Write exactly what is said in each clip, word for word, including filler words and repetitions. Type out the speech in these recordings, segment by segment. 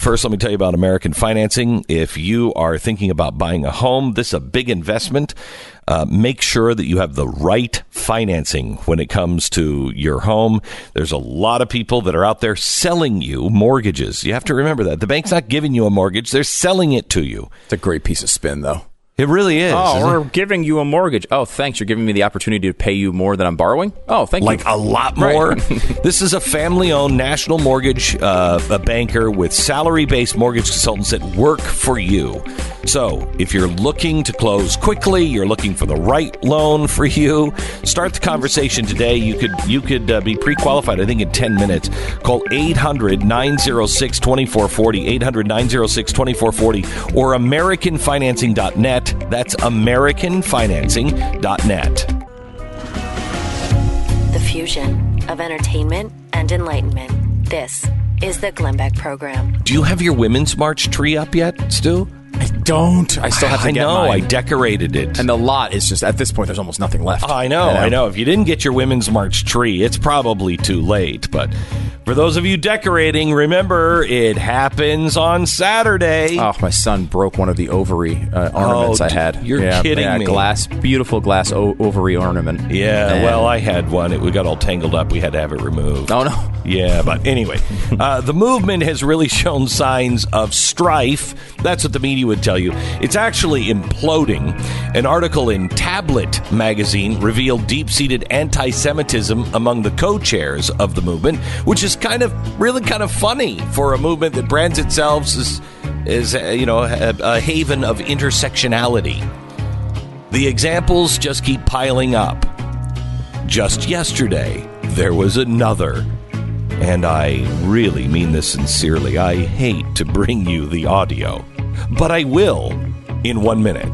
first, let me tell you about American Financing. If you are thinking about buying a home, this is a big investment. Uh, make sure that you have the right financing when it comes to your home. There's a lot of people that are out there selling you mortgages. You have to remember that. The bank's not giving you a mortgage. They're selling it to you. It's a great piece of spin, though. It really is. Oh, we're it? giving you a mortgage. Oh, thanks. You're giving me the opportunity to pay you more than I'm borrowing? Oh, thank like you. Like a lot more. Right. This is a family-owned national mortgage uh, a banker with salary-based mortgage consultants that work for you. So if you're looking to close quickly, you're looking for the right loan for you, start the conversation today. You could you could uh, be pre-qualified, I think, in ten minutes. Call eight hundred, nine oh six, two four four oh, eight hundred, nine oh six, two four four oh, or american financing dot net. That's american financing dot net. The fusion of entertainment and enlightenment. This is the Glenn Beck Program. Do you have your Women's March tree up yet, Stu? I don't. I still have to I get know. mine. I decorated it. And the lot is just, at this point, there's almost nothing left. I know, I know. If you didn't get your Women's March tree, it's probably too late. But for those of you decorating, remember, it happens on Saturday. Oh, my son broke one of the ovary uh, ornaments oh, I had. You're yeah, kidding yeah, me. Glass, beautiful glass o- ovary ornament. Yeah, and well, I had one. It, we got all tangled up. We had to have it removed. Oh, no. Yeah, but anyway, uh, the movement has really shown signs of strife. That's what the media would tell you. It's actually imploding. An article in Tablet magazine revealed deep-seated anti-Semitism among the co-chairs of the movement, which is kind of, really kind of funny for a movement that brands itself as, as uh, you know, a, a haven of intersectionality. The examples just keep piling up. Just yesterday, there was another. And I really mean this sincerely. I hate to bring you the audio, but I will in one minute.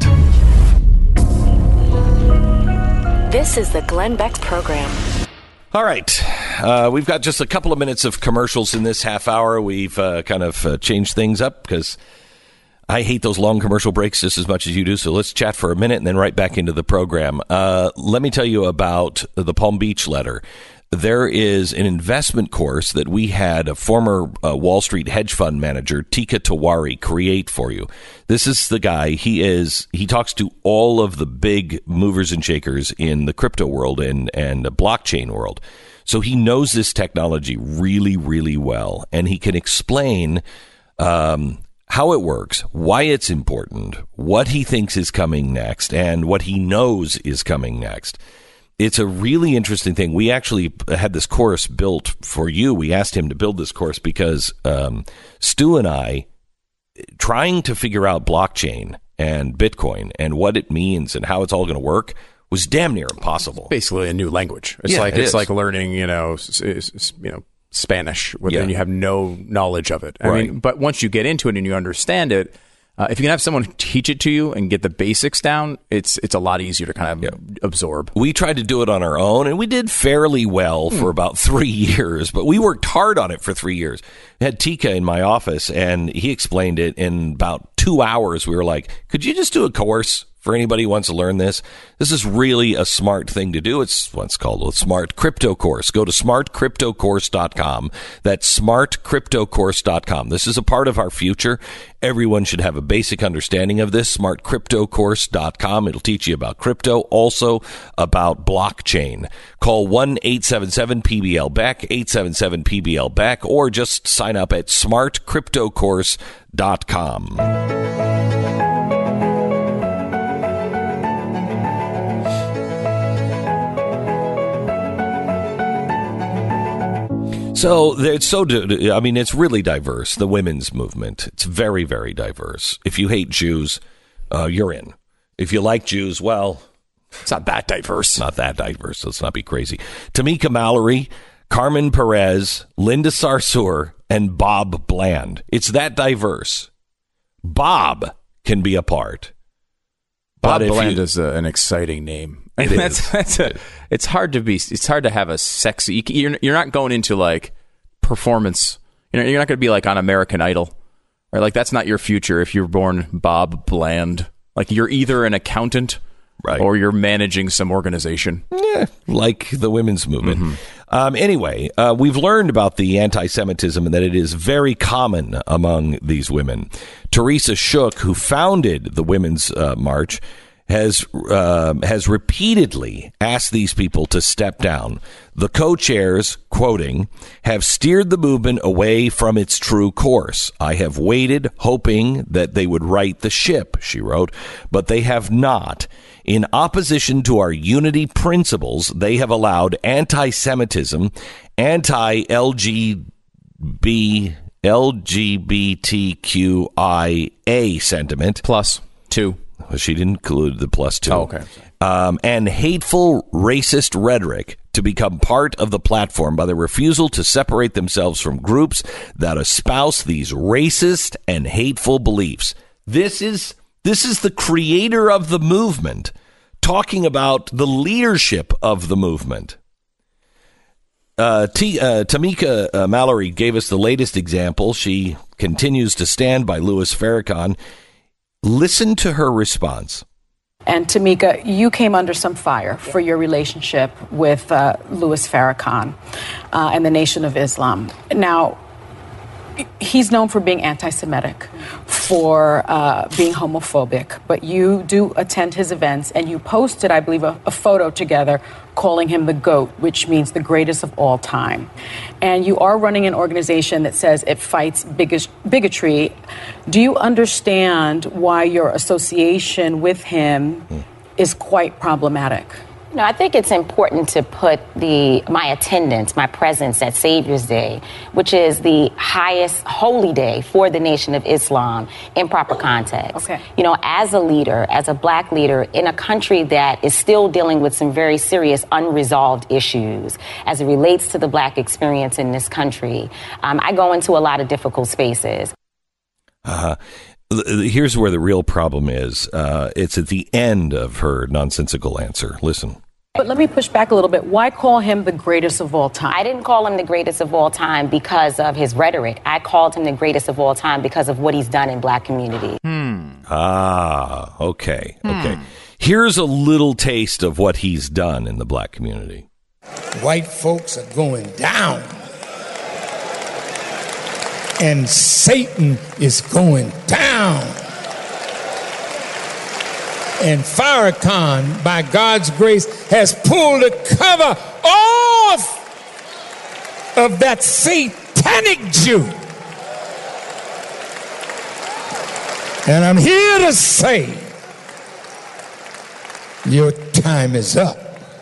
This is the Glenn Beck Program. All right. Uh, we've got just a couple of minutes of commercials in this half hour. We've uh, kind of uh, changed things up because I hate those long commercial breaks just as much as you do. So let's chat for a minute and then right back into the program. Uh, let me tell you about the Palm Beach letter. There is an investment course that we had a former uh, Wall Street hedge fund manager, Tika Tawari, create for you. This is the guy. He is. He talks to all of the big movers and shakers in the crypto world and, and the blockchain world. So he knows this technology really, really well. And he can explain um, how it works, why it's important, what he thinks is coming next, and what he knows is coming next. It's a really interesting thing. We actually had this course built for you. We asked him to build this course because um, Stu and I, trying to figure out blockchain and Bitcoin and what it means and how it's all going to work, was damn near impossible. Basically, a new language. It's yeah, like it it's is. like learning, you know, s- s- you know, Spanish, when yeah. you have no knowledge of it. I right. mean, but once you get into it and you understand it. Uh, if you can have someone teach it to you and get the basics down, it's it's a lot easier to kind of yeah. absorb. We tried to do it on our own, and we did fairly well for about three years, but we worked hard on it for three years. I had Tika in my office, and he explained it in about two hours. We were like, could you just do a course for anybody who wants to learn this? This is really a smart thing to do. It's what's called a smart crypto course. Go to smart crypto course dot com. That's smart crypto course dot com. This is a part of our future. Everyone should have a basic understanding of this. smart crypto course dot com. It'll teach you about crypto, also about blockchain. Call one eight seven seven P B L Beck, eight seven seven P B L Beck, or just sign up at smart crypto course dot com. So it's so, I mean, it's really diverse, the women's movement. It's very, very diverse. If you hate Jews, uh, you're in. If you like Jews, well, it's not that diverse. Not that diverse. Let's not be crazy. Tamika Mallory, Carmen Perez, Linda Sarsour, and Bob Bland. It's that diverse. Bob can be a part. Bob but Bland you, is a, an exciting name. And it that's, is. that's a, it's hard to be, it's hard to have a sexy, you're, you're not going into like performance, you know, you're not going to be like on American Idol, right? Like that's not your future if you're born Bob Bland. Like you're either an accountant, right, or you're managing some organization. Yeah, like the women's movement. Mm-hmm. Um, anyway, uh, we've learned about the anti-Semitism and that it is very common among these women. Teresa Shook, who founded the Women's uh, March, has uh, has repeatedly asked these people to step down. The co-chairs, quoting, have steered the movement away from its true course. I have waited, hoping that they would right the ship, she wrote, but they have not. In opposition to our unity principles, they have allowed anti-Semitism, anti-L G B, L G B T Q I A sentiment. Plus two. Well, she didn't include the plus two. Oh, okay. Um, and hateful racist rhetoric to become part of the platform by the refusal to separate themselves from groups that espouse these racist and hateful beliefs. This is this is the creator of the movement talking about the leadership of the movement. Uh, T, uh, Tamika uh, Mallory gave us the latest example. She continues to stand by Louis Farrakhan. Listen to her response. And Tamika, you came under some fire for your relationship with uh, Louis Farrakhan uh, and the Nation of Islam. Now, he's known for being anti-Semitic, for uh, being homophobic, but you do attend his events, and you posted, I believe, a, a photo together calling him the GOAT, which means the greatest of all time. And you are running an organization that says it fights bigis- bigotry. Do you understand why your association with him mm. is quite problematic? No, I think it's important to put the my attendance, my presence at Savior's Day, which is the highest holy day for the Nation of Islam, in proper context. Okay. You know, as a leader, as a black leader in a country that is still dealing with some very serious unresolved issues as it relates to the black experience in this country, um, I go into a lot of difficult spaces. Uh-huh. Here's where the real problem is. Uh, it's at the end of her nonsensical answer. Listen. But let me push back a little bit. Why call him the greatest of all time? I didn't call him the greatest of all time because of his rhetoric. I called him the greatest of all time because of what he's done in black community. Hmm. Ah, okay. Hmm. Okay. Here's a little taste of what he's done in the black community. White folks are going down. And Satan is going down. And Farrakhan, by God's grace, has pulled the cover off of that satanic Jew. And I'm here to say, your time is up.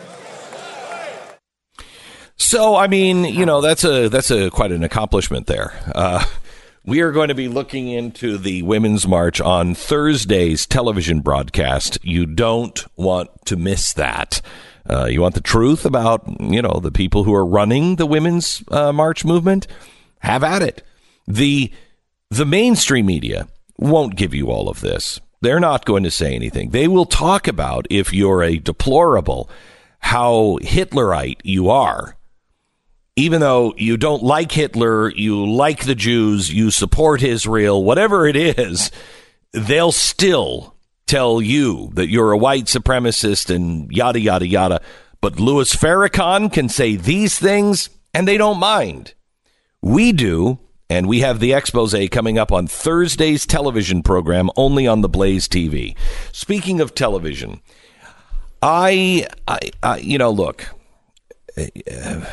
So, I mean, you know, that's a that's a quite an accomplishment there. Uh, we are going to be looking into the Women's March on Thursday's television broadcast. You don't want to miss that. Uh, you want the truth about, you know, the people who are running the Women's uh, March movement? Have at it. The the mainstream media won't give you all of this. They're not going to say anything. They will talk about, if you're a deplorable, how Hitlerite you are. Even though you don't like Hitler, you like the Jews, you support Israel, whatever it is, they'll still tell you that you're a white supremacist and yada, yada, yada. But Louis Farrakhan can say these things and they don't mind. We do, and we have the expose coming up on Thursday's television program only on the Blaze T V. Speaking of television, I, I, I you know, look... Uh,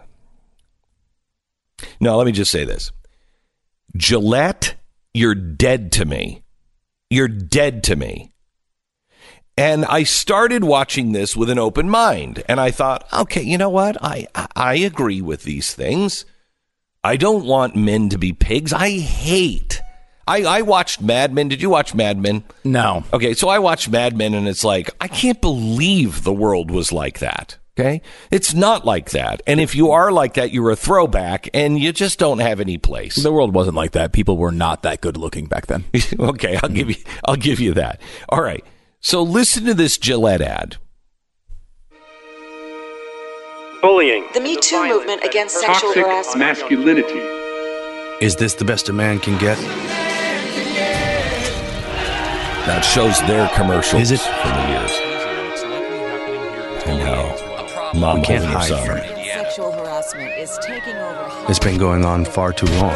No, let me just say this. Gillette, you're dead to me. You're dead to me. And I started watching this with an open mind. And I thought, okay, you know what? I, I agree with these things. I don't want men to be pigs. I hate. I, I watched Mad Men. Did you watch Mad Men? No. Okay, so I watched Mad Men, and it's like, I can't believe the world was like that. Okay, it's not like that. And if you are like that, you're a throwback and you just don't have any place. The world wasn't like that. People were not that good looking back then. Okay, I'll give you I'll give you that. All right. So listen to this Gillette ad. Bullying. The Me Too movement against sexual Toxic harassment. masculinity. Is this the best a man can get? That shows their commercials Is it? from the years. And how mom We can't holding her hide son. from it. Sexual harassment. harassment is taking over. It's been going on far too long.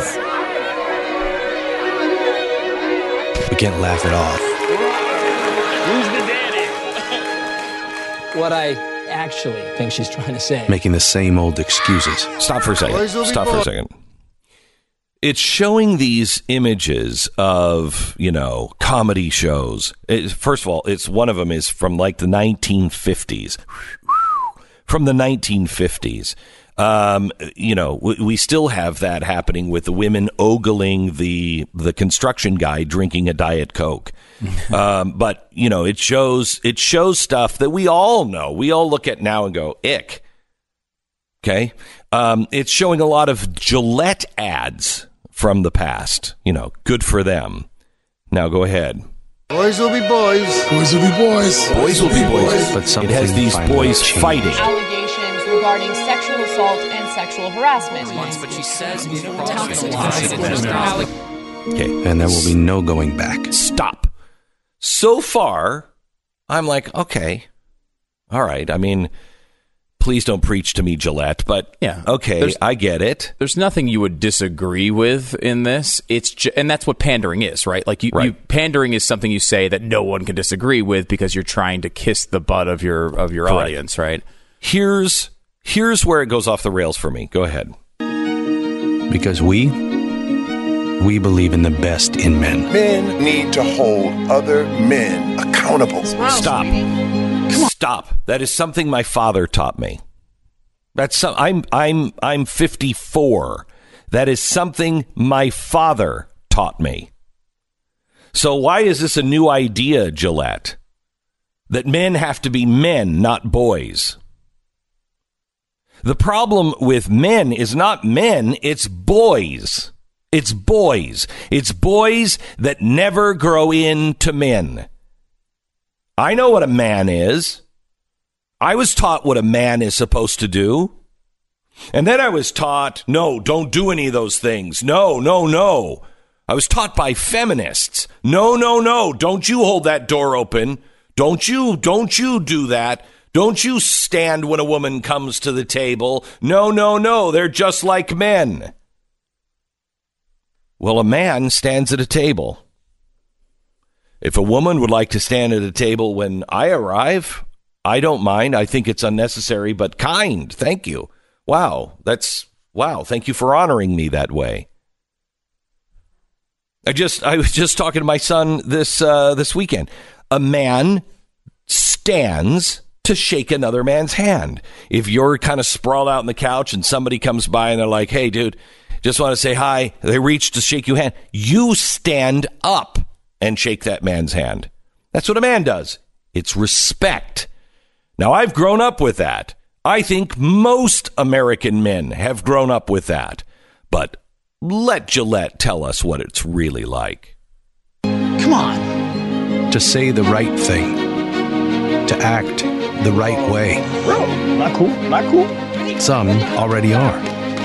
We can't laugh it off. Who's the daddy? What I actually think she's trying to say. Making the same old excuses. Stop for a second. Stop for a second. It's showing these images of, you know, comedy shows. It, first of all, it's one of them is from like the nineteen fifties. From the nineteen fifties. Um, you know, we, we still have that happening with the women ogling the the construction guy drinking a Diet Coke. um, but, you know, it shows it shows stuff that we all know. We all look at now and go, ick. Okay. Um, it's showing a lot of Gillette ads from the past. You know, good for them. Now go ahead. Boys will be boys. Boys will be boys. Boys will be boys. But something it has these boys changed. fighting. Allegations regarding sexual assault and sexual harassment. But she says it's Okay. And there will be no going back. Stop. So far, I'm like, okay. All right. I mean, please don't preach to me, Gillette, but yeah, okay, there's, I get it. There's nothing you would disagree with in this. It's ju- and that's what pandering is, right? Like you, right. you, pandering is something you say that no one can disagree with because you're trying to kiss the butt of your of your Correct. audience, right? Here's here's where it goes off the rails for me. Go ahead. Because we we believe in the best in men. Men need to hold other men accountable. Stop. Stop. That is something my father taught me. That's some, I'm I'm I'm fifty-four. That is something my father taught me. So why is this a new idea, Gillette? That men have to be men, not boys. The problem with men is not men, it's boys. It's boys. It's boys that never grow into men. I know what a man is. I was taught what a man is supposed to do. And then I was taught, no, don't do any of those things. No, no, no. I was taught by feminists. No, no, no. Don't you hold that door open. Don't you, don't you do that. Don't you stand when a woman comes to the table. No, no, no. They're just like men. Well, a man stands at a table. If a woman would like to stand at a table when I arrive, I don't mind. I think it's unnecessary, but kind. Thank you. Wow. That's, wow. Thank you for honoring me that way. I just, I was just talking to my son this, uh, this weekend. A man stands to shake another man's hand. If you're kind of sprawled out on the couch and somebody comes by and they're like, hey, dude, just want to say hi. They reach to shake your hand. You stand up and shake that man's hand. That's what a man does. It's respect. Now, I've grown up with that. I think most American men have grown up with that. But let Gillette tell us what it's really like. Come on. To say the right thing. To act the right way. Bro, not cool. Not cool. Some already are.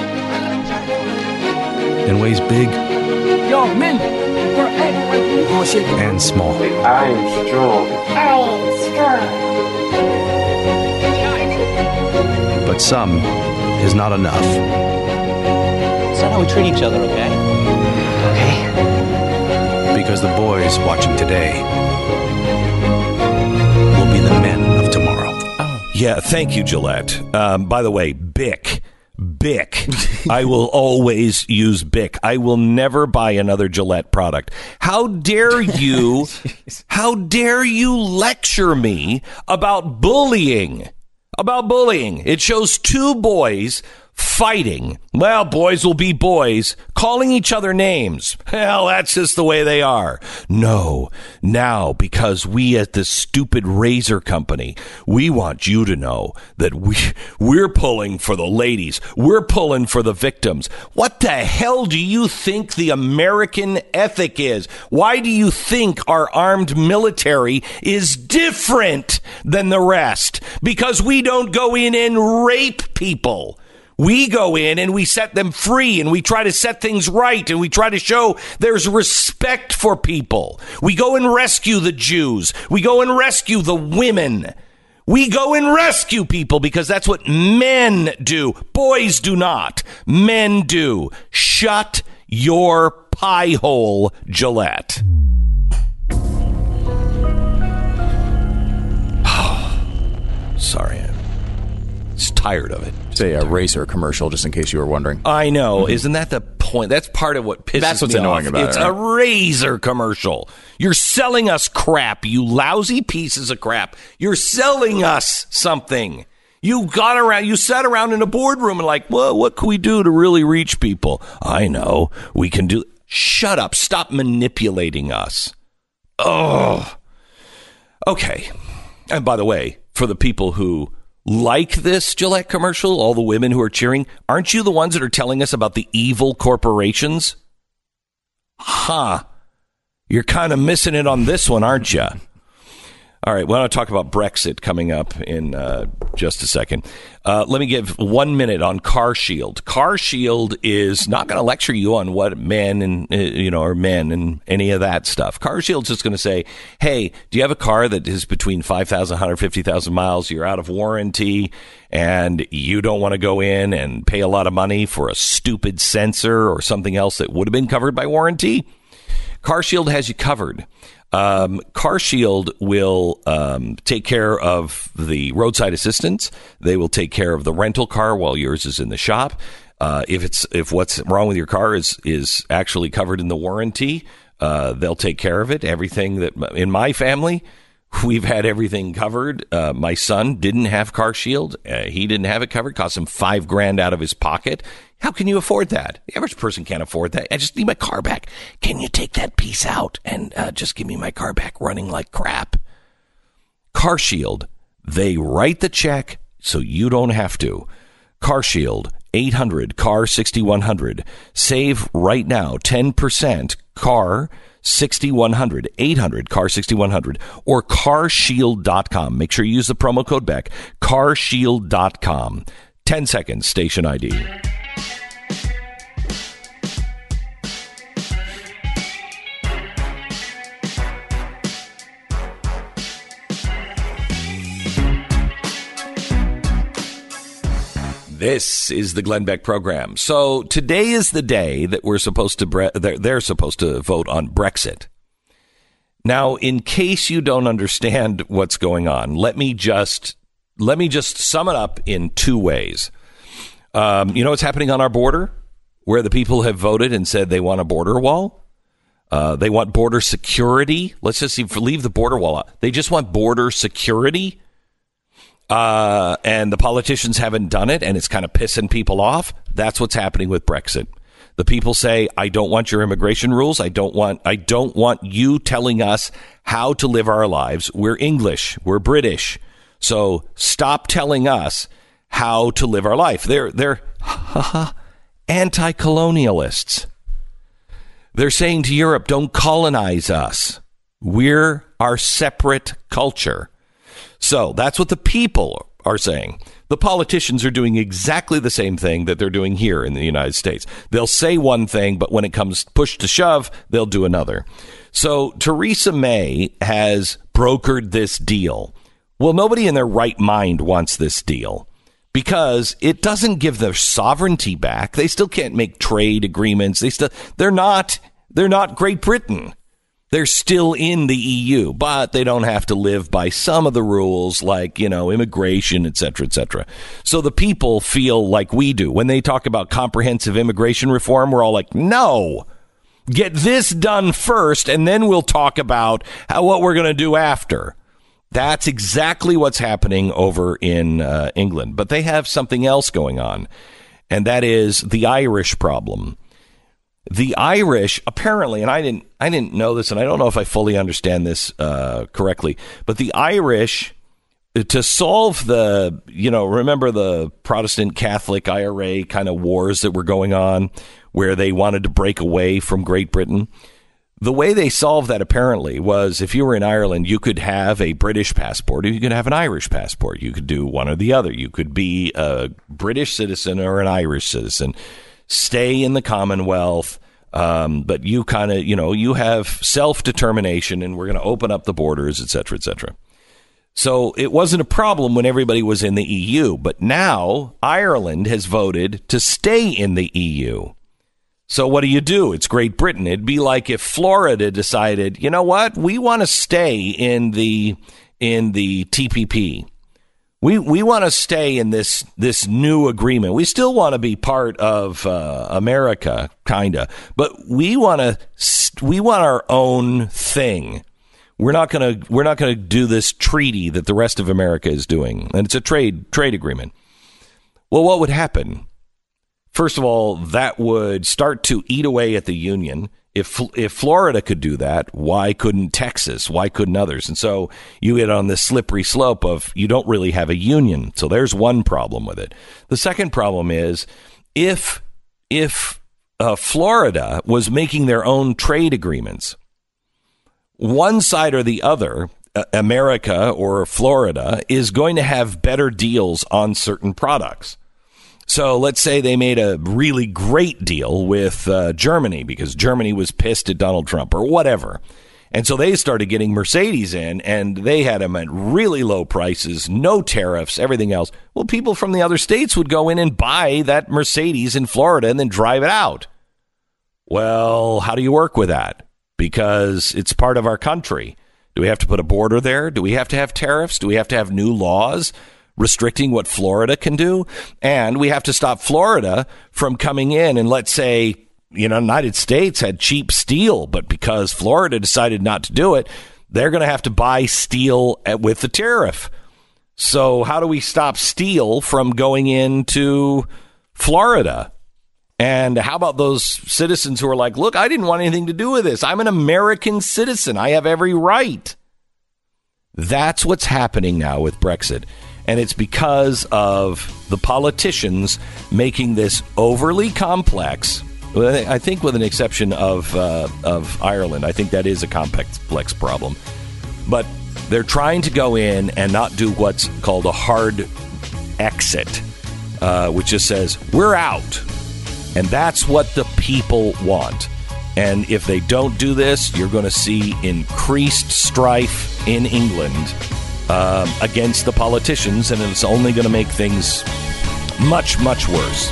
In ways big Yo, men. and small. I am strong. I am strong. But some is not enough. Is that how we treat each other, okay? Okay. Because the boys watching today will be the men of tomorrow. Oh. Yeah, thank you, Gillette. Um, by the way, Bic. Bic. I will always use Bic. I will never buy another Gillette product. How dare you, how dare you lecture me about bullying? About bullying. It shows two boys fighting. Well, boys will be boys, calling each other names. Hell, that's just the way they are. No, now, because we at this stupid razor company, we want you to know that we, we're pulling for the ladies. We're pulling for the victims. What the hell do you think the American ethic is? Why do you think our armed military is different than the rest? Because we don't go in and rape people. We go in and we set them free and we try to set things right and we try to show there's respect for people. We go and rescue the Jews. We go and rescue the women. We go and rescue people because that's what men do. Boys do not. Men do. Shut your pie hole, Gillette. Sorry, I'm just tired of it. Say a razor commercial, just in case you were wondering. I know. Mm-hmm. Isn't that the point? That's part of what pisses That's what's me annoying off. about it's it. Right? a razor commercial. You're selling us crap, you lousy pieces of crap. You're selling us something. You got around, you sat around in a boardroom and like, well, what can we do to really reach people? I know. We can do. Shut up. Stop manipulating us. Oh. Okay. And by the way, for the people who like this Gillette commercial, all the women who are cheering, aren't you the ones that are telling us about the evil corporations? Huh. You're kind of missing it on this one, aren't you? All right, we want to talk about Brexit coming up in uh, just a second. Uh, let me give one minute on Car Shield. Car Shield is not going to lecture you on what men and, uh, you know, or men and any of that stuff. Car Shield's just going to say, hey, do you have a car that is between five thousand, one hundred fifty thousand miles, you're out of warranty, and you don't want to go in and pay a lot of money for a stupid sensor or something else that would have been covered by warranty? Car Shield has you covered. Um, Car Shield will um, take care of the roadside assistance. They will take care of the rental car while yours is in the shop. Uh, if it's if what's wrong with your car is is actually covered in the warranty, uh, they'll take care of it. Everything that in my family, we've had everything covered. Uh, my son didn't have Car Shield. Uh, he didn't have it covered. Cost him five grand out of his pocket. How can you afford that? The average person can't afford that. I just need my car back. Can you take that piece out and uh, just give me my car back running like crap? Car Shield, they write the check so you don't have to. Car Shield, eight hundred, C A R, sixty-one hundred. Save right now ten percent, C A R, sixty-one hundred, eight hundred, C A R, sixty-one hundred, or car shield dot com. Make sure you use the promo code Beck, car shield dot com. ten seconds, station I D. This is the Glenn Beck program. So today is the day that we're supposed to bre- they're, they're supposed to vote on Brexit. Now, in case you don't understand what's going on, let me just let me just sum it up in two ways. Um, you know what's happening on our border, where the people have voted and said they want a border wall. Uh, they want border security. Let's just leave the border wall out. They just want border security. Uh, and the politicians haven't done it, and it's kind of pissing people off. That's what's happening with Brexit. The people say, I don't want your immigration rules. I don't want, I don't want you telling us how to live our lives. We're English. We're British. So stop telling us how to live our life. They're, they're anti-colonialists. They're saying to Europe, don't colonize us. We're our separate culture. So that's what the people are saying. The politicians are doing exactly the same thing that they're doing here in the United States. They'll say one thing, but when it comes push to shove, they'll do another. So Theresa May has brokered this deal. Well, nobody in their right mind wants this deal because it doesn't give their sovereignty back. They still can't make trade agreements. They still they're not they're not Great Britain. They're still in the E U, but they don't have to live by some of the rules like, you know, immigration, et cetera, et cetera. So the people feel like we do. When they talk about comprehensive immigration reform, we're all like, no, get this done first, and then we'll talk about how, what we're going to do after. That's exactly what's happening over in uh, England. But they have something else going on, and that is the Irish problem. The Irish, apparently, and I didn't I didn't know this, and I don't know if I fully understand this uh, correctly, but the Irish, to solve the, you know, remember the Protestant Catholic I R A kind of wars that were going on where they wanted to break away from Great Britain? The way they solved that, apparently, was if you were in Ireland, you could have a British passport or you could have an Irish passport. You could do one or the other. You could be a British citizen or an Irish citizen. Stay in the Commonwealth, um, but you kind of, you know, you have self-determination, and we're going to open up the borders, et cetera, et cetera. So it wasn't a problem when everybody was in the E U. But now Ireland has voted to stay in the E U. So what do you do? It's Great Britain. It'd be like if Florida decided, you know what? We want to stay in the in the T P P. We we want to stay in this this new agreement. We still want to be part of uh, America, kinda, but we want to we want our own thing. We're not gonna we're not gonna do this treaty that the rest of America is doing, and it's a trade trade agreement. Well, what would happen? First of all, that would start to eat away at the union. If if Florida could do that, why couldn't Texas? Why couldn't others? And so you get on this slippery slope of you don't really have a union. So there's one problem with it. The second problem is if if uh, Florida was making their own trade agreements, one side or the other, uh, America or Florida, is going to have better deals on certain products. So let's say they made a really great deal with uh, Germany because Germany was pissed at Donald Trump or whatever. And so they started getting Mercedes in, and they had them at really low prices, no tariffs, everything else. Well, people from the other states would go in and buy that Mercedes in Florida and then drive it out. Well, how do you work with that? Because it's part of our country. Do we have to put a border there? Do we have to have tariffs? Do we have to have new laws restricting what Florida can do? And we have to stop Florida from coming in and, let's say, you know, United States had cheap steel, but because Florida decided not to do it, they're going to have to buy steel at, with the tariff. So how do we stop steel from going into Florida? And how about those citizens who are like, look, I didn't want anything to do with this. I'm an American citizen. I have every right. That's what's happening now with Brexit. And it's because of the politicians making this overly complex. I think with an exception of uh, of Ireland. I think that is a complex problem. But they're trying to go in and not do what's called a hard exit, uh, which just says, we're out. And that's what the people want. And if they don't do this, you're going to see increased strife in England um, against the politicians, and it's only going to make things much, much worse.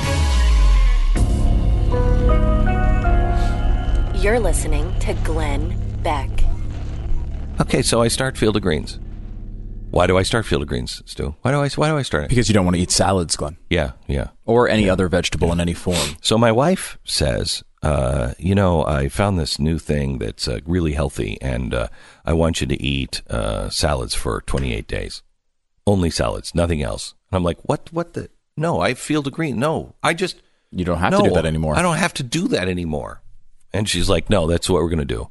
You're listening to Glenn Beck. Okay, so I start Field of Greens. Why do I start Field of Greens, Stu? Why do I why do I start it? Because you don't want to eat salads, Glenn. Yeah, yeah. Or any yeah. other vegetable yeah. in any form. So my wife says, uh, you know, I found this new thing that's uh, really healthy, and uh, I want you to eat uh, salads for twenty-eight days. Only salads, nothing else. And I'm like, what? What the? No, I Field of Greens. No, I just... You don't have no, to do that anymore. I don't have to do that anymore. And she's like, no, that's what we're going to do.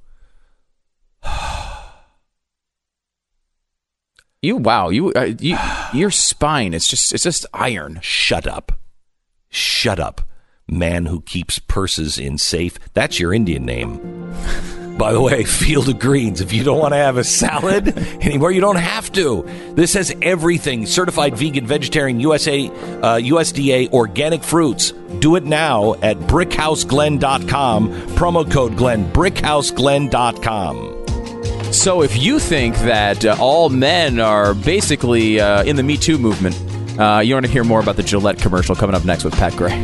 You wow you, uh, you your spine it's just it's just iron. Shut up, shut up, man who keeps purses in safe. That's your Indian name, by the way. Field of Greens. If you don't want to have a salad anymore, you don't have to. This has everything: certified vegan, vegetarian, U S A, uh, U S D A, organic fruits. Do it now at brickhouse glenn dot com. Promo code Glenn. brickhouse glenn dot com. So if you think that uh, all men are basically uh, in the Me Too movement, uh, you want to hear more about the Gillette commercial coming up next with Pat Gray.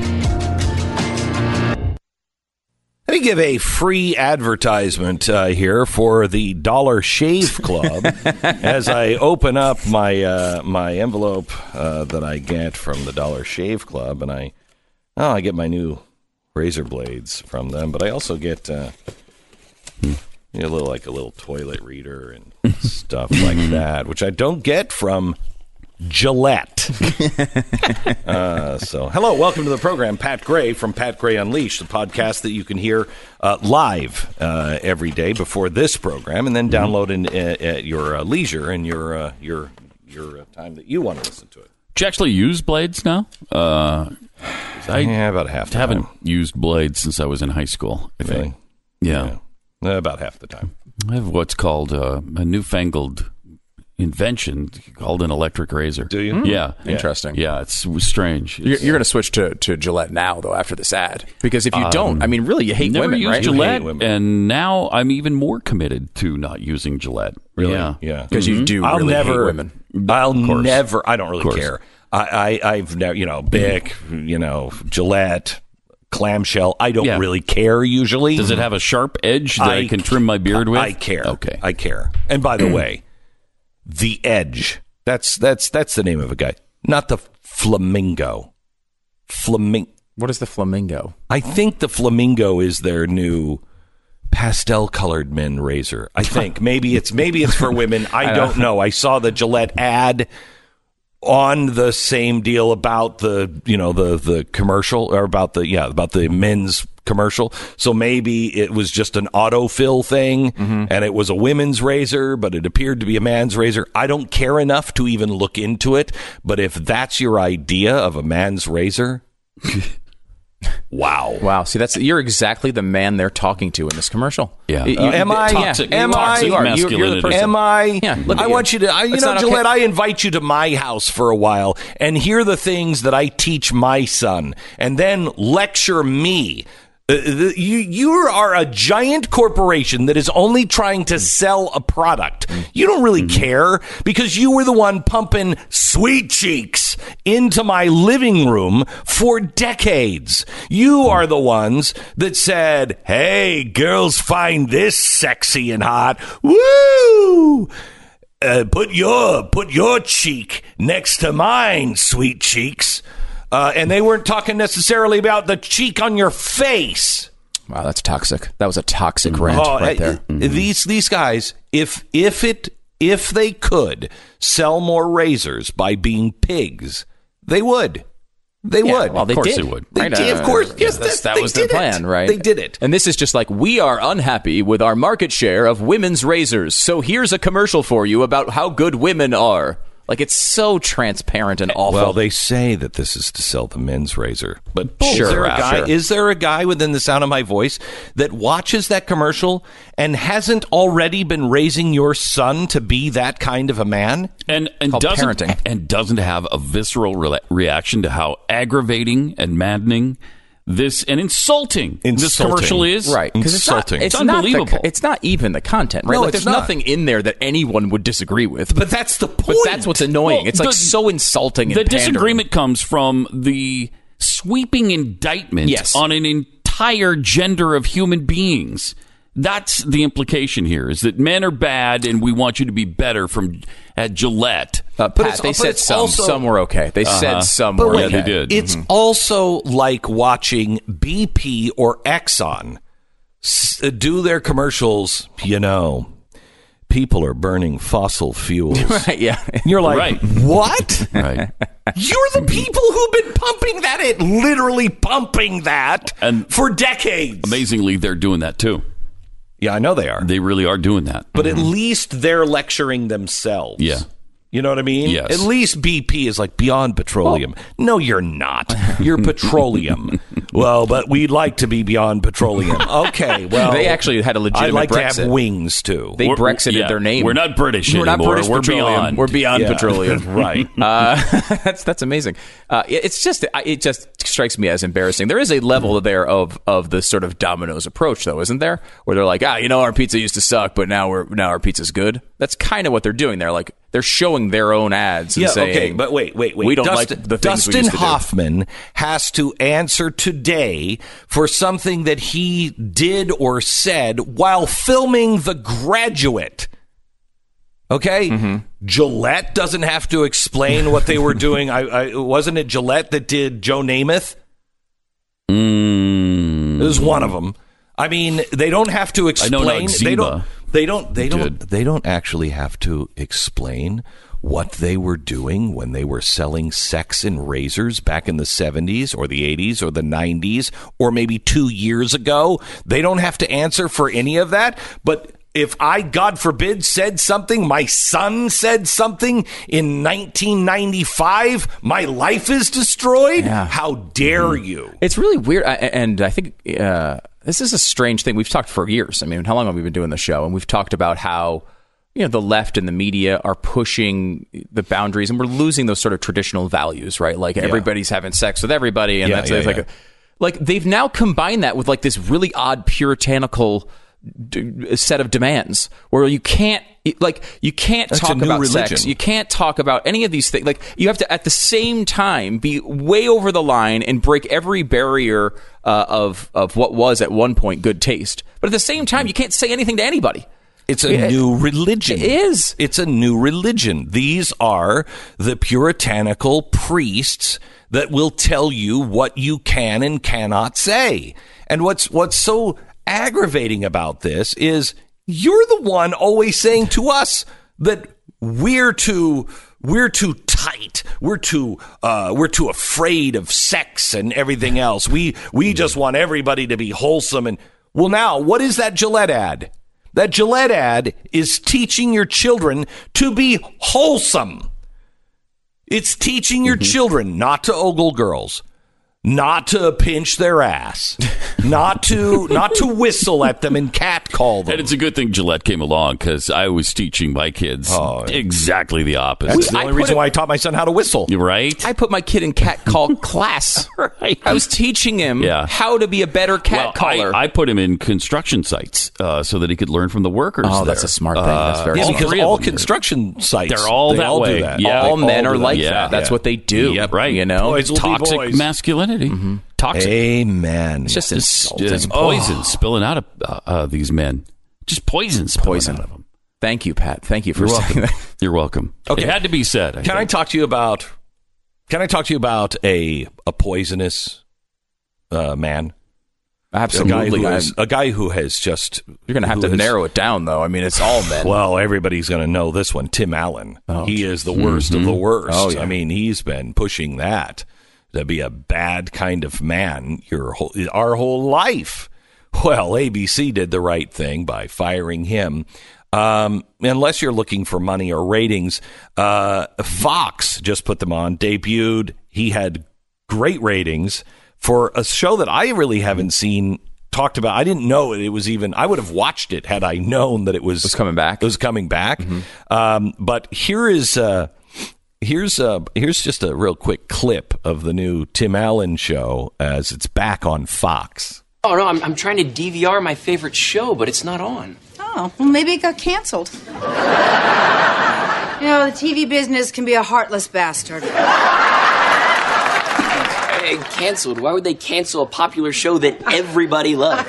Let me give a free advertisement uh, here for the Dollar Shave Club as I open up my uh, my envelope uh, that I get from the Dollar Shave Club, and I oh I get my new razor blades from them, but I also get. Uh, hmm. You know, a little like a little toilet reader and stuff like that, which I don't get from Gillette. uh, so, hello, welcome to the program, Pat Gray from Pat Gray Unleashed, the podcast that you can hear uh, live uh, every day before this program, and then download in, uh, at your uh, leisure and your uh, your your uh, time that you want to listen to it. Do you actually use blades now? Uh, I yeah, about half the haven't time. used blades since I was in high school. I really? think. Yeah. yeah. Uh, about half the time. I have what's called uh, a newfangled, invention called an electric razor. Do you? Mm. Yeah. Interesting. Yeah, it's strange. You're, It's, you're going to switch to, to Gillette now, though, after this ad. Because if you Um, don't, I mean, really, you hate never women, used right? Gillette, You hate women. and now I'm even more committed to not using Gillette. Really? Yeah. Yeah. Because you do I'll really never, hate women. I'll course. never, I don't really course. care. I, I, I've never, you know, Bic, you know, Gillette, clamshell. I don't Yeah. really care usually. Does it have a sharp edge that I, can trim my beard with? I care. Okay. I care. And by the way, the Edge. That's that's that's the name of a guy, not the Flamingo. Flamingo. What is the Flamingo? I think the Flamingo is their new pastel colored men razor. I think maybe it's maybe it's for women. I, I don't know. I saw the Gillette ad on the same deal about the, you know, the the commercial, or about the yeah about the men's commercial. So maybe it was just an autofill thing, mm-hmm. and it was a women's razor, but it appeared to be a man's razor. I don't care enough to even look into it. But if that's your idea of a man's razor. Wow. Wow. See, that's you're exactly the man they're talking to in this commercial. Yeah. You- Uh, am I? toxic- Yeah. Am toxic I? You are. You're- you're the masculinity. person. Am I? Yeah, look at I you. want you to, I, you That's know, not okay. Gillette, I invite you to my house for a while and hear the things that I teach my son and then lecture me. Uh, the- you you are a giant corporation that is only trying to sell a product. You don't really care because you were the one pumping Sweet Cheeks into my living room for decades. You are the ones that said, hey, girls find this sexy and hot. Woo! Uh, put your put your cheek next to mine, Sweet Cheeks. Uh, and they weren't talking necessarily about the cheek on your face. Wow, that's toxic. That was a toxic rant Oh, right there. uh, These these guys, if if it if they could sell more razors by being pigs, they would. They Yeah, would. well, they Of course did. they would. They Right, did, uh, of course. Yes, that's- that, that they was their did it. plan, right? They did it. And this is just like, we are unhappy with our market share of women's razors. So here's a commercial for you about how good women are. Like, it's so transparent and awful. Well, they say that this is to sell the men's razor, but Sure, is there a guy? sure. Is there a guy within the sound of my voice that watches that commercial and hasn't already been raising your son to be that kind of a man? And and Called doesn't parenting. and doesn't have a visceral re- reaction to how aggravating and maddening this and insulting, this Insulting. commercial is. Right, because it's not, Insulting. it's, It's not unbelievable. the, it's not even the content, right? No, like, it's there's not. nothing in there that anyone would disagree with. But that's the point. But that's what's annoying. Well, it's like the- so insulting. And The pandering. disagreement comes from the sweeping indictment Yes. on an entire gender of human beings. That's the implication here: is that men are bad, and we want you to be better. From at Gillette, Uh, But Pat, it's- they but said it's some. also- some were okay. They Uh-huh. said some But were wait, okay. they did. It's also like watching B P or Exxon s- do their commercials. You know, people are burning fossil fuels. Right, yeah. You're like, Right. what? right? You're the people who've been pumping that, it literally pumping that And for decades. Amazingly, they're doing that too. Yeah, I know they are. They really are doing that. But at least they're lecturing themselves. Yeah. You know what I mean? Yes. At least B P is like Beyond Petroleum. No, you're not. You're petroleum. Well, but we'd like to be Beyond Petroleum. Okay, well. They actually had a legitimate I'd like Brexit. to have wings, too. They We're- Brexited yeah, their name. we're not British We're not anymore. British We're Petroleum. beyond. We're beyond Yeah. petroleum. Right. Uh, that's that's amazing. Uh, it- it's just it just strikes me as embarrassing. There is a level there of of the sort of Domino's approach, though, isn't there? Where they're like, ah, you know, our pizza used to suck, but now we're now our pizza's good. That's kind of what they're doing. They're like they're showing their own ads and Yeah, saying, okay, but wait, wait, wait. we don't Dustin, like the things Dustin we used to do. Hoffman has to answer today for something that he did or said while filming The Graduate. Okay? Mm-hmm. Gillette doesn't have to explain what they were doing. I, I wasn't it Gillette that did Joe Namath? Mm, It was one of them. I mean, they don't have to I explain. know they don't. Noxzema They don't. They don't. did. They don't actually have to explain what they were doing when they were selling sex and razors back in the seventies or the eighties or the nineties or maybe two years ago. They don't have to answer for any of that. But if I, God forbid, said something, my son said something in nineteen ninety-five, my life is destroyed. Yeah. How dare you? It's really weird, I- and I think uh, this is a strange thing. We've talked for years. I mean, how long have we been doing the show? And we've talked about how you know, the left and the media are pushing the boundaries, and we're losing those sort of traditional values, right? Like yeah. everybody's having sex with everybody, and yeah, that's yeah, like, yeah. A, like they've now combined that with like this really odd puritanical d- set of demands where you can't, like, you can't that's talk about religion. Sex, you can't talk about any of these things. Like, you have to at the same time be way over the line and break every barrier uh, of of what was at one point good taste, but at the same time, you can't say anything to anybody. It's a it, new religion. It is. It's a new religion. These are the puritanical priests that will tell you what you can and cannot say. And what's what's so aggravating about this is you're the one always saying to us that we're too we're too tight. We're too uh, we're too afraid of sex and everything else. We we just want everybody to be wholesome. And well, now what is that Gillette ad? That Gillette ad is teaching your children to be wholesome. It's teaching your mm-hmm. children not to ogle girls, not to pinch their ass, not to not to whistle at them and catcall them. And it's a good thing Gillette came along, because I was teaching my kids oh, exactly the opposite. That's the only reason it, why I taught my son how to whistle. You're right. I put my kid in catcall class. Right. I was teaching him yeah. how to be a better catcaller. Well, I, I put him in construction sites uh, so that he could learn from the workers. Oh, there. That's a smart thing. That's very uh, smart. Because all construction sites, they're all they that all way. Do that. Yeah. All they men all are like that. that. Yeah. That's yeah. what they do. Yep. Right. You know, boys will toxic be boys. masculinity. Mm-hmm. Toxic. Amen. It's just it's, it's poison oh. spilling out of uh, uh, these men. Just poison spilling poison. out of them. Thank you, Pat. Thank you for You're saying welcome. that. You're welcome. Okay. It had to be said. I can think. I talk to you about? Can I talk to you about a a poisonous uh, man? Absolutely. A guy, who is, a guy who has just... You're going to have to has, narrow it down, though. I mean, it's all men. Well, everybody's going to know this one. Tim Allen. Oh, he is the worst mm-hmm. of the worst. Oh, yeah. I mean, he's been pushing that to be a bad kind of man your whole, our whole life. Well, A B C did the right thing by firing him. Um, unless you're looking for money or ratings, uh, Fox just put them on, debuted. He had great ratings for a show that I really haven't seen talked about. I didn't know it was even, I would have watched it had I known that it was, it was coming back. It was coming back. Mm-hmm. Um, but here is, uh, here's, uh, here's just a real quick clip of the new Tim Allen show as it's back on Fox. Oh, no, I'm, I'm trying to D V R my favorite show, but it's not on. Oh, well, maybe it got canceled. You know, the T V business can be a heartless bastard. Hey, canceled? Why would they cancel a popular show that everybody loves?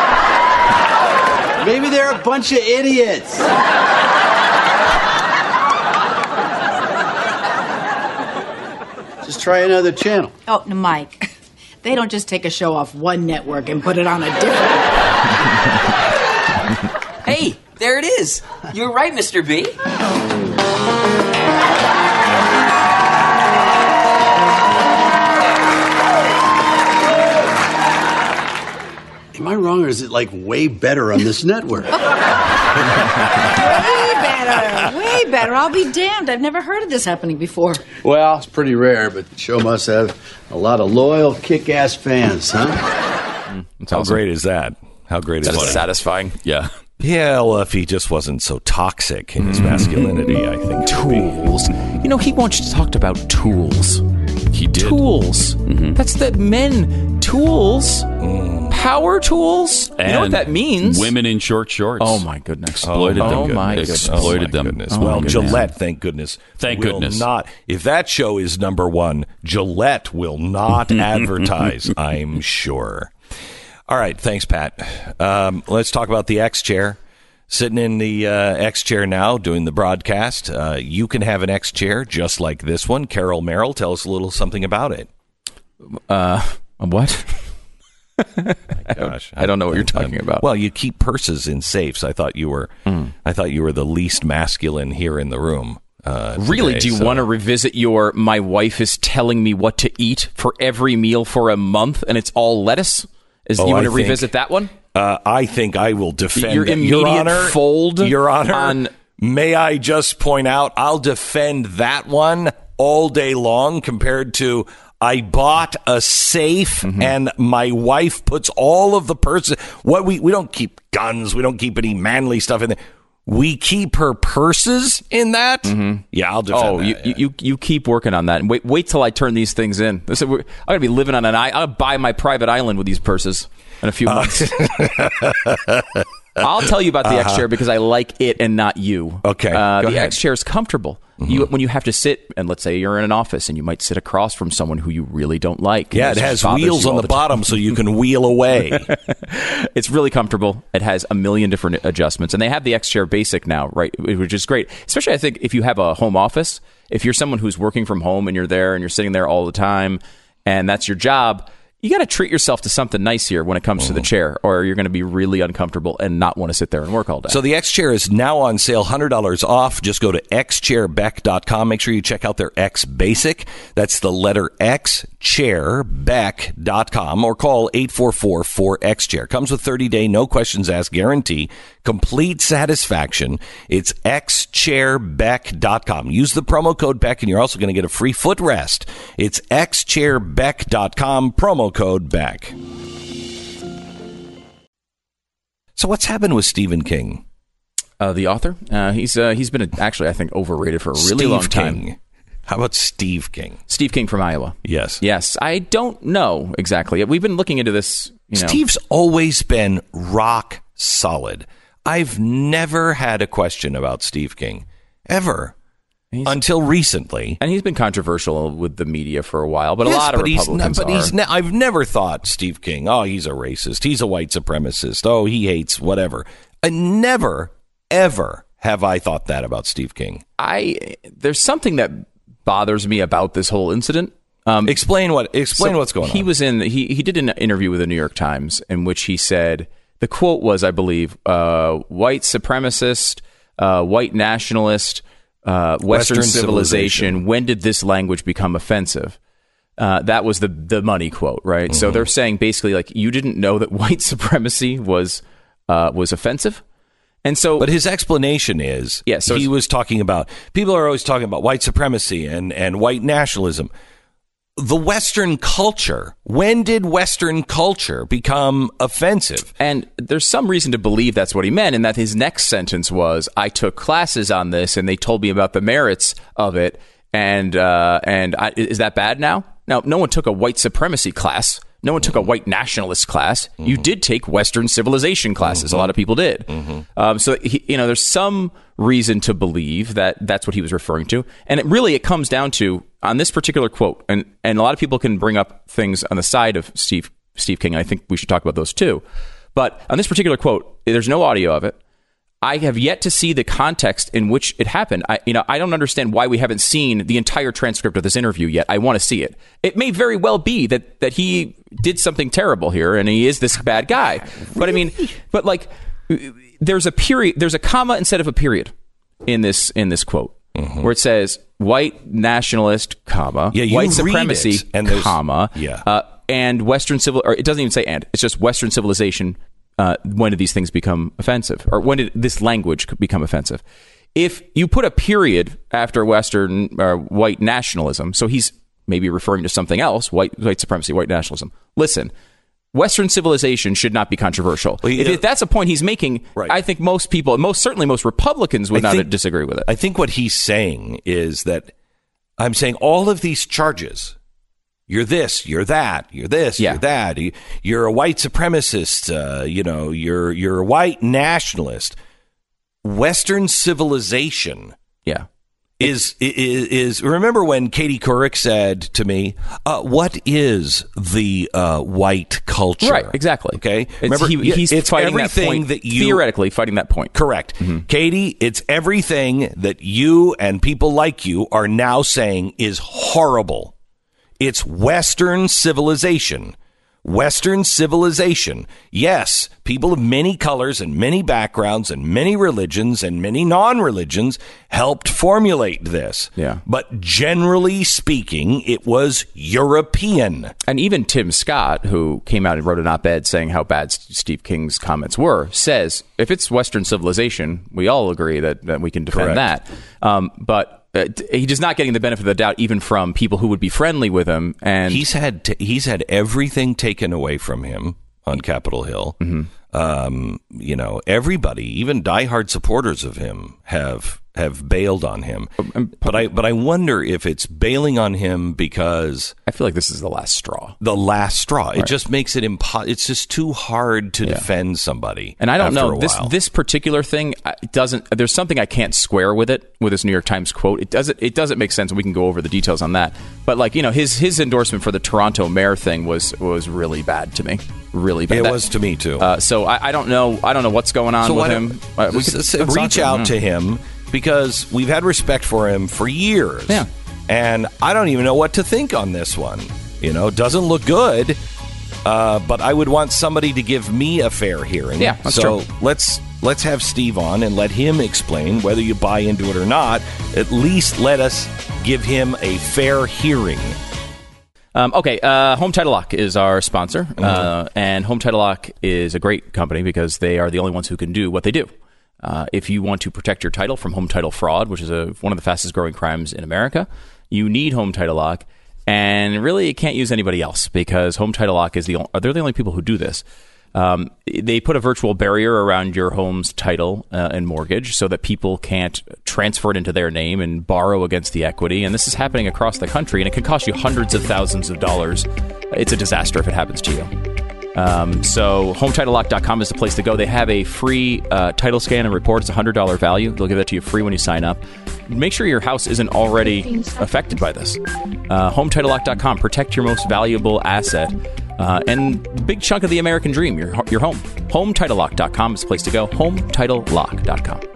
Maybe they're a bunch of idiots. Just try another channel. Oh, no, Mike. They don't just take a show off one network and put it on a different. Hey, there it is. You were right, Mister B. Am I wrong, or is it like way better on this network? Way better, way better. I'll be damned. I've never heard of this happening before. Well, it's pretty rare, but the show must have a lot of loyal, kick-ass fans, huh? Mm, How awesome. great is that? How great is that? That's satisfying. Yeah. Yeah, well, if he just wasn't so toxic in his masculinity, I think. Tools. You know, he once talked about tools. He did. Tools. Mm-hmm. That's the men. Tools. Mm. Power tools. And you know what that means? Women in short shorts. Oh, my goodness. Exploited oh, them. Oh, my goodness. Exploited oh, my them. Goodness. Oh, well, goodness. Gillette, thank goodness. Thank will goodness. Not, if that show is number one, Gillette will not advertise, I'm sure. All right. Thanks, Pat. Um, let's talk about the X chair. Sitting in the uh, X chair now, doing the broadcast. Uh, you can have an X chair just like this one. Carol Merrill, tell us a little something about it. Uh, what? Gosh, I don't know what you're talking about. Well, you keep purses in safes. I thought you were. Mm. I thought you were the least masculine here in the room. Uh, really? Today, do you so. want to revisit your? My wife is telling me what to eat for every meal for a month, and it's all lettuce. Is oh, you want to I think, revisit that one? Uh, I think I will defend your immediate Your Honor, fold. Your Honor, on, may I just point out? I'll defend that one all day long compared to. I bought a safe, mm-hmm. and my wife puts all of the purses. What we we don't keep guns, we don't keep any manly stuff in there. We keep her purses in that? Mm-hmm. Yeah, I'll defend Oh, that, you, yeah. you you keep working on that. And wait wait till I turn these things in. This is, we're, I'm going to be living on an island. I'll buy my private island with these purses in a few months. Uh, I'll tell you about the uh-huh. X-Chair because I like it and not you. Okay, uh, go the ahead. X-Chair is comfortable. Mm-hmm. You, when you have to sit, and let's say you're in an office and you might sit across from someone who you really don't like. Yeah, it has wheels on the, the bottom so you can wheel away. It's really comfortable. It has a million different adjustments. And they have the X-Chair Basic now, right, which is great. Especially, I think, if you have a home office, if you're someone who's working from home and you're there and you're sitting there all the time and that's your job, you got to treat yourself to something nice here when it comes mm-hmm. to the chair, or you're going to be really uncomfortable and not want to sit there and work all day. So the X-Chair is now on sale, one hundred dollars off. Just go to x chair beck dot com. Make sure you check out their X Basic. That's the letter x chair beck dot com, or call eight four four four X chair. Comes with thirty day, no questions asked guarantee. Complete satisfaction. It's x chair beck dot com. Use the promo code Beck, and you're also going to get a free footrest. It's x chair beck dot com, promo code Beck. So what's happened with Stephen King? Uh, the author? Uh, he's uh, he's been actually, I think, overrated for a really Steve long time. King. How about Steve King? Steve King from Iowa. Yes. Yes. I don't know exactly. We've been looking into this. You know. Steve's always been rock solid. I've never had a question about Steve King, ever, he's, until recently. And he's been controversial with the media for a while, but yes, a lot of but Republicans he's not, but are. He's ne- I've never thought Steve King, oh, he's a racist, he's a white supremacist, oh, he hates whatever. I never, ever have I thought that about Steve King. I There's something that bothers me about this whole incident. Um, explain what. Explain so what's going he on. He was in. He he did an interview with the New York Times in which he said the quote was, I believe, uh, "White supremacist, uh, white nationalist, uh, Western, Western civilization, civilization. When did this language become offensive?" Uh, that was the the money quote, right? Mm-hmm. So they're saying basically like you didn't know that white supremacy was uh, was offensive. And so, but his explanation is, yeah, so he was talking about, people are always talking about white supremacy and, and white nationalism. The Western culture, when did Western culture become offensive? And there's some reason to believe that's what he meant, and that his next sentence was, I took classes on this, and they told me about the merits of it, and uh, and I, is that bad now? Now, no one took a white supremacy class. No one took a white nationalist class. Mm-hmm. You did take Western civilization classes. Mm-hmm. A lot of people did. Mm-hmm. Um, so, he, you know, there's some reason to believe that that's what he was referring to. And it really, it comes down to, on this particular quote, and, and a lot of people can bring up things on the side of Steve Steve King, and I think we should talk about those too. But on this particular quote, there's no audio of it. I have yet to see the context in which it happened. I, you know, I don't understand why we haven't seen the entire transcript of this interview yet. I want to see it. It may very well be that that he did something terrible here, and he is this bad guy. Really? But I mean, but like, there's a period, there's a comma instead of a period in this in this quote, mm-hmm. where it says white nationalist, comma, yeah, white supremacy, and comma, yeah, uh, and Western civil, or it doesn't even say and. It's just Western civilization. Uh, when did these things become offensive? Or when did this language become offensive? If you put a period after Western or white nationalism, so he's maybe referring to something else, white white supremacy, white nationalism. Listen, Western civilization should not be controversial. Well, if, if that's a point he's making, right. I think most people, most certainly most Republicans would I not think, disagree with it. I think what he's saying is that I'm saying all of these charges, you're this, you're that, you're this, yeah. you're that. You're a white supremacist. Uh, you know, you're you're a white nationalist. Western civilization, yeah, is is, is remember when Katie Couric said to me, uh, "What is the uh, white culture?" Right, exactly. Okay, it's, remember he, he's it's fighting everything that, point, that you theoretically fighting that point. Correct, mm-hmm. Katie. It's everything that you and people like you are now saying is horrible. It's Western civilization. Western civilization. Yes, people of many colors and many backgrounds and many religions and many non-religions helped formulate this. Yeah. But generally speaking, it was European. And even Tim Scott, who came out and wrote an op-ed saying how bad Steve King's comments were, says if it's Western civilization, we all agree that, that we can defend Correct. that. Um, but Uh, he is not getting the benefit of the doubt, even from people who would be friendly with him. And he's had t- he's had everything taken away from him on Capitol Hill. Mm-hmm. Um, you know, everybody, even diehard supporters of him, have have bailed on him. But I but I wonder if it's bailing on him because I feel like this is the last straw. The last straw. Right. It just makes it impo- It's just too hard to Yeah. defend somebody. And I don't after know a this while. this particular thing uh, doesn't. There's something I can't square with it with this New York Times quote. It doesn't. It doesn't make sense. We can go over the details on that. But like you know, his his endorsement for the Toronto mayor thing was was really bad to me. Really bad. It That- was to me too. Uh, so I, I don't know. I don't know what's going on So with why him. don't- Uh, we s- could- s- let's reach talk out to him because we've had respect for him for years. Yeah. And I don't even know what to think on this one. You know, doesn't look good. Uh, but I would want somebody to give me a fair hearing. Yeah, that's so true. let's let's have Steve on and let him explain whether you buy into it or not. At least let us give him a fair hearing. Um, okay, uh, Home Title Lock is our sponsor, uh, and Home Title Lock is a great company because they are the only ones who can do what they do. Uh, if you want to protect your title from home title fraud, which is a, one of the fastest growing crimes in America, you need Home Title Lock, and really you can't use anybody else because Home Title Lock is the only, they're the only people who do this. Um, they put a virtual barrier around your home's title uh, and mortgage so that people can't transfer it into their name and borrow against the equity. And this is happening across the country, and it can cost you hundreds of thousands of dollars. It's a disaster if it happens to you. Um, so home title lock dot com is the place to go. They have a free uh, title scan and report. It's a one hundred dollars value. They'll give that to you free when you sign up. Make sure your house isn't already affected by this. Uh, home title lock dot com. Protect your most valuable asset. Uh, and big chunk of the American dream, your, your home. home title lock dot com is the place to go. home title lock dot com.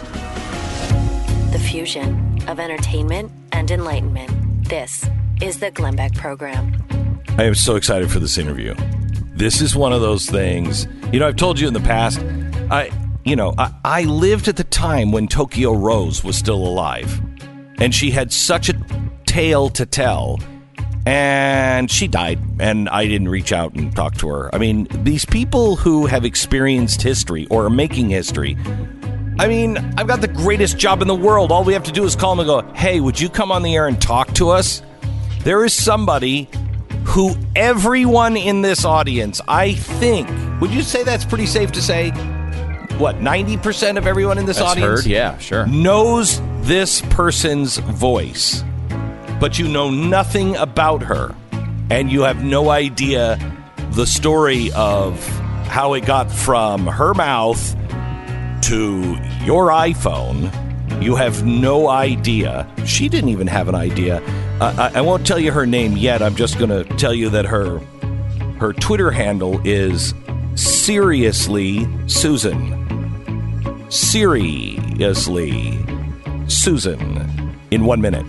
The fusion of entertainment and enlightenment. This is the Glenn Beck Program. I am so excited for this interview. This is one of those things, you know, I've told you in the past, I, you know, I, I lived at the time when Tokyo Rose was still alive, and she had such a tale to tell, and she died, and I didn't reach out and talk to her. I mean, these people who have experienced history or are making history, I mean, I've got the greatest job in the world. All we have to do is call them and go, hey, would you come on the air and talk to us? There is somebody who everyone in this audience, I think, would you say that's pretty safe to say? What, ninety percent of everyone in this That's audience? heard, yeah, sure. Knows this person's voice, but you know nothing about her, and you have no idea the story of how it got from her mouth to your iPhone. You have no idea. She didn't even have an idea. Uh, I, I won't tell you her name yet. I'm just going to tell you that her her Twitter handle is Seriously Susan. Seriously Susan. In one minute.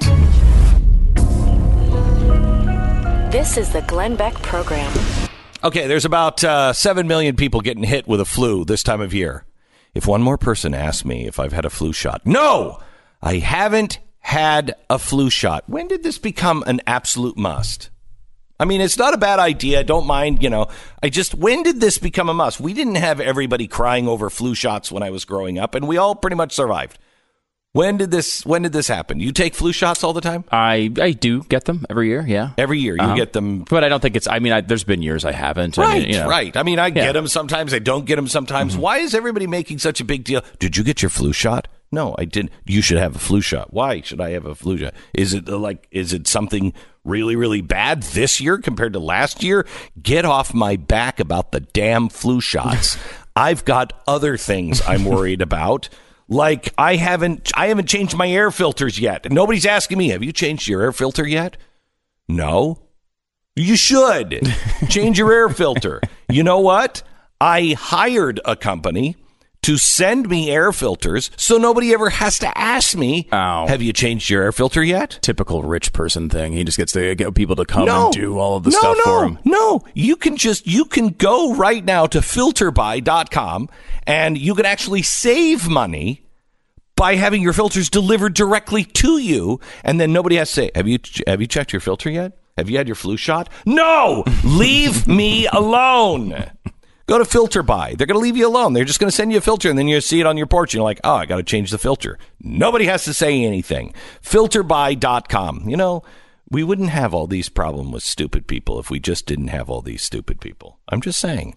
This is the Glenn Beck Program. Okay, there's about uh, seven million people getting hit with a flu this time of year. If one more person asks me if I've had a flu shot, no, I haven't had a flu shot. When did this become an absolute must? I mean, it's not a bad idea. Don't mind, you know. I just, when did this become a must? We didn't have everybody crying over flu shots when I was growing up, and we all pretty much survived. When did this, when did this happen? You take flu shots all the time? I, I do get them every year, yeah. Every year you Uh-huh. get them. But I don't think it's, I mean, I, there's been years I haven't. Right, I mean, you know. right. I mean, I Yeah. get them sometimes. I don't get them sometimes. Mm-hmm. Why is everybody making such a big deal? Did you get your flu shot? No, I didn't. You should have a flu shot. Why should I have a flu shot? Is it uh, like, is it something really, really bad this year compared to last year? Get off my back about the damn flu shots. I've got other things I'm worried about. Like I haven't, I haven't changed my air filters yet. Nobody's asking me, have you changed your air filter yet? No. You should change your air filter. You know what? I hired a company to send me air filters so nobody ever has to ask me, Ow. have you changed your air filter yet? Typical rich person thing. He just gets to get people to come No. and do all of the no, stuff no, for him. No, you can just, you can go right now to filter buy dot com and you can actually save money by having your filters delivered directly to you. And then nobody has to say, have you, have you checked your filter yet? Have you had your flu shot? No, leave me alone. Go to FilterBuy. They're going to leave you alone. They're just going to send you a filter, and then you see it on your porch. And you're like, oh, I got to change the filter. Nobody has to say anything. filter buy dot com. You know, we wouldn't have all these problems with stupid people if we just didn't have all these stupid people. I'm just saying.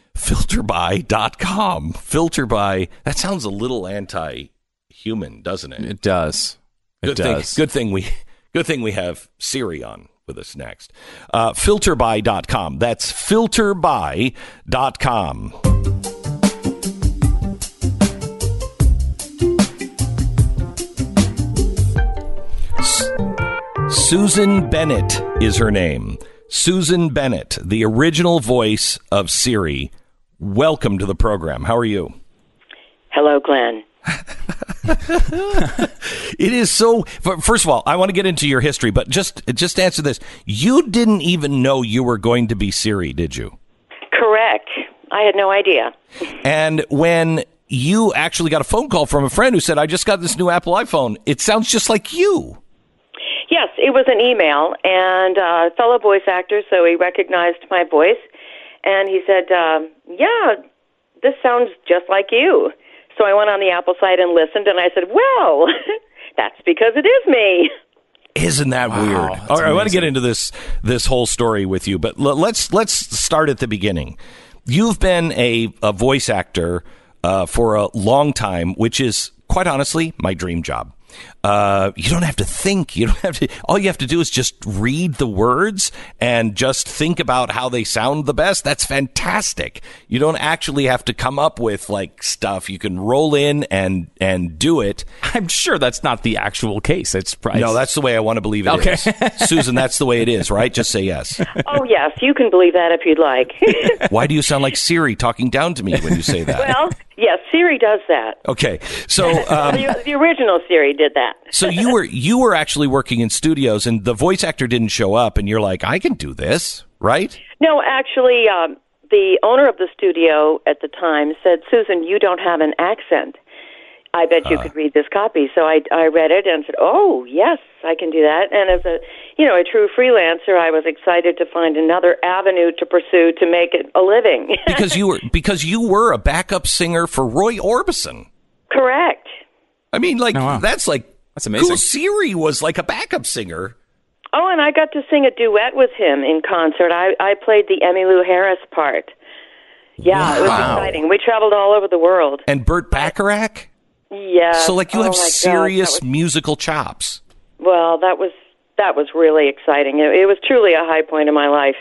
filterby dot com. Filterby. That sounds a little anti-human, doesn't it? It does. It good does. Thing, good thing we good thing we have Siri on with us next. Uh, filterby dot com. That's filterby dot com. S- Susan Bennett is her name. Susan Bennett, the original voice of Siri. Welcome to the program. How are you? Hello, Glenn. It is so. First of all, I want to get into your history, but just just answer this. You didn't even know you were going to be Siri, did you? Correct. I had no idea. And when you actually got a phone call from a friend who said, I just got this new Apple iPhone, it sounds just like you. Yes, it was an email, and uh, a fellow voice actor, so he recognized my voice, and he said, uh, yeah, this sounds just like you. So I went on the Apple site and listened, and I said, well, that's because it is me. Isn't that wow, weird? All right, amazing. I want to get into this this whole story with you, but l- let's let's start at the beginning. You've been a, a voice actor uh, for a long time, which is, quite honestly, my dream job. Uh, you don't have to think. You don't have to. All you have to do is just read the words and just think about how they sound the best. That's fantastic. You don't actually have to come up with like stuff. You can roll in and and do it. I'm sure that's not the actual case. It's probably no. That's the way I want to believe it okay. is. Susan, that's the way it is, right? Just say yes. Oh yes, you can believe that if you'd like. Why do you sound like Siri talking down to me when you say that? Well, yes, Siri does that. Okay, so um, the, the original Siri did that. So you were you were actually working in studios, and the voice actor didn't show up, and you're like, I can do this, right? No, actually, um, the owner of the studio at the time said, Susan, you don't have an accent. I bet you uh, could read this copy. So I, I read it and said, oh, yes, I can do that. And as a, you know, a true freelancer, I was excited to find another avenue to pursue to make it a living. because you were because you were a backup singer for Roy Orbison. Correct. I mean, like, oh, wow. that's like, that's amazing. Cool Siri was like a backup singer. Oh, and I got to sing a duet with him in concert. I, I played the Emmylou Harris part. Yeah, wow. It was exciting. We traveled all over the world. And Burt Bacharach? Yeah. So, like, you oh have serious gosh, was, musical chops. Well, that was that was really exciting. It, it was truly a high point in my life.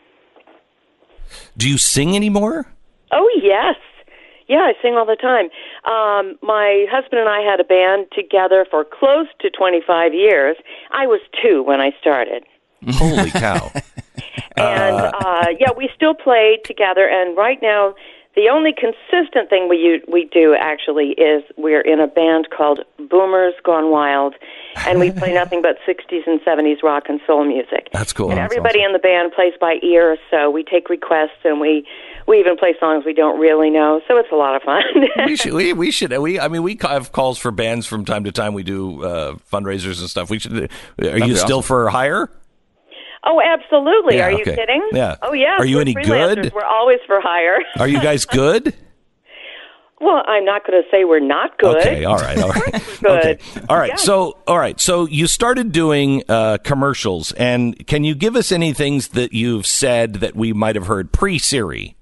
Do you sing anymore? Oh, yes. Yeah, I sing all the time. Um, my husband and I had a band together for close to twenty-five years. I was two when I started. Holy cow. and, uh, yeah, we still play together, and right now the only consistent thing we we do, actually, is we're in a band called Boomers Gone Wild, and we play nothing but sixties and seventies rock and soul music. That's cool. And That's everybody awesome. in the band plays by ear, so we take requests, and we, we even play songs we don't really know, so it's a lot of fun. we should, we, we should, we, I mean, we have calls for bands from time to time. We do uh, fundraisers and stuff. We should. Are That'd you still awesome. for hire? Oh, absolutely. Yeah, Are you okay. kidding? Yeah. Oh, yeah. Are you We're any freelancers. good? We're always for hire. Are you guys good? Well, I'm not going to say we're not good. Okay, all right, all right. good. Okay. All right. Yeah. So, all right. So you started doing uh, commercials, and can you give us any things that you've said that we might have heard pre-Siri?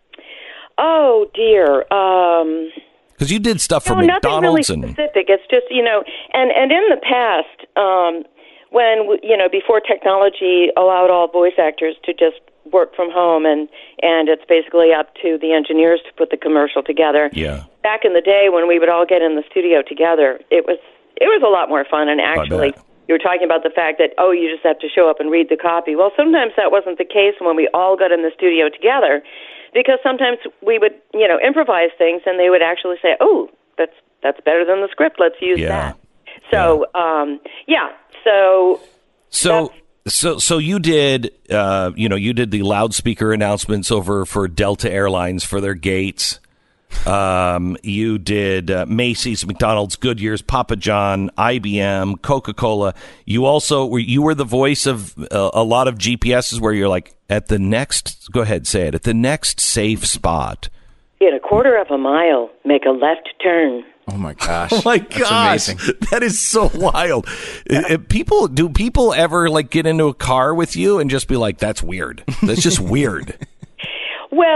Oh, dear. Um, because you did stuff for no, McDonald's nothing really and specific. It's just, you know, and, and in the past, um, when, you know, before technology allowed all voice actors to just work from home, and, and it's basically up to the engineers to put the commercial together. Yeah. Back in the day when we would all get in the studio together, it was it was a lot more fun. And actually, you were talking about the fact that, oh, you just have to show up and read the copy. Well, sometimes that wasn't the case when we all got in the studio together, because sometimes we would, you know, improvise things, and they would actually say, oh, that's that's better than the script. Let's use yeah. that. So, yeah, um, yeah so... So... So, so you did, uh, you know, you did the loudspeaker announcements over for Delta Airlines for their gates. Um, you did uh, Macy's, McDonald's, Goodyear's, Papa John, I B M, Coca-Cola. You also were you were the voice of uh, a lot of G P S's where you're like at the next. Go ahead, say it. At the next safe spot. In a quarter of a mile, make a left turn. Oh my gosh! Oh my gosh! That is so wild. People do people ever like get into a car with you and just be like, "That's weird. That's just weird." Well,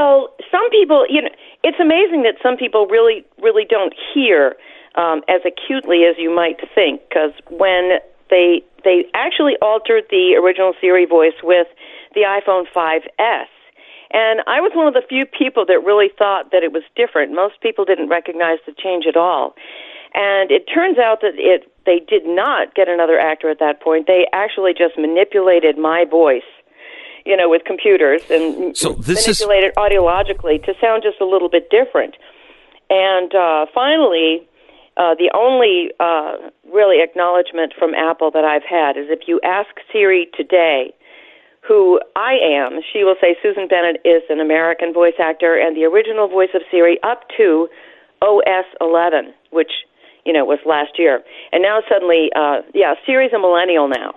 some people, you know, it's amazing that some people really, really don't hear um, as acutely as you might think, because when they they actually altered the original Siri voice with the iPhone five S. And I was one of the few people that really thought that it was different. Most people didn't recognize the change at all. And it turns out that it they did not get another actor at that point. They actually just manipulated my voice, you know, with computers and so this manipulated is... audiologically to sound just a little bit different. And uh, finally, uh, the only uh, really acknowledgement from Apple that I've had is if you ask Siri today who I am, she will say Susan Bennett is an American voice actor and the original voice of Siri up to O S eleven, which, you know, was last year. And now suddenly, uh, yeah, Siri's a millennial now.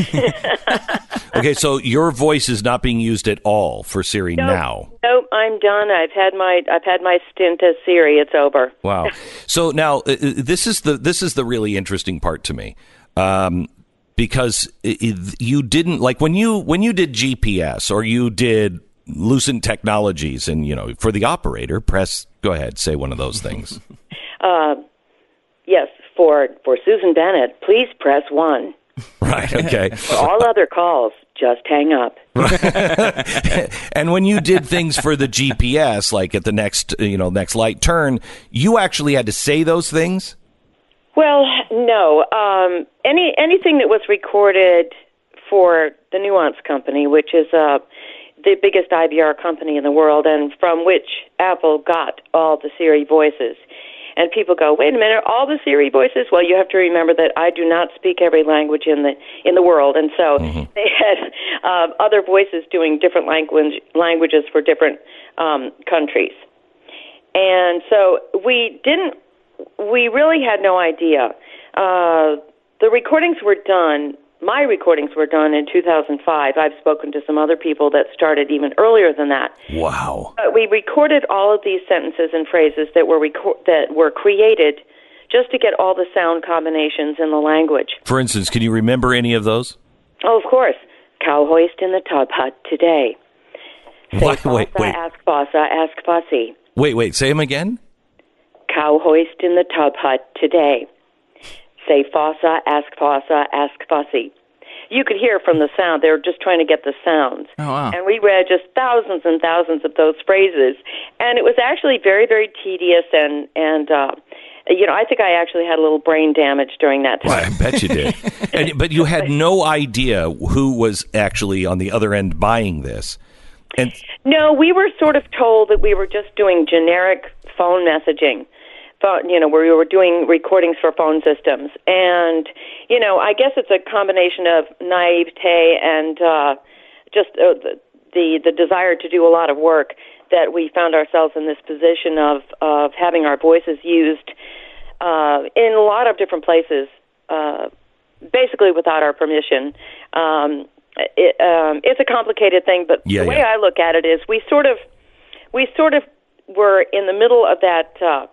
Okay, so your voice is not being used at all for Siri nope, now. Nope, I'm done. I've had my I've had my stint as Siri. It's over. Wow. So now uh, this is the this is the really interesting part to me. Um, because it, it, you didn't like when you when you did G P S or you did Lucent Technologies and, you know, for the operator, press go ahead, say one of those things. uh, yes, for for Susan Bennett, please press one. Right, okay. For all other calls, just hang up. And when you did things for the G P S, like at the next, you know, next light turn, you actually had to say those things? Well, no. Um, any anything that was recorded for the Nuance Company, which is uh, the biggest I V R company in the world, and from which Apple got all the Siri voices. And people go, wait a minute, all the Siri voices? Well, you have to remember that I do not speak every language in the in the world, and so mm-hmm. they had uh, other voices doing different language languages for different um, countries. And so we didn't. We really had no idea. Uh, the recordings were done, my recordings were done in two thousand five. I've spoken to some other people that started even earlier than that. Wow. But we recorded all of these sentences and phrases that were reco- that were created just to get all the sound combinations in the language. For instance, can you remember any of those? Oh, of course. Cow hoist in the tub hut today. Say wait, wait, fossa, wait. ask fossa, ask fussy. Wait, wait, say them again? Cow hoist in the tub hut today. Say fossa, ask fossa, ask fussy. You could hear from the sound. They were just trying to get the sounds. Oh, wow. And we read just thousands and thousands of those phrases. And it was actually very, very tedious. And, and uh, you know, I think I actually had a little brain damage during that time. Well, I bet you did. and, but you had no idea who was actually on the other end buying this. And no, we were sort of told that we were just doing generic phone messaging. You know, where we were doing recordings for phone systems. And, you know, I guess it's a combination of naivete and uh, just uh, the, the the desire to do a lot of work that we found ourselves in this position of, of having our voices used uh, in a lot of different places, uh, basically without our permission. Um, it, um, it's a complicated thing, but yeah, the way yeah. I look at it is we sort of we sort of were in the middle of that uh,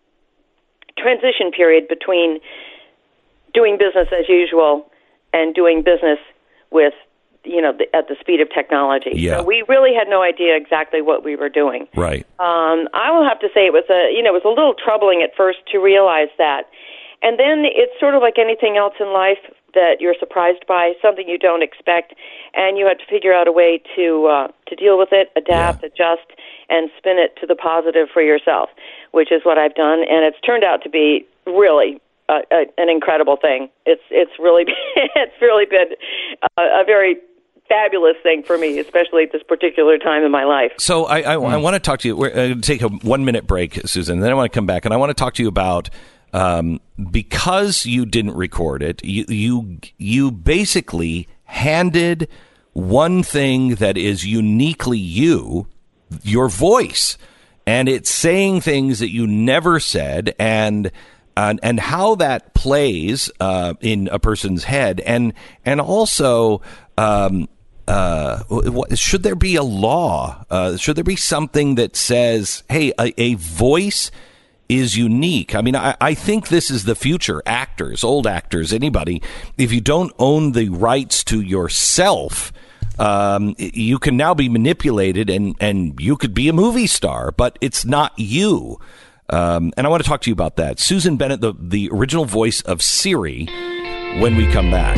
transition period between doing business as usual and doing business with, you know, the, at the speed of technology. Yeah. So we really had no idea exactly what we were doing. Right. Um, I will have to say it was a, you know, it was a little troubling at first to realize that. And then it's sort of like anything else in life that you're surprised by, something you don't expect, and you have to figure out a way to uh, to deal with it, adapt, yeah. adjust, and spin it to the positive for yourself, which is what I've done, and it's turned out to be really uh, a, an incredible thing. It's it's really it's really been a, a very fabulous thing for me, especially at this particular time in my life. So I, I, I want to talk to you. We're going to take a one-minute break, Susan, and then I want to come back, and I want to talk to you about um, because you didn't record it, you you you basically handed one thing that is uniquely you, your voice, and it's saying things that you never said, and and, and how that plays uh, in a person's head, and and also. Um, Uh, what, should there be a law? Uh, should there be something that says, hey, a, a voice is unique? I mean, I, I think this is the future. Actors, old actors, anybody, if you don't own the rights to yourself, Um, you can now be manipulated, and, and you could be a movie star, but it's not you. Um, and I want to talk to you about that. Susan Bennett, the, the original voice of Siri, when we come back.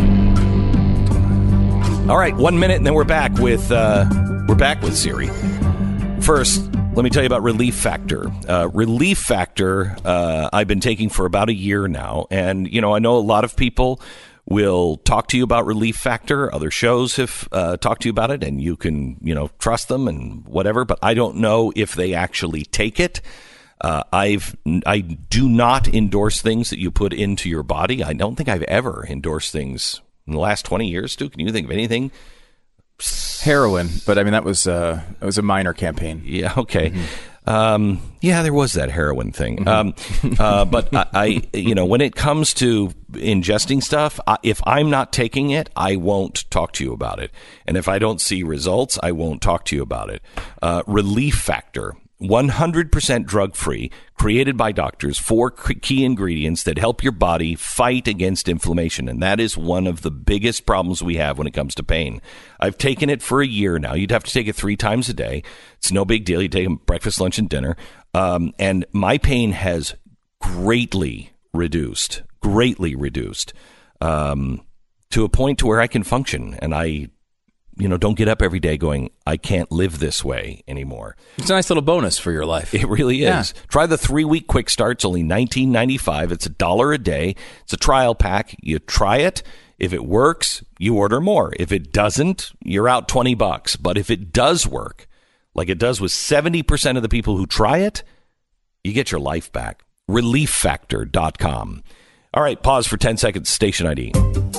All right, one minute, and then we're back with uh, we're back with Siri. First, let me tell you about Relief Factor. Uh, Relief Factor, uh, I've been taking for about a year now, and you know, I know a lot of people will talk to you about Relief Factor. Other shows have uh, talked to you about it, and you can, you know, trust them and whatever. But I don't know if they actually take it. Uh, I've I do not endorse things that you put into your body. I don't think I've ever endorsed things in the last twenty years. Stu, can you think of anything? Heroin, but I mean that was uh, it was a minor campaign. Yeah. Okay. Mm-hmm. Um, yeah, there was that heroin thing. Mm-hmm. Um, uh, but I, I, you know, when it comes to ingesting stuff, I, if I'm not taking it, I won't talk to you about it. And if I don't see results, I won't talk to you about it. Uh, Relief Factor. one hundred percent drug-free, created by doctors, four key ingredients that help your body fight against inflammation. And that is one of the biggest problems we have when it comes to pain. I've taken it for a year now. You'd have to take it three times a day. It's no big deal. You take it breakfast, lunch, and dinner. Um, and my pain has greatly reduced, greatly reduced, um, to a point to where I can function. And I... you know, don't get up every day going, I can't live this way anymore. It's a nice little bonus for your life. It really is. Yeah. Try the three-week quick start. It's only nineteen ninety-five. It's a dollar a day. It's a trial pack. You try it. If it works, you order more. If it doesn't, you're out twenty bucks. But if it does work, like it does with seventy percent of the people who try it, you get your life back. relief factor dot com. All right, pause for ten seconds. Station I D.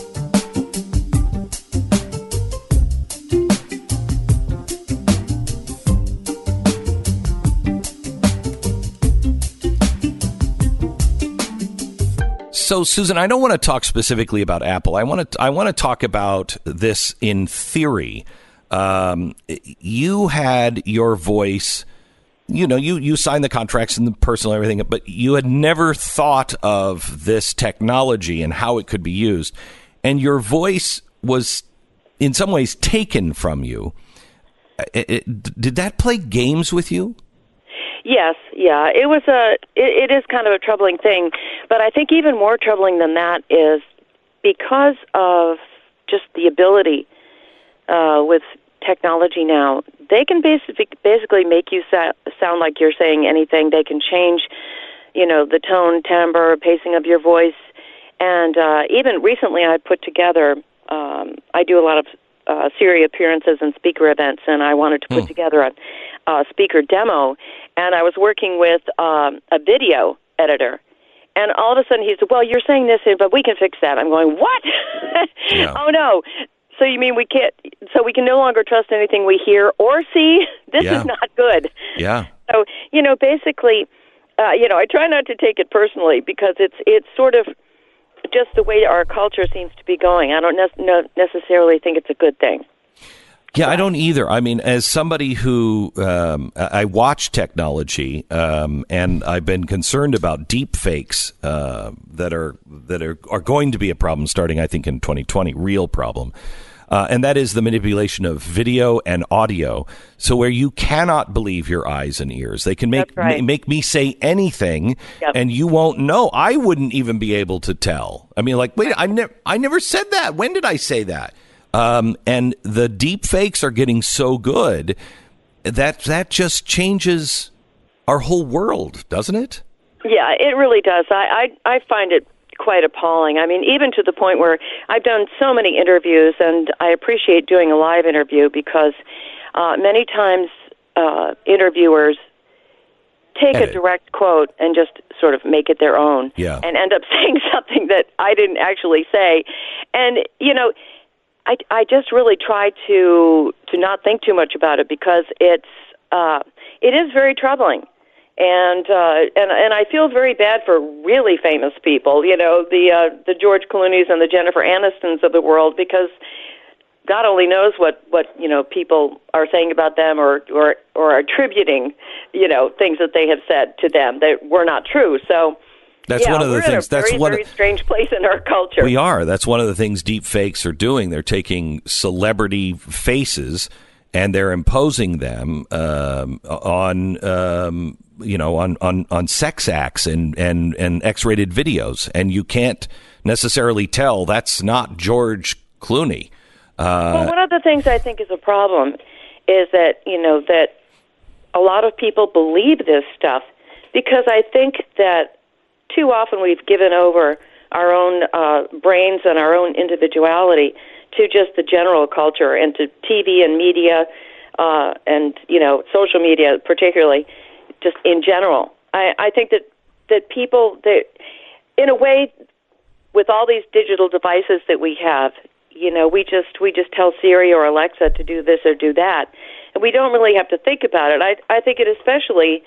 So, Susan, I don't want to talk specifically about Apple. I want to I want to talk about this in theory. Um, you had your voice, you know, you, you signed the contracts and the personal everything, but you had never thought of this technology and how it could be used. And your voice was in some ways taken from you. It, it, did that play games with you? Yes, yeah, it was a. It, it is kind of a troubling thing, but I think even more troubling than that is because of just the ability uh, with technology now. They can basically basically make you sa- sound like you're saying anything. They can change, you know, the tone, timbre, pacing of your voice, and uh, even recently I put together. Um, I do a lot of uh, Siri appearances and speaker events, and I wanted to put hmm. together a, a speaker demo. And I was working with um, a video editor. And all of a sudden he said, well, you're saying this, but we can fix that. I'm going, what? Yeah. Oh, no. So you mean we can't, so we can no longer trust anything we hear or see? This yeah. is not good. Yeah. So, you know, basically, uh, you know, I try not to take it personally because it's it's sort of just the way our culture seems to be going. I don't ne- necessarily think it's a good thing. Yeah, I don't either. I mean, as somebody who um, I watch technology, um, and I've been concerned about deep fakes uh, that are that are, are going to be a problem starting, I think, in twenty twenty, real problem. Uh, and that is the manipulation of video and audio. So where you cannot believe your eyes and ears. They can make right. ma- make me say anything, yep. and you won't know. I wouldn't even be able to tell. I mean, like, wait, I never I never said that. When did I say that? Um, and the deep fakes are getting so good that that just changes our whole world, doesn't it? Yeah, it really does. I, I, I find it quite appalling. I mean, even to the point where I've done so many interviews, and I appreciate doing a live interview because uh, many times uh, interviewers take Edit. a direct quote and just sort of make it their own yeah. and end up saying something that I didn't actually say. And, you know, I, I just really try to to not think too much about it because it's uh, it is very troubling, and uh, and and I feel very bad for really famous people, you know, the uh, the George Clooney's and the Jennifer Anistons of the world, because God only knows what, what you know people are saying about them or, or or attributing, you know, things that they have said to them that were not true. So That's yeah, one of the we're things. In a that's very, one. very strange place in our culture. We are. That's one of the things deep fakes are doing. They're taking celebrity faces and they're imposing them um, on, um, you know, on, on, on sex acts and, and, and X-rated videos, and you can't necessarily tell that's not George Clooney. Uh, well, one of the things I think is a problem is that you know that a lot of people believe this stuff because I think that too often we've given over our own uh, brains and our own individuality to just the general culture and to T V and media uh, and, you know, social media particularly, just in general. I, I think that, that people, that in a way, with all these digital devices that we have, you know, we just we just tell Siri or Alexa to do this or do that. And we don't really have to think about it. I, I think it especially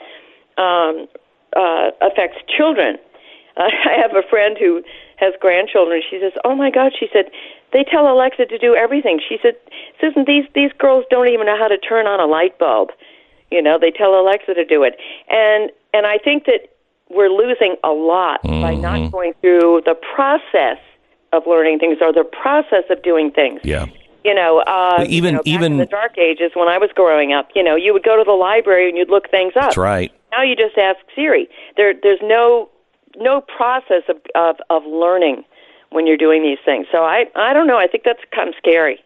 um, uh, affects children. Uh, I have a friend who has grandchildren. She says, "Oh my God," she said, "they tell Alexa to do everything." She said, "Susan, these these girls don't even know how to turn on a light bulb. You know, they tell Alexa to do it." And and I think that we're losing a lot mm-hmm. by not going through the process of learning things or the process of doing things. Yeah. You know, uh, well, even you know, back even in the dark ages when I was growing up, you know, you would go to the library and you'd look things up. That's right. Now you just ask Siri. There, there's no no process of, of, of learning when you're doing these things. So I, I don't know. I think that's kind of scary.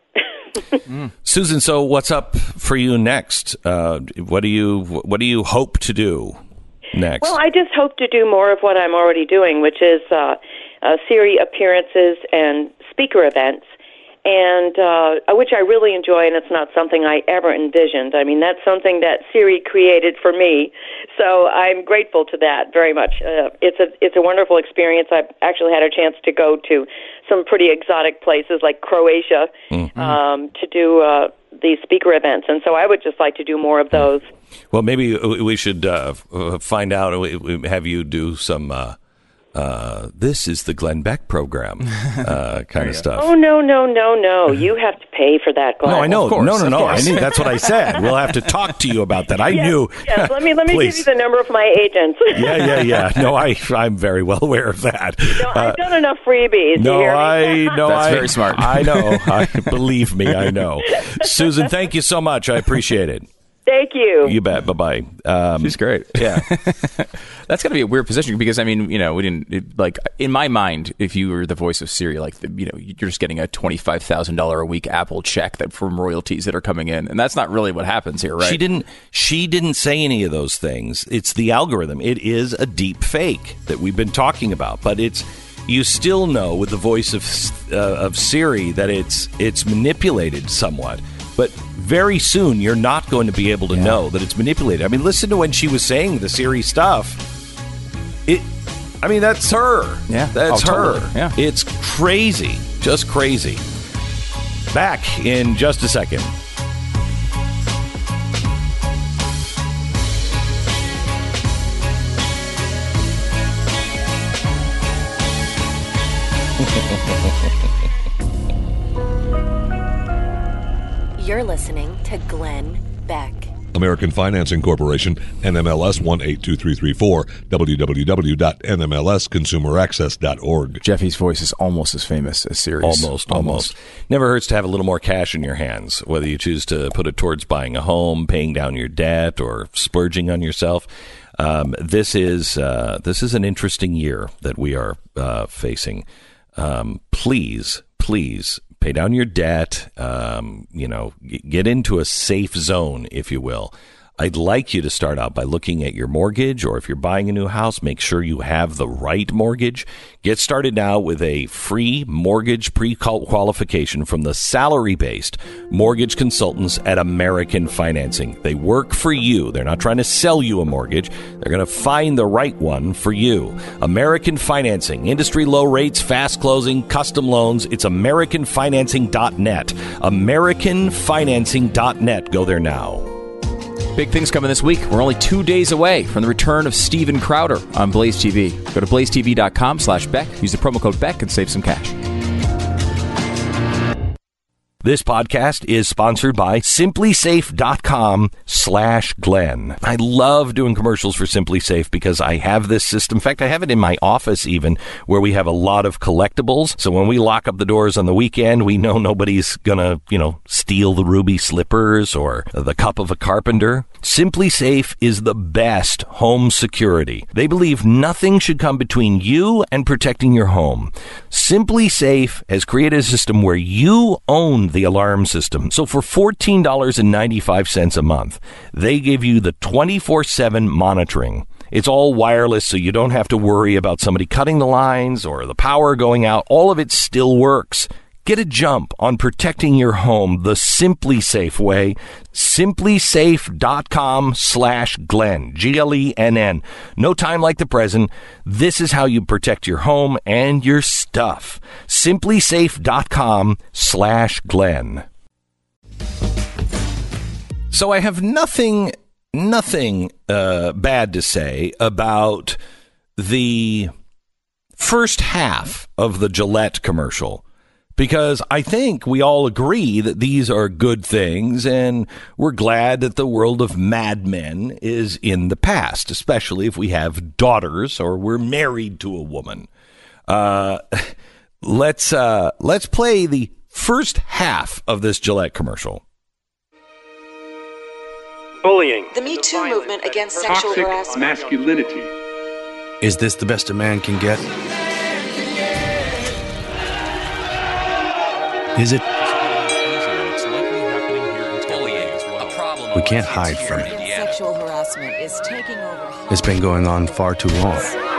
mm. Susan, so what's up for you next? Uh, what do you what do you hope to do next? Well, I just hope to do more of what I'm already doing, which is uh, uh, Siri appearances and speaker events, and uh, which I really enjoy, and it's not something I ever envisioned. I mean, that's something that Siri created for me, so I'm grateful to that very much. Uh, it's a it's a wonderful experience. I've actually had a chance to go to some pretty exotic places like Croatia mm-hmm. um, to do uh, these speaker events, and so I would just like to do more of those. Well, maybe we should uh, find out, have you do some... Uh Uh, this is the Glenn Beck program, uh, kind of stuff. Oh, no, no, no, no. You have to pay for that, Glenn. No, I know. Course, no, no, no. I course. knew, that's what I said. We'll have to talk to you about that. I yes, knew. Yes, let me, let me give you the number of my agents. yeah, yeah, yeah. No, I, I'm very well aware of that. No, I've uh, done enough freebies. No, you hear I me? know. That's I, very smart. I know. I, believe me, I know. Susan, thank you so much. I appreciate it. Thank you. You bet. Bye-bye. Um, She's great. Yeah. That's got to be a weird position because, I mean, you know, we didn't, it, like, in my mind, if you were the voice of Siri, like, the, you know, you're just getting a twenty-five thousand dollars a week Apple check that from royalties that are coming in. And that's not really what happens here, right? She didn't, she didn't say any of those things. It's the algorithm. It is a deep fake that we've been talking about, but it's, you still know with the voice of, uh, of Siri that it's, it's manipulated somewhat. But very soon, you're not going to be able to yeah. know that it's manipulated. I mean, listen to when she was saying the Siri stuff. It, I mean, that's her. Yeah, that's oh, her. Totally. Yeah. It's crazy, just crazy. Back in just a second. You're listening to Glenn Beck. American Financing Corporation, N M L S one eight two three three four, w w w dot n m l s consumer access dot org. Jeffy's voice is almost as famous as Siri's. Almost, almost, almost. Never hurts to have a little more cash in your hands, whether you choose to put it towards buying a home, paying down your debt, or splurging on yourself. Um, this is uh, this is an interesting year that we are uh, facing. Um, please, please. Pay down your debt, um, you know, get into a safe zone, if you will. I'd like you to start out by looking at your mortgage, or if you're buying a new house, make sure you have the right mortgage. Get started now with a free mortgage pre-qualification from the salary-based mortgage consultants at American Financing. They work for you. They're not trying to sell you a mortgage. They're going to find the right one for you. American Financing, industry low rates, fast closing, custom loans. It's american financing dot net. american financing dot net. Go there now. Big things coming this week. We're only two days away from the return of Steven Crowder on Blaze T V. Go to blaze t v dot com slash Beck. Use the promo code Beck and save some cash. This podcast is sponsored by simplysafe.com slash Glenn. I love doing commercials for SimpliSafe because I have this system. In fact, I have it in my office even, where we have a lot of collectibles. So when we lock up the doors on the weekend, we know nobody's going to, you know, steal the ruby slippers or the cup of a carpenter. SimpliSafe is the best home security. They believe nothing should come between you and protecting your home. SimpliSafe has created a system where you own the alarm system. So for fourteen dollars and ninety-five cents a month, they give you the twenty-four seven monitoring. It's all wireless, so you don't have to worry about somebody cutting the lines or the power going out. All of it still works. Get a jump on protecting your home the SimpliSafe way. simplysafe.com slash Glenn. G L E N N. No time like the present. This is how you protect your home and your stuff. simplysafe.com slash Glenn. So I have nothing, nothing uh, bad to say about the first half of the Gillette commercial, because I think we all agree that these are good things, and we're glad that the world of Mad Men is in the past, especially if we have daughters or we're married to a woman. Uh, let's uh, let's play the first half of this Gillette commercial. Bullying. The Me Too movement against sexual Toxic harassment. masculinity. Is this the best a man can get? Is it? We can't hide from it. Sexual harassment is taking over. It's been going on far too long.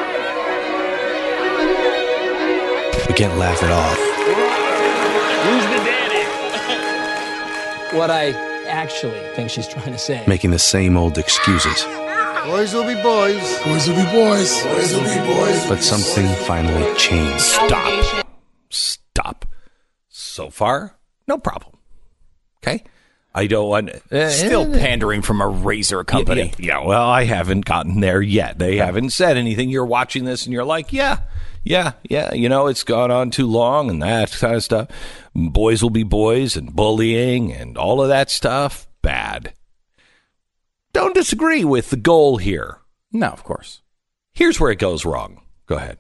We can't laugh it off. Who's the daddy? What I actually think she's trying to say. Making the same old excuses. Boys will be boys. Boys will be boys. Boys will be boys. But something finally changed. Stop. Stop. So far, no problem. Okay? I don't want... Uh, Still pandering from a razor company. Yeah, yeah, well, I haven't gotten there yet. They haven't said anything. You're watching this and you're like, yeah, yeah, yeah, you know, it's gone on too long and that kind of stuff. Boys will be boys and bullying and all of that stuff. Bad. Don't disagree with the goal here. No, of course. Here's where it goes wrong. Go ahead.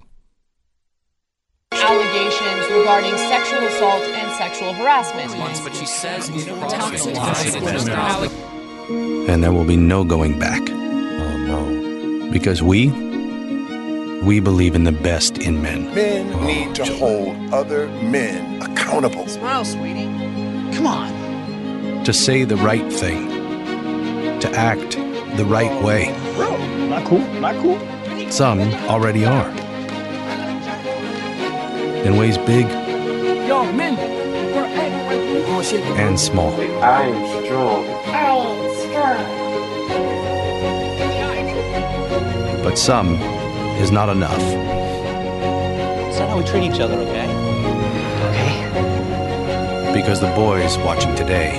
Allegations regarding sexual assault and sexual harassment. But she says And there will be no going back. Oh, no. Because we, we believe in the best in men. Men Oh, need to hold other men accountable. Smile, sweetie. Come on. To say the right thing. To act the right way. Bro, not cool, not cool. Some already are. In ways big Yo, men. Oh, shit. and small. I am strong. But some is not enough. Is that how we treat each other, okay? Okay. Because the boys watching today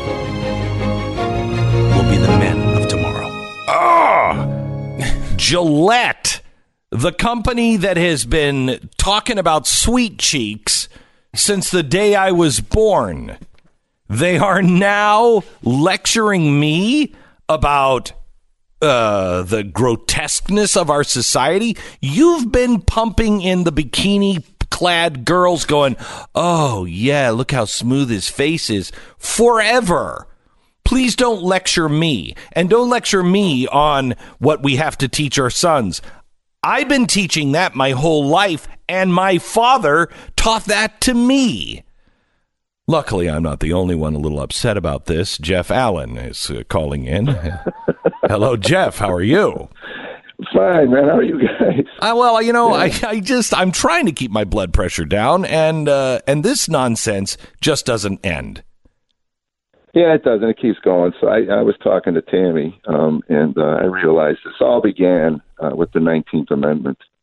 will be the men of tomorrow. Ah! Gillette, the company that has been talking about sweet cheeks since the day I was born. They are now lecturing me about uh, the grotesqueness of our society. You've been pumping in the bikini-clad girls going, oh, yeah, look how smooth his face is, forever. Please don't lecture me, and don't lecture me on what we have to teach our sons. I've been teaching that my whole life, and my father taught that to me. Luckily, I'm not the only one a little upset about this. Jeff Allen is uh, calling in. Hello, Jeff. How are you? Fine, man. How are you guys? Uh, well, you know, yeah. I, I just, I'm trying to keep my blood pressure down, and uh, and this nonsense just doesn't end. Yeah, it does, and it keeps going. So I, I was talking to Tammy, um, and uh, I realized this all began uh, with the nineteenth Amendment.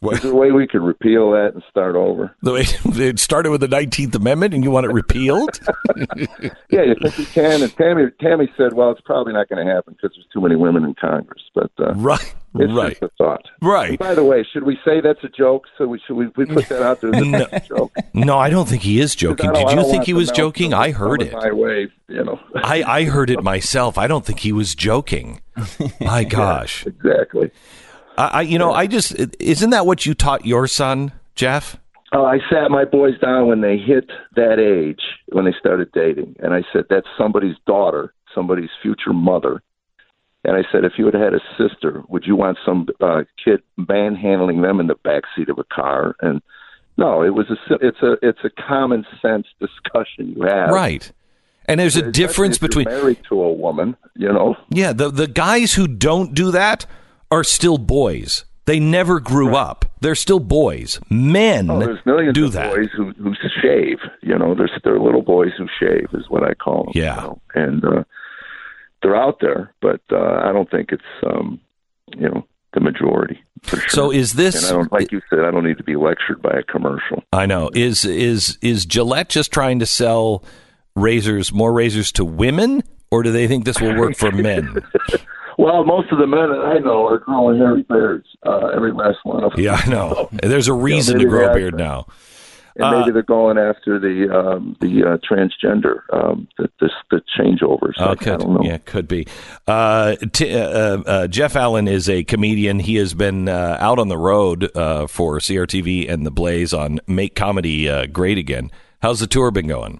Is there a way we could repeal that and start over? The way it started with the nineteenth Amendment, and you want it repealed? Yeah, you think you can? And Tammy, Tammy said, "Well, it's probably not going to happen because there's too many women in Congress." But uh, right, it's right, just a thought. Right. And by the way, should we say that's a joke? So we should we, we put that out there? As no, a joke? No, I don't think he is joking. Did you think he was joking? I heard it. My way, you know. I, I heard it myself. I don't think he was joking. My gosh. Yeah, exactly. I, I, you know, I just, isn't that what you taught your son, Jeff? Oh, I sat my boys down when they hit that age, when they started dating, and I said, that's somebody's daughter, somebody's future mother. And I said, if you had had a sister, would you want some uh, kid manhandling them in the backseat of a car? And no, it was a, it's a, it's a common sense discussion you have. Right. And there's a difference between married to a woman, you know. Yeah, the the guys who don't do that are still boys. They never grew right. up. They're still boys. Men oh, there's millions do of that. boys who, who shave. You know, there's there are little boys who shave, is what I call them. Yeah, you know? And uh, they're out there, but uh, I don't think it's um, you know the majority. For sure. So is this? And I don't, like you said, I don't need to be lectured by a commercial. I know. Is is is Gillette just trying to sell razors, more razors to women, or do they think this will work for men? Well, most of the men that I know are growing hairy beards, uh, every last one of them. Yeah, I know. There's a reason you know, to grow a beard now. And uh, maybe they're going after the um, the uh, transgender, um, the, the, the changeovers. Oh, like, could, I don't know. Yeah, could be. Uh, t- uh, uh, Jeff Allen is a comedian. He has been uh, out on the road uh, for C R T V and The Blaze on Make Comedy uh, Great Again. How's the tour been going?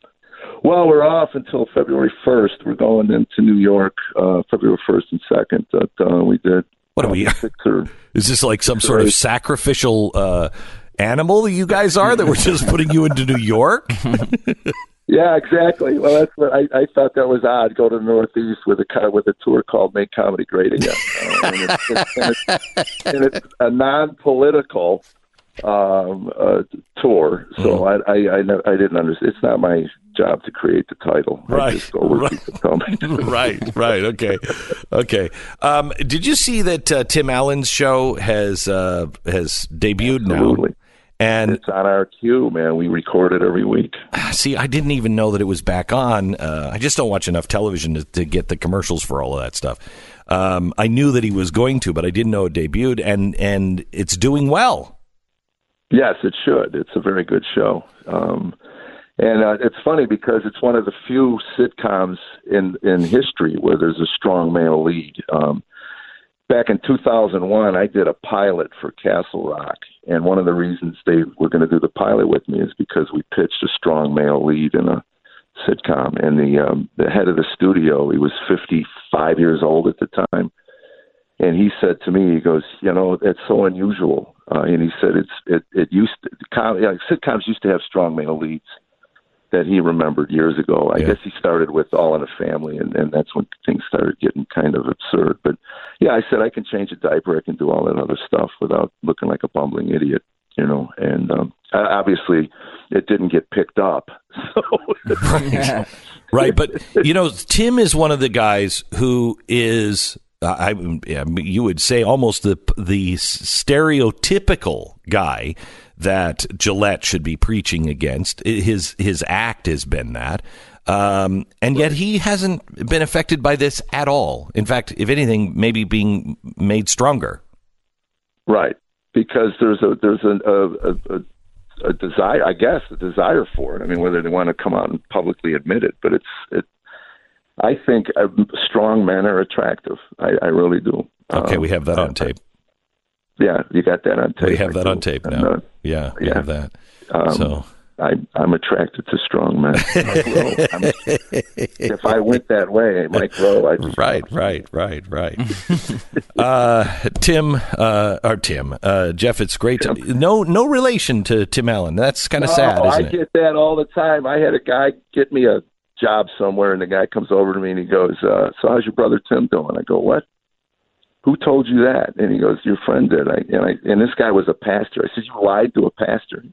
Well, we're off until February first. We're going into New York uh, February first and second. But uh, we did. What are we? Six or, is this like some sort of sacrificial uh, animal that you guys are that we're just putting you into New York? Yeah, exactly. Well, that's what I, I thought that was odd. Go to the Northeast with a with a tour called Make Comedy Great Again, uh, and, it's, it's, and, it's, and it's a non-political um, uh, tour. So mm. I, I, I, I didn't understand. It's not my job to create the title. Right. I just go where right. people tell me. right. Right. Okay. Okay. Um, did you see that uh, Tim Allen's show has uh, has debuted Absolutely. now? And it's on our queue, man. We record it every week. See, I didn't even know that it was back on. Uh, I just don't watch enough television to, to get the commercials for all of that stuff. Um, I knew that he was going to, but I didn't know it debuted, and and it's doing well. Yes, it should. It's a very good show. Um, and uh, it's funny because it's one of the few sitcoms in, in history where there's a strong male lead. Um, back in two thousand one, I did a pilot for Castle Rock. And one of the reasons they were going to do the pilot with me is because we pitched a strong male lead in a sitcom. And the um, the head of the studio, he was fifty-five years old at the time. And he said to me, he goes, you know, it's so unusual. Uh, and he said it's it, it used to, com- yeah, sitcoms used to have strong male leads that he remembered years ago. I yeah. guess he started with All in a Family, and, and that's when things started getting kind of absurd. But, yeah, I said I can change a diaper. I can do all that other stuff without looking like a bumbling idiot, you know. And um, obviously it didn't get picked up. So right. right. But, you know, Tim is one of the guys who is – I, you would say almost the the stereotypical guy that Gillette should be preaching against. His his act has been that, um, and yet he hasn't been affected by this at all. In fact, if anything, maybe being made stronger. Right, because there's a there's a a, a, a desire, I guess, a desire for it. I mean, whether they want to come out and publicly admit it, but it's it. I think uh, strong men are attractive. I, I really do. Okay, um, we have that on tape. Yeah, you got that on tape. We have that on tape now. Uh, yeah, we yeah. have that. Um, so I, I'm attracted to strong men. If I went that way, it might grow. I'd right, right, right, right. uh, Tim, uh, or Tim, uh, Jeff, it's great. To, no, no relation to Tim Allen. That's kind of no, sad, isn't I it? I get that all the time. I had a guy get me a job somewhere, and the guy comes over to me and he goes, uh, so how's your brother Tim doing? I go, what? who told you that? And he goes, your friend did. I, and, I, and this guy was a pastor. I said, you lied to a pastor.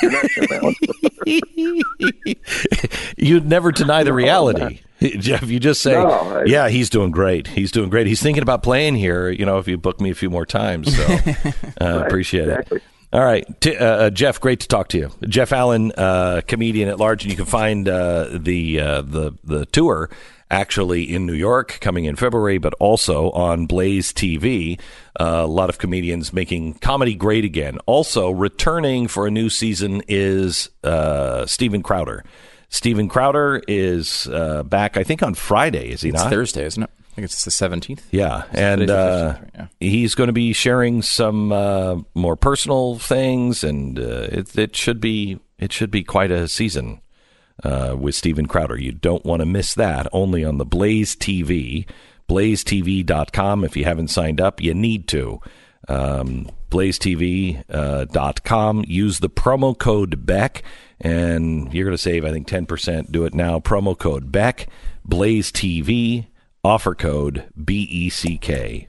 You'd never deny the reality. Jeff, you just say, no, I, yeah, he's doing great. He's doing great. He's thinking about playing here, you know, if you book me a few more times. So uh, right, appreciate exactly. it. All right. T- uh, Jeff, great to talk to you. Jeff Allen, uh, comedian at large, and you can find uh, the uh, the the tour actually in New York coming in February, but also on Blaze T V. Uh, a lot of comedians making comedy great again. Also returning for a new season is uh, Steven Crowder. Steven Crowder is uh, back, I think, on Friday, is he it's not? It's Thursday, isn't it? I think it's the seventeenth. Yeah, and uh, right? yeah. he's going to be sharing some uh, more personal things, and uh, it, it should be it should be quite a season uh, with Steven Crowder. You don't want to miss that. Only on the Blaze T V, blaze T V dot com. If you haven't signed up, you need to. Um, blaze T V dot com. Use the promo code Beck, and you're going to save, I think, ten percent. Do it now. Promo code Beck, Blaze T V. Offer code B E C K.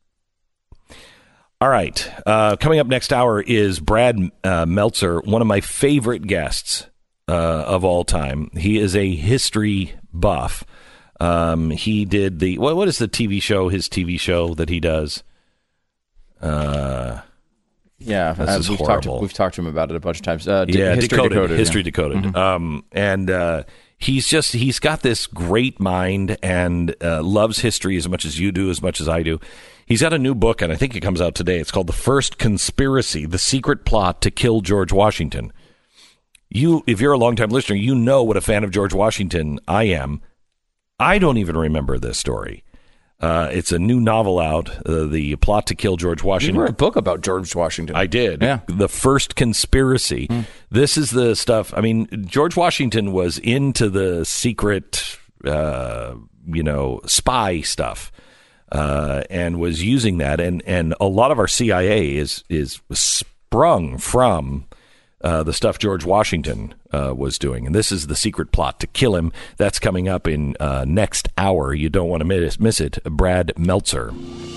All right. Uh, coming up next hour is Brad uh, Meltzer, one of my favorite guests uh, of all time. He is a history buff. Um, he did the, what, what is the T V show, his T V show that he does? Uh, yeah, this uh, is we've horrible. Talked to, we've talked to him about it a bunch of times. Uh, yeah, History Decoded. Decoded. History Yeah. Decoded. Mm-hmm. Um, and uh, he's just, he's got this great mind and uh, loves history as much as you do, as much as I do. He's got a new book, and I think it comes out today. It's called The First Conspiracy, The Secret Plot to Kill George Washington. You, if you're a longtime listener, you know what a fan of George Washington I am. I don't even remember this story. Uh, it's a new novel out, uh, The Plot to Kill George Washington. You wrote a book about George Washington. I did. Yeah. The First Conspiracy. Mm. This is the stuff. I mean, George Washington was into the secret, uh, you know, spy stuff, uh, and was using that. And, and a lot of our C I A is is sprung from uh, the stuff George Washington uh, was doing. And this is the secret plot to kill him. That's coming up in uh, next hour. You don't want to miss, miss it. Brad Meltzer.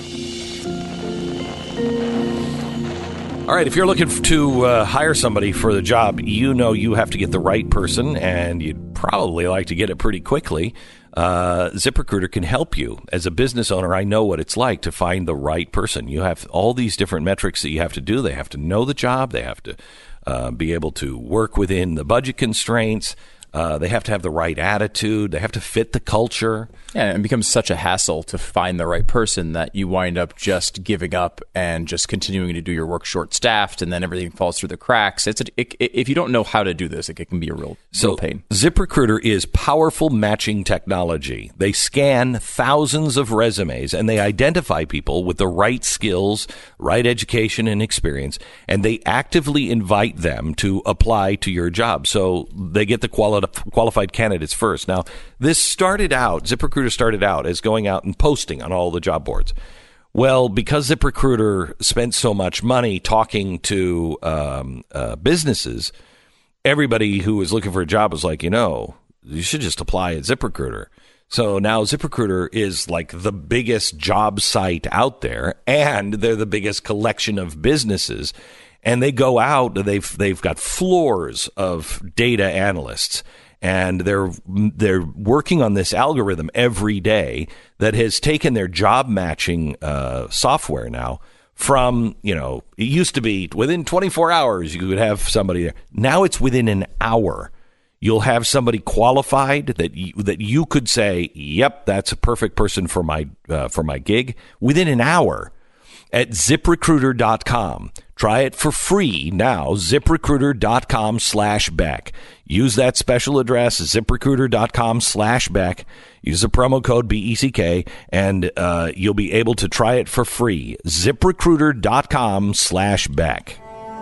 All right, if you're looking to uh, hire somebody for the job, you know you have to get the right person, and you'd probably like to get it pretty quickly. Uh, ZipRecruiter can help you. As a business owner, I know what it's like to find the right person. You have all these different metrics that you have to do. They have to know the job. They have to uh, be able to work within the budget constraints. Uh, they have to have the right attitude. They have to fit the culture. Yeah, it becomes such a hassle to find the right person that you wind up just giving up and just continuing to do your work short-staffed, and then everything falls through the cracks. It's a, it, if you don't know how to do this, it can be a real, so real pain. ZipRecruiter is powerful matching technology. They scan thousands of resumes, and they identify people with the right skills, right education, and experience, and they actively invite them to apply to your job. So they get the quali- qualified candidates first. Now, this started out, ZipRecruiter started out as going out and posting on all the job boards. Well, because ZipRecruiter spent so much money talking to um, uh, businesses, everybody who was looking for a job was like, you know, you should just apply at ZipRecruiter. So now ZipRecruiter is like the biggest job site out there, and they're the biggest collection of businesses. And they go out, they've they've got floors of data analysts, and they're they're working on this algorithm every day that has taken their job matching uh, software now from, you know, it used to be within twenty-four hours you could have somebody there. Now it's within an hour. You'll have somebody qualified that you, that you could say, yep, that's a perfect person for my uh, for my gig within an hour at zip recruiter dot com. Try it for free now, zip recruiter dot com slash Beck. Use that special address, zip recruiter dot com slash Beck. Use the promo code B E C K, and uh, you'll be able to try it for free. zip recruiter dot com slash Beck.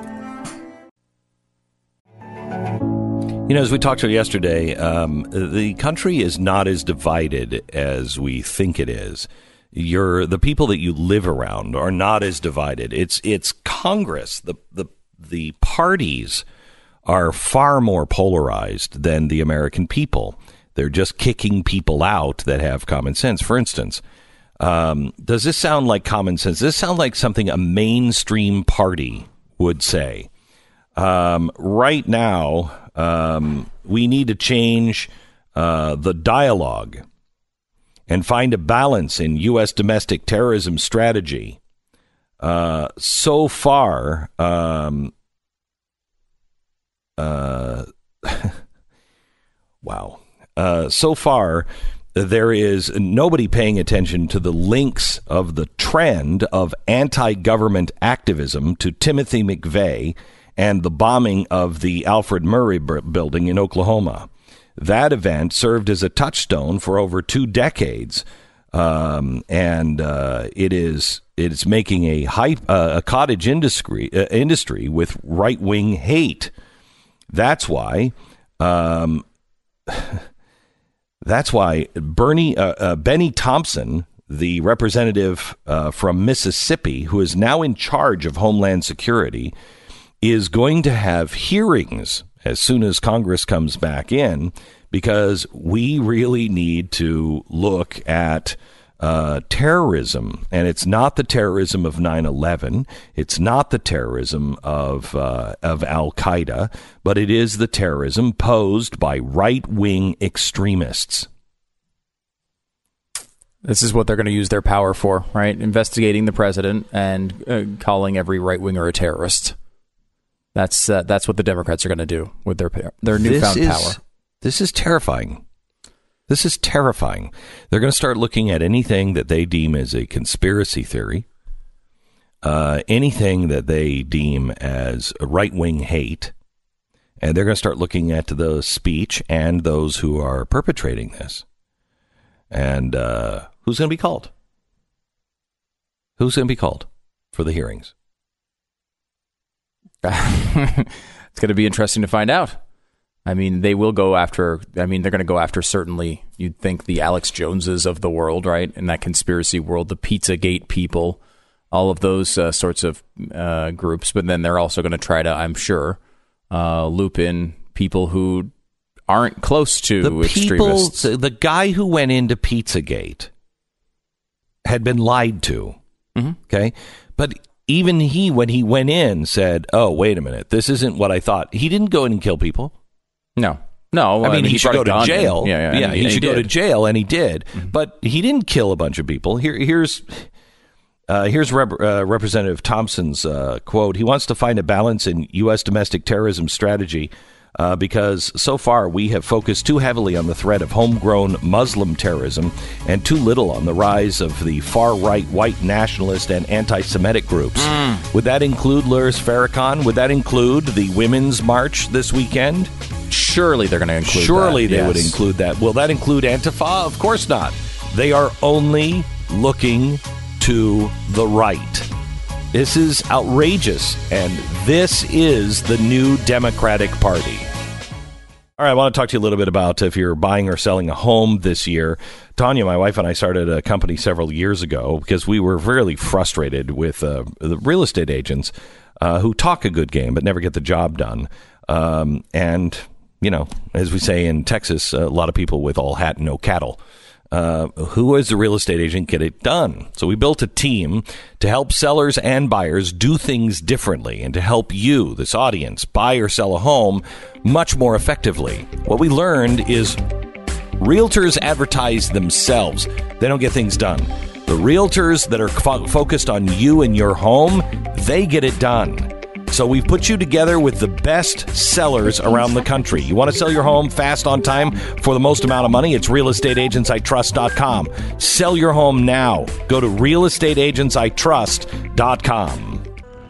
You know, as we talked about yesterday, um, the country is not as divided as we think it is. You're, the people that you live around are not as divided. It's it's Congress. The the the parties are far more polarized than the American people. They're just kicking people out that have common sense. For instance, Um, does this sound like common sense? Does this sound like something a mainstream party would say? Um, right now, um, we need to change uh, the dialogue and find a balance in U S domestic terrorism strategy. Uh, so far, um, uh, wow. Uh, so far, there is nobody paying attention to the links of the trend of anti-government activism to Timothy McVeigh and the bombing of the Alfred Murrah b- building in Oklahoma. That event served as a touchstone for over two decades, um, and uh, it is it is making a hype, uh, a cottage industry uh, industry with right-wing hate. That's why. Um, That's why Bernie uh, uh, Benny Thompson, the representative uh, from Mississippi, who is now in charge of Homeland Security, is going to have hearings as soon as Congress comes back in, because we really need to look at uh, terrorism. And it's not the terrorism of nine eleven. It's not the terrorism of uh, of Al-Qaeda, but it is the terrorism posed by right-wing extremists. This is what they're going to use their power for, right? Investigating the president and uh, calling every right-winger a terrorist. That's uh, that's what the Democrats are going to do with their their newfound this is, power. This is terrifying. This is terrifying. They're going to start looking at anything that they deem as a conspiracy theory, uh, anything that they deem as right-wing hate, and they're going to start looking at the speech and those who are perpetrating this. And uh, who's going to be called? Who's going to be called for the hearings? It's going to be interesting to find out. I mean, they will go after, I mean, they're going to go after, certainly, you'd think, the Alex Joneses of the world, right? In that conspiracy world, the Pizzagate people, all of those uh, sorts of uh, groups. But then they're also going to try to, I'm sure, uh, loop in people who aren't close to the extremists. People, the guy who went into Pizzagate had been lied to. Mm-hmm. Okay. But even he, when he went in, said, oh, wait a minute, this isn't what I thought. He didn't go in and kill people. No, no. I mean, he, he should go to jail. Yeah, yeah, yeah he, he should did. go to jail, and he did. Mm-hmm. But he didn't kill a bunch of people. Here, here's uh, here's Rep- uh, Representative Thompson's uh, quote. He wants to find a balance in U S domestic terrorism strategy uh, because so far we have focused too heavily on the threat of homegrown Muslim terrorism and too little on the rise of the far-right white nationalist and anti-Semitic groups. Mm. Would that include Louis Farrakhan? Would that include the Women's March this weekend? Surely they're going to include Surely that. they yes. would include that. Will that include Antifa? Of course not. They are only looking to the right. This is outrageous, and this is the new Democratic Party. All right, I want to talk to you a little bit about if you're buying or selling a home this year. Tanya, my wife, and I started a company several years ago because we were really frustrated with uh, the real estate agents uh, who talk a good game but never get the job done. Um, and, you know, as we say in Texas, a lot of people with all hat and no cattle. Uh, who as the real estate agent get it done? So we built a team to help sellers and buyers do things differently and to help you, this audience, buy or sell a home much more effectively. What we learned is realtors advertise themselves. They don't get things done. The realtors that are fo- focused on you and your home, they get it done. So we've put you together with the best sellers around the country. You want to sell your home fast, on time, for the most amount of money? It's real estate agents I trust dot com. Sell your home now. Go to real estate agents I trust dot com.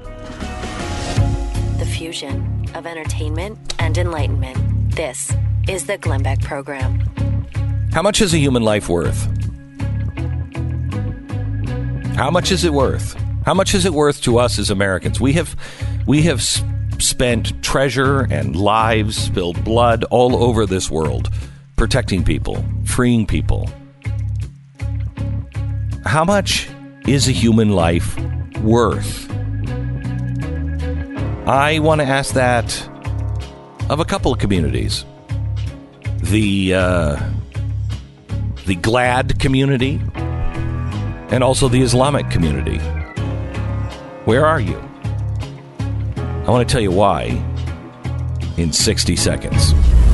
The fusion of entertainment and enlightenment. This is the Glenn Beck Program. How much is a human life worth? How much is it worth? How much is it worth to us as Americans? We have we have spent treasure and lives, spilled blood all over this world, protecting people, freeing people. How much is a human life worth? I want to ask that of a couple of communities. The uh, the GLAAD community, and also the Islamic community. Where are you? I want to tell you why in sixty seconds.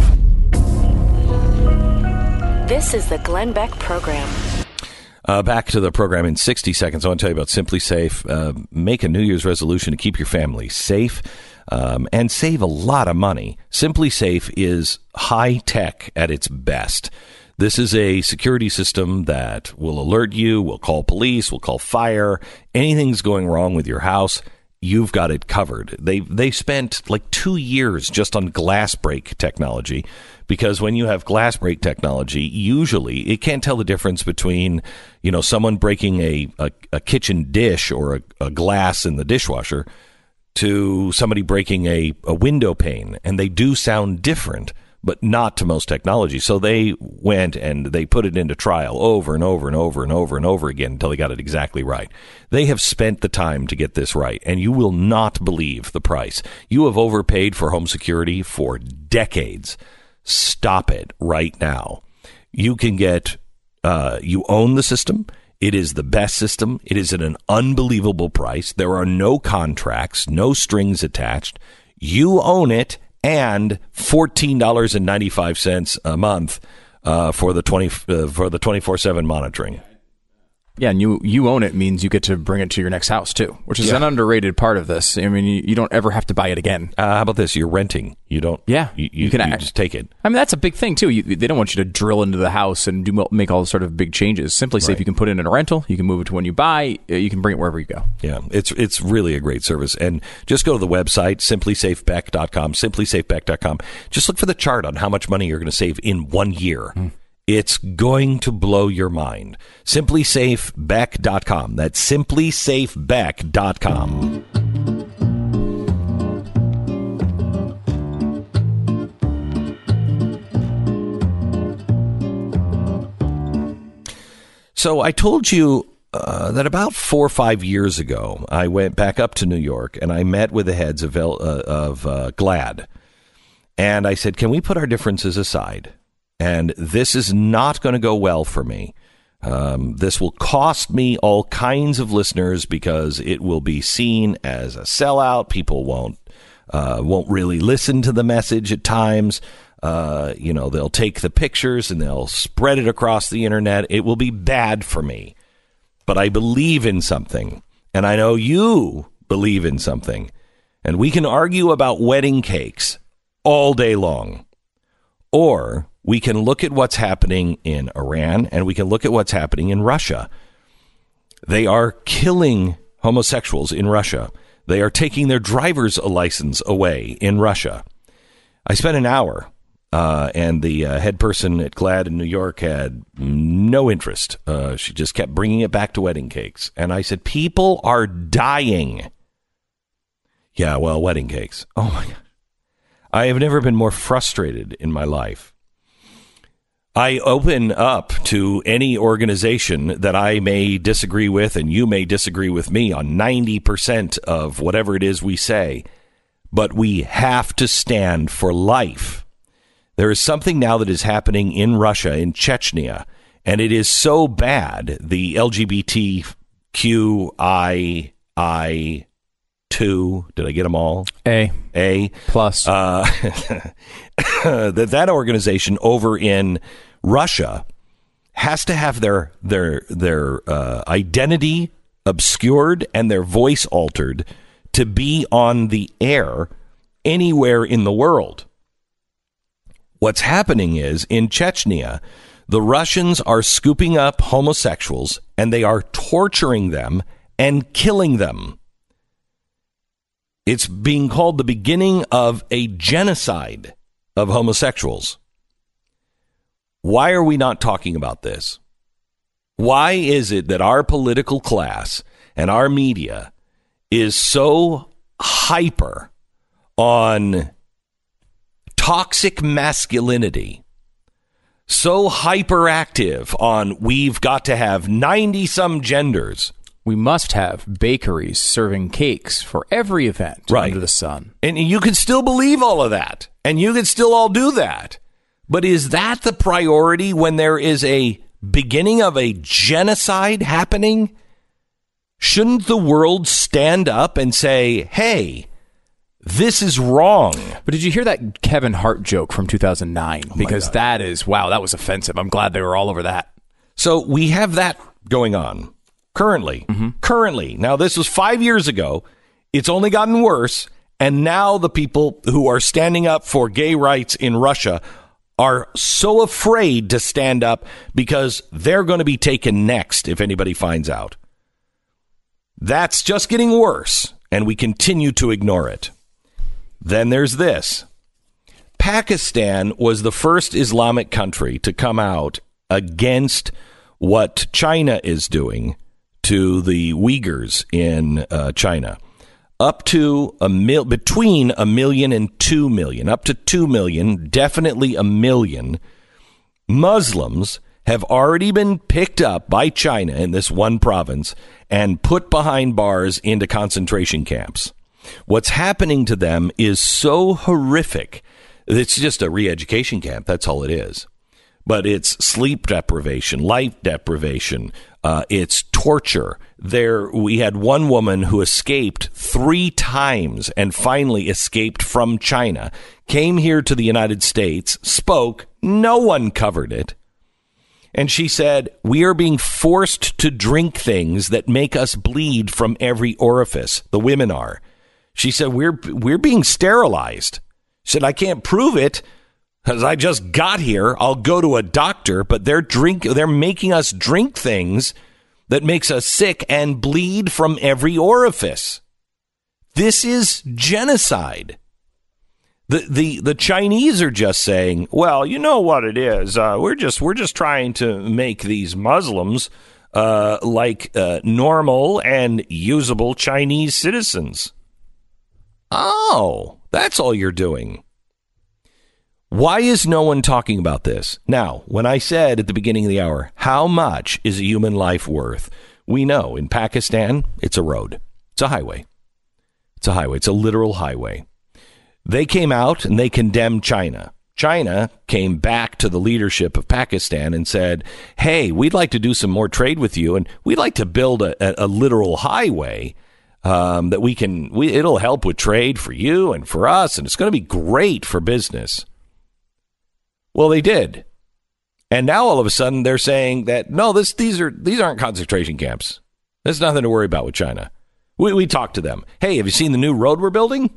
This is the Glenn Beck Program. Uh, back to the program in sixty seconds. I want to tell you about Simply Safe. Uh, make a New Year's resolution to keep your family safe um, and save a lot of money. Simply Safe is high tech at its best. This is a security system that will alert you, will call police, will call fire. Anything's going wrong with your house, you've got it covered. They they spent like two years just on glass break technology, because when you have glass break technology, usually it can't tell the difference between, you know, someone breaking a, a, a kitchen dish or a, a glass in the dishwasher to somebody breaking a, a window pane. And they do sound different, but not to most technology. So they went and they put it into trial over and over and over and over and over again until they got it exactly right. They have spent the time to get this right, and you will not believe the price. You have overpaid for home security for decades. Stop it right now. You can get, uh, you own the system. It is the best system. It is at an unbelievable price. There are no contracts, no strings attached. You own it. And fourteen dollars and ninety-five cents a month uh, for the twenty uh, for the twenty-four seven monitoring. Yeah, and you, you own it means you get to bring it to your next house, too, which is yeah. an underrated part of this. I mean, you, you don't ever have to buy it again. Uh, how about this? You're renting. You don't. Yeah. You, you, you can you act, just take it. I mean, that's a big thing, too. You, they don't want you to drill into the house and do make all sort of big changes. Simply Safe, right. You can put it in a rental. You can move it to when you buy. You can bring it wherever you go. Yeah, it's it's really a great service. And just go to the website, simply safe beck dot com, simply safe beck dot com. Just look for the chart on how much money you're going to save in one year. Mm. It's going to blow your mind. simply safe beck dot com. That's simply safe beck dot com. So I told you uh, that about four or five years ago, I went back up to New York and I met with the heads of, uh, of uh, GLAAD. And I said, can we put our differences aside? And this is not going to go well for me. Um, this will cost me all kinds of listeners because it will be seen as a sellout. People won't uh, won't really listen to the message at times. Uh, you know, they'll take the pictures and they'll spread it across the internet. It will be bad for me. But I believe in something, and I know you believe in something. And we can argue about wedding cakes all day long. Or we can look at what's happening in Iran, and we can look at what's happening in Russia. They are killing homosexuals in Russia. They are taking their driver's license away in Russia. I spent an hour, uh, and the uh, head person at GLAAD in New York had no interest. Uh, she just kept bringing it back to wedding cakes. And I said, people are dying. Yeah, well, wedding cakes. Oh, my God. I have never been more frustrated in my life. I open up to any organization that I may disagree with, and you may disagree with me on ninety percent of whatever it is we say, but we have to stand for life. There is something now that is happening in Russia, in Chechnya, and it is so bad, the L G B T Q I I two, did I get them all? A. A. Plus. Uh, that that organization over in Russia has to have their their their uh, identity obscured and their voice altered to be on the air anywhere in the world. What's happening is, in Chechnya, the Russians are scooping up homosexuals and they are torturing them and killing them. It's being called the beginning of a genocide of homosexuals. Why are we not talking about this? Why is it that our political class and our media is so hyper on toxic masculinity, so hyperactive on we've got to have ninety some genders? We must have bakeries serving cakes for every event right. under the sun. And you can still believe all of that. And you can still all do that. But is that the priority when there is a beginning of a genocide happening, shouldn't the world stand up and say, hey, this is wrong? But did you hear that Kevin Hart joke from two thousand nine? Oh because that is, wow, that was offensive. I'm glad they were all over that. So we have that going on currently. Mm-hmm. Currently. Now, this was five years ago. It's only gotten worse. And now the people who are standing up for gay rights in Russia are so afraid to stand up because they're going to be taken next if anybody finds out. That's just getting worse, and we continue to ignore it. Then there's this. Pakistan was the first Islamic country to come out against what China is doing to the Uyghurs in uh, China. Up to a mil- between a million and two million, up to two million, definitely a million Muslims have already been picked up by China in this one province and put behind bars into concentration camps. What's happening to them is so horrific. It's just a re-education camp. That's all it is. But it's sleep deprivation, life deprivation. Uh, it's torture. There, we had one woman who escaped three times and finally escaped from China, came here to the United States, spoke. No one covered it. And she said, we are being forced to drink things that make us bleed from every orifice. The women are. She said, we're we're being sterilized. She said, I can't prove it because I just got here. I'll go to a doctor, but they're drink they're making us drink things that makes us sick and bleed from every orifice. This is genocide. The, the the Chinese are just saying, well, you know what it is. Uh, we're just we're just trying to make these Muslims uh, like uh, normal and usable Chinese citizens. Oh, that's all you're doing. Why is no one talking about this? Now, when I said at the beginning of the hour, how much is a human life worth? We know in Pakistan, it's a road. It's a highway. It's a highway. It's a literal highway. They came out and they condemned China. China came back to the leadership of Pakistan and said, hey, we'd like to do some more trade with you, and we'd like to build a, a, a literal highway um, that we can, we, it'll help with trade for you and for us, and it's going to be great for business. Well, they did. And now all of a sudden they're saying that, no, this these are these aren't concentration camps. There's nothing to worry about with China. We, we talked to them. Hey, have you seen the new road we're building?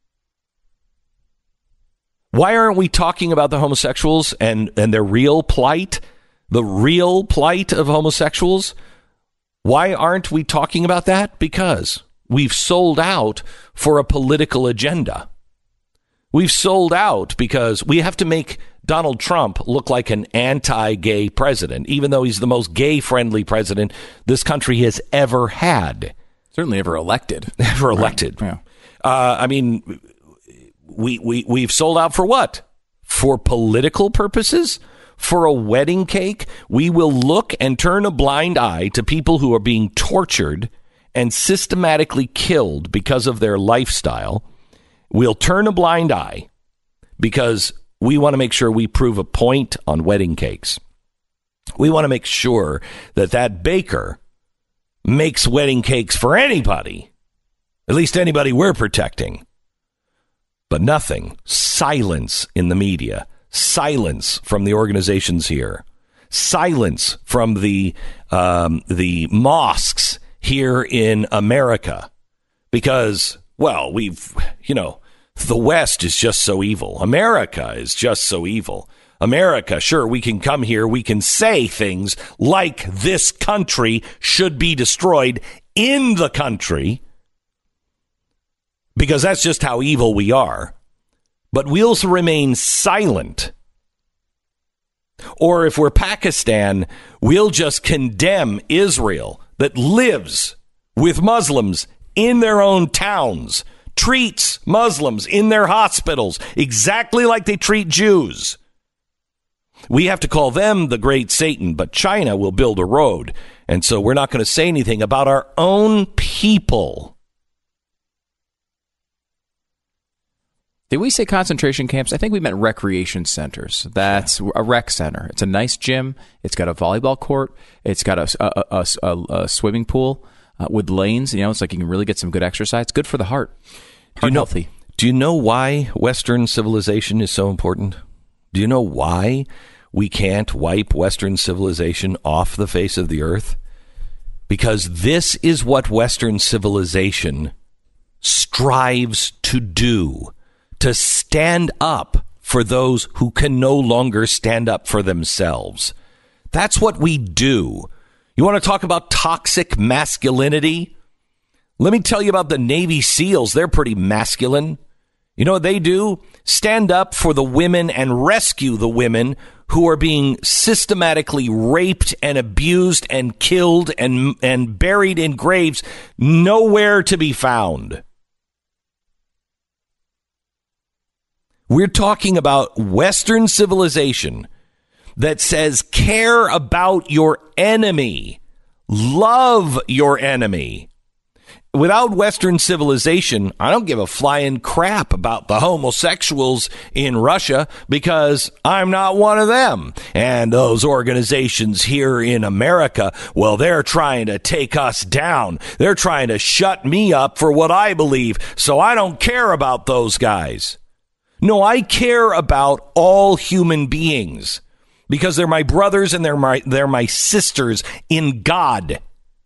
Why aren't we talking about the homosexuals and, and their real plight, the real plight of homosexuals? Why aren't we talking about that? Because we've sold out for a political agenda. We've sold out because we have to make Donald Trump look like an anti-gay president, even though he's the most gay-friendly president this country has ever had. Certainly ever elected. Ever elected. Right. Yeah. Uh, I mean... We, we, we've sold out for what? For political purposes? For a wedding cake? We will look and turn a blind eye to people who are being tortured and systematically killed because of their lifestyle. We'll turn a blind eye because we want to make sure we prove a point on wedding cakes. We want to make sure that that baker makes wedding cakes for anybody, at least anybody we're protecting. But nothing. Silence in the media. Silence from the organizations here. Silence from the um, the mosques here in America. Because, well, we've, you know, the West is just so evil. America is just so evil. America, sure, we can come here. We can say things like this country should be destroyed in the country, because that's just how evil we are. But we'll remain silent. Or if we're Pakistan, we'll just condemn Israel that lives with Muslims in their own towns, treats Muslims in their hospitals exactly like they treat Jews. We have to call them the great Satan, but China will build a road. And so we're not going to say anything about our own people. Did we say concentration camps? I think we meant recreation centers. That's a rec center. It's a nice gym. It's got a volleyball court. It's got a, a, a, a, a swimming pool uh, with lanes. You know, it's like you can really get some good exercise. It's good for the heart. Heart do you know, healthy. Do you know why Western civilization is so important? Do you know why we can't wipe Western civilization off the face of the earth? Because this is what Western civilization strives to do. To stand up for those who can no longer stand up for themselves. That's what we do. You want to talk about toxic masculinity? Let me tell you about the Navy SEALs. They're pretty masculine. You know what they do? Stand up for the women and rescue the women who are being systematically raped and abused and killed and, and buried in graves nowhere to be found. We're talking about Western civilization that says care about your enemy, love your enemy. Without Western civilization, I don't give a flying crap about the homosexuals in Russia because I'm not one of them. And those organizations here in America, well, they're trying to take us down. They're trying to shut me up for what I believe, so I don't care about those guys. No, I care about all human beings because they're my brothers and they're my they're my sisters in God.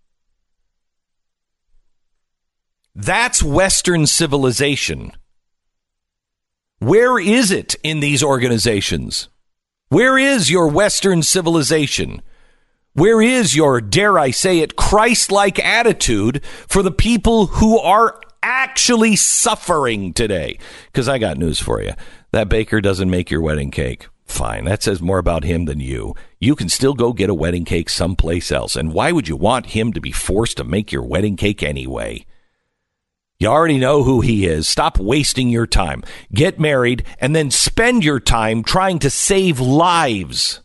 That's Western civilization. Where is it in these organizations? Where is your Western civilization? Where is your, dare I say it, Christ-like attitude for the people who are actually suffering today? Because I got news for you. That baker doesn't make your wedding cake. Fine. That says more about him than you. You can still go get a wedding cake someplace else. And why would you want him to be forced to make your wedding cake anyway? You already know who he is. Stop wasting your time. Get married and then spend your time trying to save lives.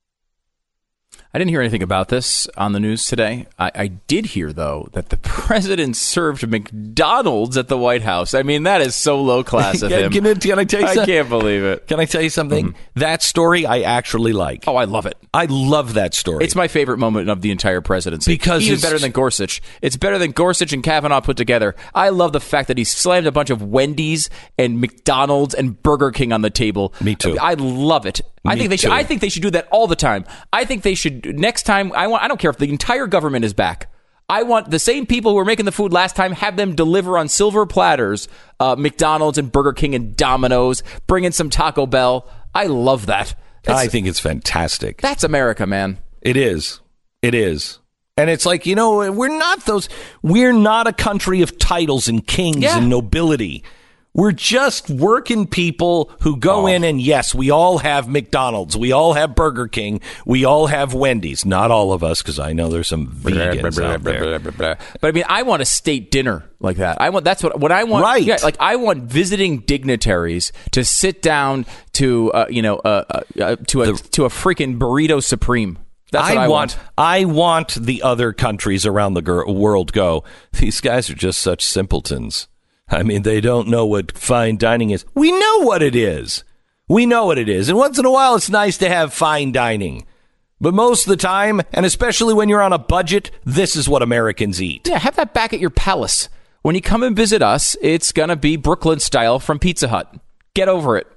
I didn't hear anything about this on the news today. I, I did hear, though, that the president served McDonald's at the White House. I mean, that is so low class of him. Can, can, can I tell you something? I can't believe it. Can I tell you something? Mm-hmm. That story I actually like. Oh, I love it. I love that story. It's my favorite moment of the entire presidency. Because Even it's better than Gorsuch. It's better than Gorsuch and Kavanaugh put together. I love the fact that he slammed a bunch of Wendy's and McDonald's and Burger King on the table. Me too. I love it. I Me think they should. too. I think they should do that all the time. I think they should next time. I want. I don't care if the entire government is back. I want the same people who were making the food last time have them deliver on silver platters. Uh, McDonald's and Burger King and Domino's. Bring in some Taco Bell. I love that. That's, I think it's fantastic. That's America, man. It is. It is. And it's like, you know, we're not those. We're not a country of titles and kings Yeah. and nobility. We're just working people who go oh. in and, yes, we all have McDonald's. We all have Burger King. We all have Wendy's. Not all of us, because I know there's some vegans blah, blah, out blah, there. Blah, blah, blah. But, I mean, I want a state dinner like that. I want That's what, what I want. Right. Yeah, like, I want visiting dignitaries to sit down to, uh, you know, uh, uh, to, a, the, to a freaking burrito supreme. That's what I, I want. want. I want the other countries around the gr- world go, these guys are just such simpletons. I mean, they don't know what fine dining is. We know what it is. We know what it is. And once in a while, it's nice to have fine dining. But most of the time, and especially when you're on a budget, this is what Americans eat. Yeah, have that back at your palace. When you come and visit us, it's going to be Brooklyn style from Pizza Hut. Get over it.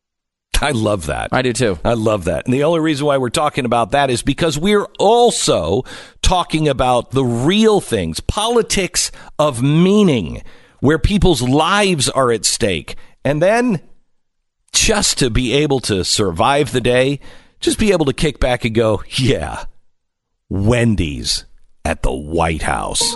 I love that. I do too. I love that. And the only reason why we're talking about that is because we're also talking about the real things, politics of meaning, where people's lives are at stake. And then just to be able to survive the day, just be able to kick back and go, yeah, Wendy's at the White House.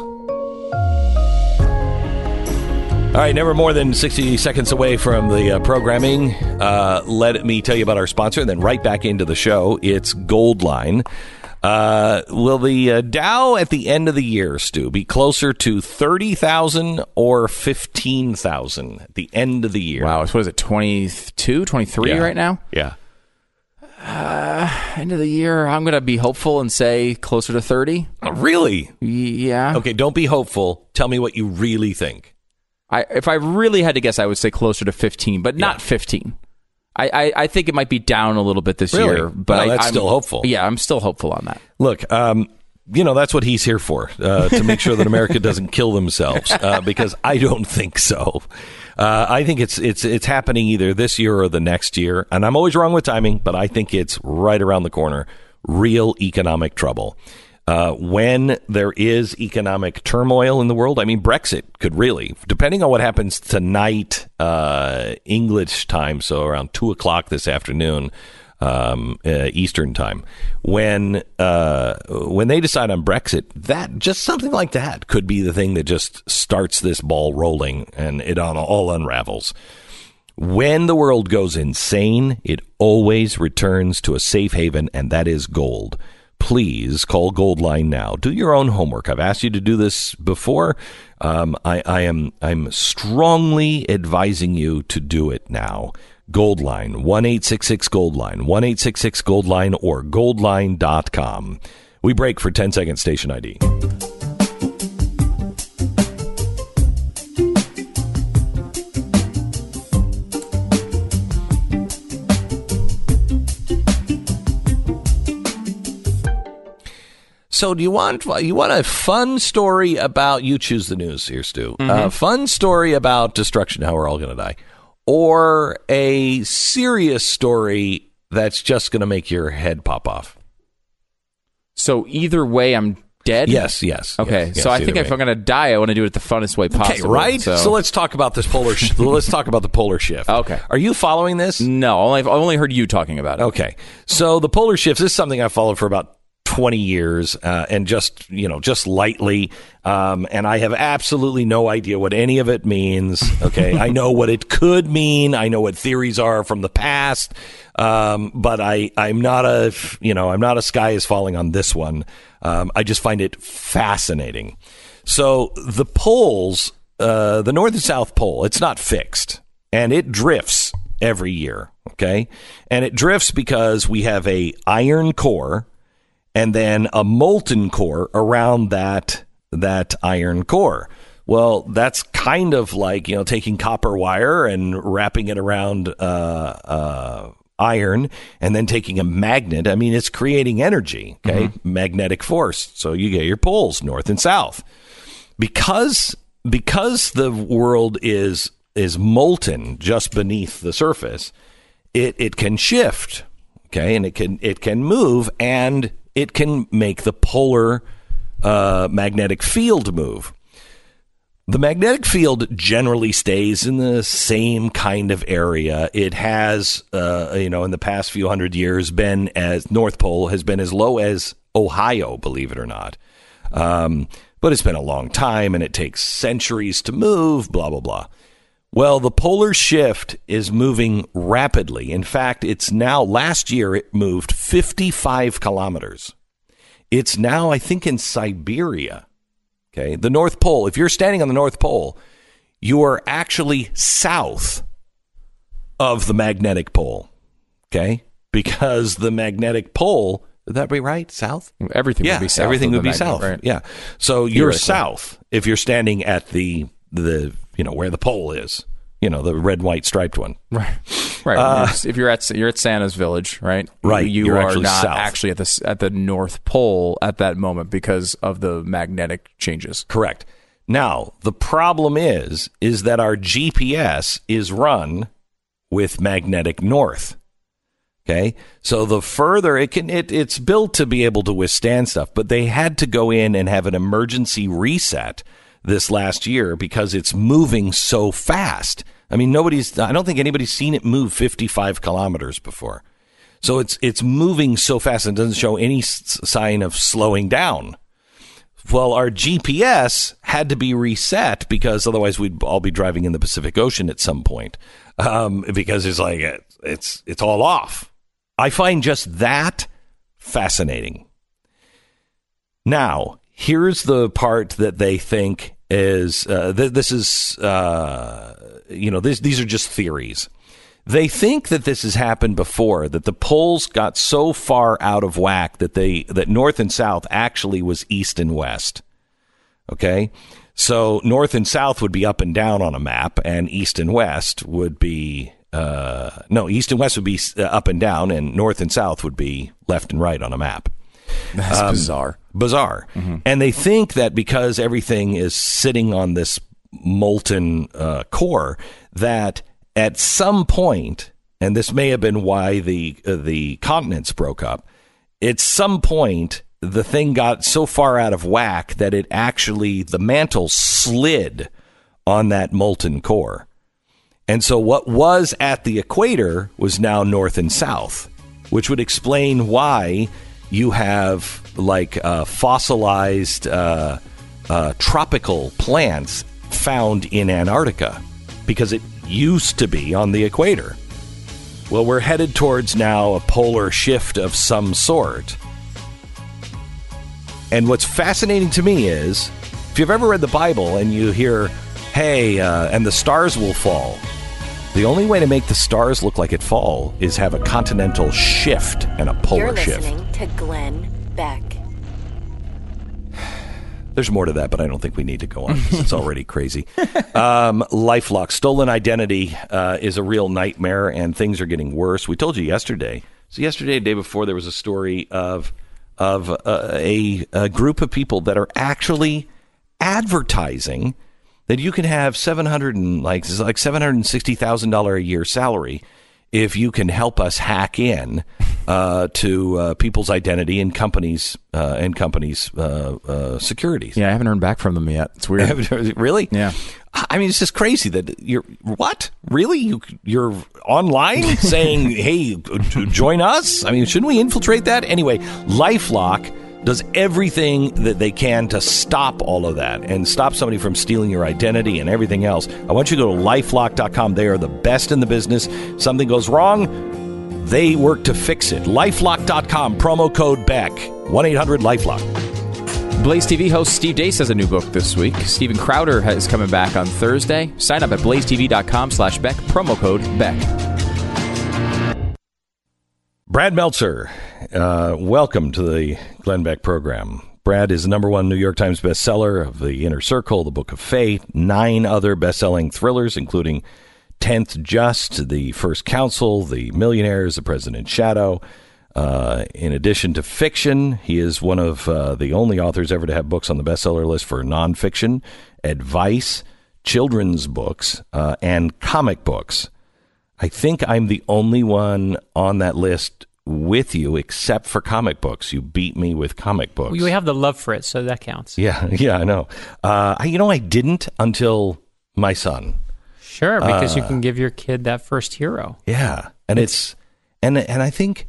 All right, never more than sixty seconds away from the uh, programming. Uh, let me tell you about our sponsor, and then right back into the show. It's Goldline. Uh, will the uh, Dow at the end of the year, Stu, be closer to thirty thousand or fifteen thousand at the end of the year? Wow, what is it, twenty-two, twenty-three yeah. right now? Yeah. Uh, end of the year, I'm going to be hopeful and say closer to thirty. Oh, really? Yeah. Okay, don't be hopeful. Tell me what you really think. I, if I really had to guess, I would say closer to fifteen, but not yeah. fifteen. I, I, I think it might be down a little bit this really? year, but well, I, that's I'm, still hopeful. Yeah, I'm still hopeful on that. Look, um, you know, that's what he's here for, uh, to make sure that America doesn't kill themselves, uh, because I don't think so. Uh, I think it's it's it's happening either this year or the next year, and I'm always wrong with timing, but I think it's right around the corner. Real economic trouble. Uh, when there is economic turmoil in the world, I mean, Brexit could really, depending on what happens tonight, uh, English time, so around two o'clock this afternoon, um, uh, Eastern time, when uh, when they decide on Brexit, that just something like that could be the thing that just starts this ball rolling and it all unravels. When the world goes insane, it always returns to a safe haven, and that is gold. Please call Goldline now. Do your own homework. I've asked you to do this before. Um, I, I am I'm strongly advising you to do it now. Goldline, one eight six six Goldline, one eight six six Goldline, or goldline dot com. We break for ten second station I D. So do you want you want a fun story about, you choose the news here, Stu, mm-hmm. a fun story about destruction, how we're all going to die, or a serious story that's just going to make your head pop off? So either way, I'm dead? Yes, yes. Okay, yes, so yes, I think way. if I'm going to die, I want to do it the funnest way possible. Okay, right? So, so let's talk about this polar sh- let's talk about the polar shift. Okay. Are you following this? No, only, I've only heard you talking about it. Okay. So the polar shift, this is something I've followed for about twenty years, uh, and just, you know, just lightly. Um, and I have absolutely no idea what any of it means. Okay. I know what it could mean. I know what theories are from the past. Um, but I, I'm not a, you know, I'm not a sky is falling on this one. Um, I just find it fascinating. So the poles, uh, the North and South Pole, it's not fixed, and it drifts every year. Okay. And it drifts because we have a iron core and then a molten core around that that iron core. Well, that's kind of like, you know, taking copper wire and wrapping it around uh, uh, iron, and then taking a magnet. I mean, it's creating energy, okay? Mm-hmm. Magnetic force. So you get your poles, north and south. Because because the world is is molten just beneath the surface, it it can shift, okay, and it can it can move, and it can make the polar uh, magnetic field move. The magnetic field generally stays in the same kind of area. It has, uh, you know, in the past few hundred years, been as North Pole has been as low as Ohio, believe it or not. Um, but it's been a long time, and it takes centuries to move, blah, blah, blah. Well, the polar shift is moving rapidly. In fact, it's now, last year, it moved fifty-five kilometers. It's now, I think, in Siberia. Okay, the North Pole, if you're standing on the North Pole, you are actually south of the magnetic pole. Okay, because the magnetic pole, would that be right? South? Everything yeah, would be south. Everything would be magnet, south. Right? Yeah. So you're south if you're standing at the the you know where the pole is. You know, the red, white, striped one. Right. Right. Uh, if you're at you're at Santa's village, right? Right. You you're are actually not south. actually at the at the North Pole at that moment because of the magnetic changes. Correct. Now, the problem is is that our G P S is run with magnetic north. Okay? So the further it can it it's built to be able to withstand stuff, but they had to go in and have an emergency reset this last year because it's moving so fast. I mean, nobody's, I don't think anybody's seen it move fifty-five kilometers before. So it's, it's moving so fast and doesn't show any s- sign of slowing down. Well, our G P S had to be reset because otherwise we'd all be driving in the Pacific Ocean at some point. Um, because it's like, it's, it's all off. I find just that fascinating. Now, here's the part that they think is, uh, th- this is, uh, you know, this, these are just theories. They think that this has happened before, that the poles got so far out of whack that they, that north and south actually was east and west. Okay. So north and south would be up and down on a map, and east and west would be uh, no, east and west would be up and down, and north and south would be left and right on a map. That's um, bizarre. Bizarre. Mm-hmm. And they think that because everything is sitting on this molten uh, core, that at some point, and this may have been why the uh, the continents broke up, at some point the thing got so far out of whack that it actually, the mantle slid on that molten core. And so what was at the equator was now north and south, which would explain why you have like uh, fossilized uh, uh, tropical plants found in Antarctica, because it used to be on the equator. Well, we're headed towards now a polar shift of some sort. And what's fascinating to me is, if you've ever read the Bible and you hear, hey, uh, and the stars will fall, the only way to make the stars look like it fall is have a continental shift and a polar You're shift. You're listening to Glenn Beck. There's more to that, but I don't think we need to go on because it's already crazy. Um, LifeLock, stolen identity uh, is a real nightmare, and things are getting worse. We told you yesterday. So yesterday, the day before, there was a story of of uh, a, a group of people that are actually advertising that you can have seven hundred and like like seven hundred and sixty thousand dollar a year salary if you can help us hack in uh, to uh, people's identity and companies uh, and companies' uh, uh, securities. Yeah, I haven't heard back from them yet. It's weird. Really? Yeah. I mean, it's just crazy that you're what? Really? You you're online saying, "Hey, join us." I mean, shouldn't we infiltrate that anyway? LifeLock does everything that they can to stop all of that and stop somebody from stealing your identity and everything else. I want you to go to lifelock dot com. They are the best in the business. Something goes wrong, they work to fix it. lifelock dot com, promo code Beck, one eight hundred LifeLock. Blaze T V host Steve Deace has a new book this week. Stephen Crowder is coming back on Thursday. Sign up at blaze t v dot com slash Beck, promo code Beck. Brad Meltzer, uh, welcome to the Glenn Beck program. Brad is the number one New York Times bestseller of The Inner Circle, The Book of Fate, nine other best-selling thrillers, including tenth Just, The First Council, The Millionaires, The President's Shadow. Uh, in addition to fiction, he is one of uh, the only authors ever to have books on the bestseller list for nonfiction, advice, children's books, uh, and comic books. I think I'm the only one on that list with you, except for comic books. You beat me with comic books. We have the love for it, so that counts. Yeah, yeah, I know. Uh, I, you know, I didn't until my son. Sure, because uh, you can give your kid that first hero. Yeah, and it's, it's and and I think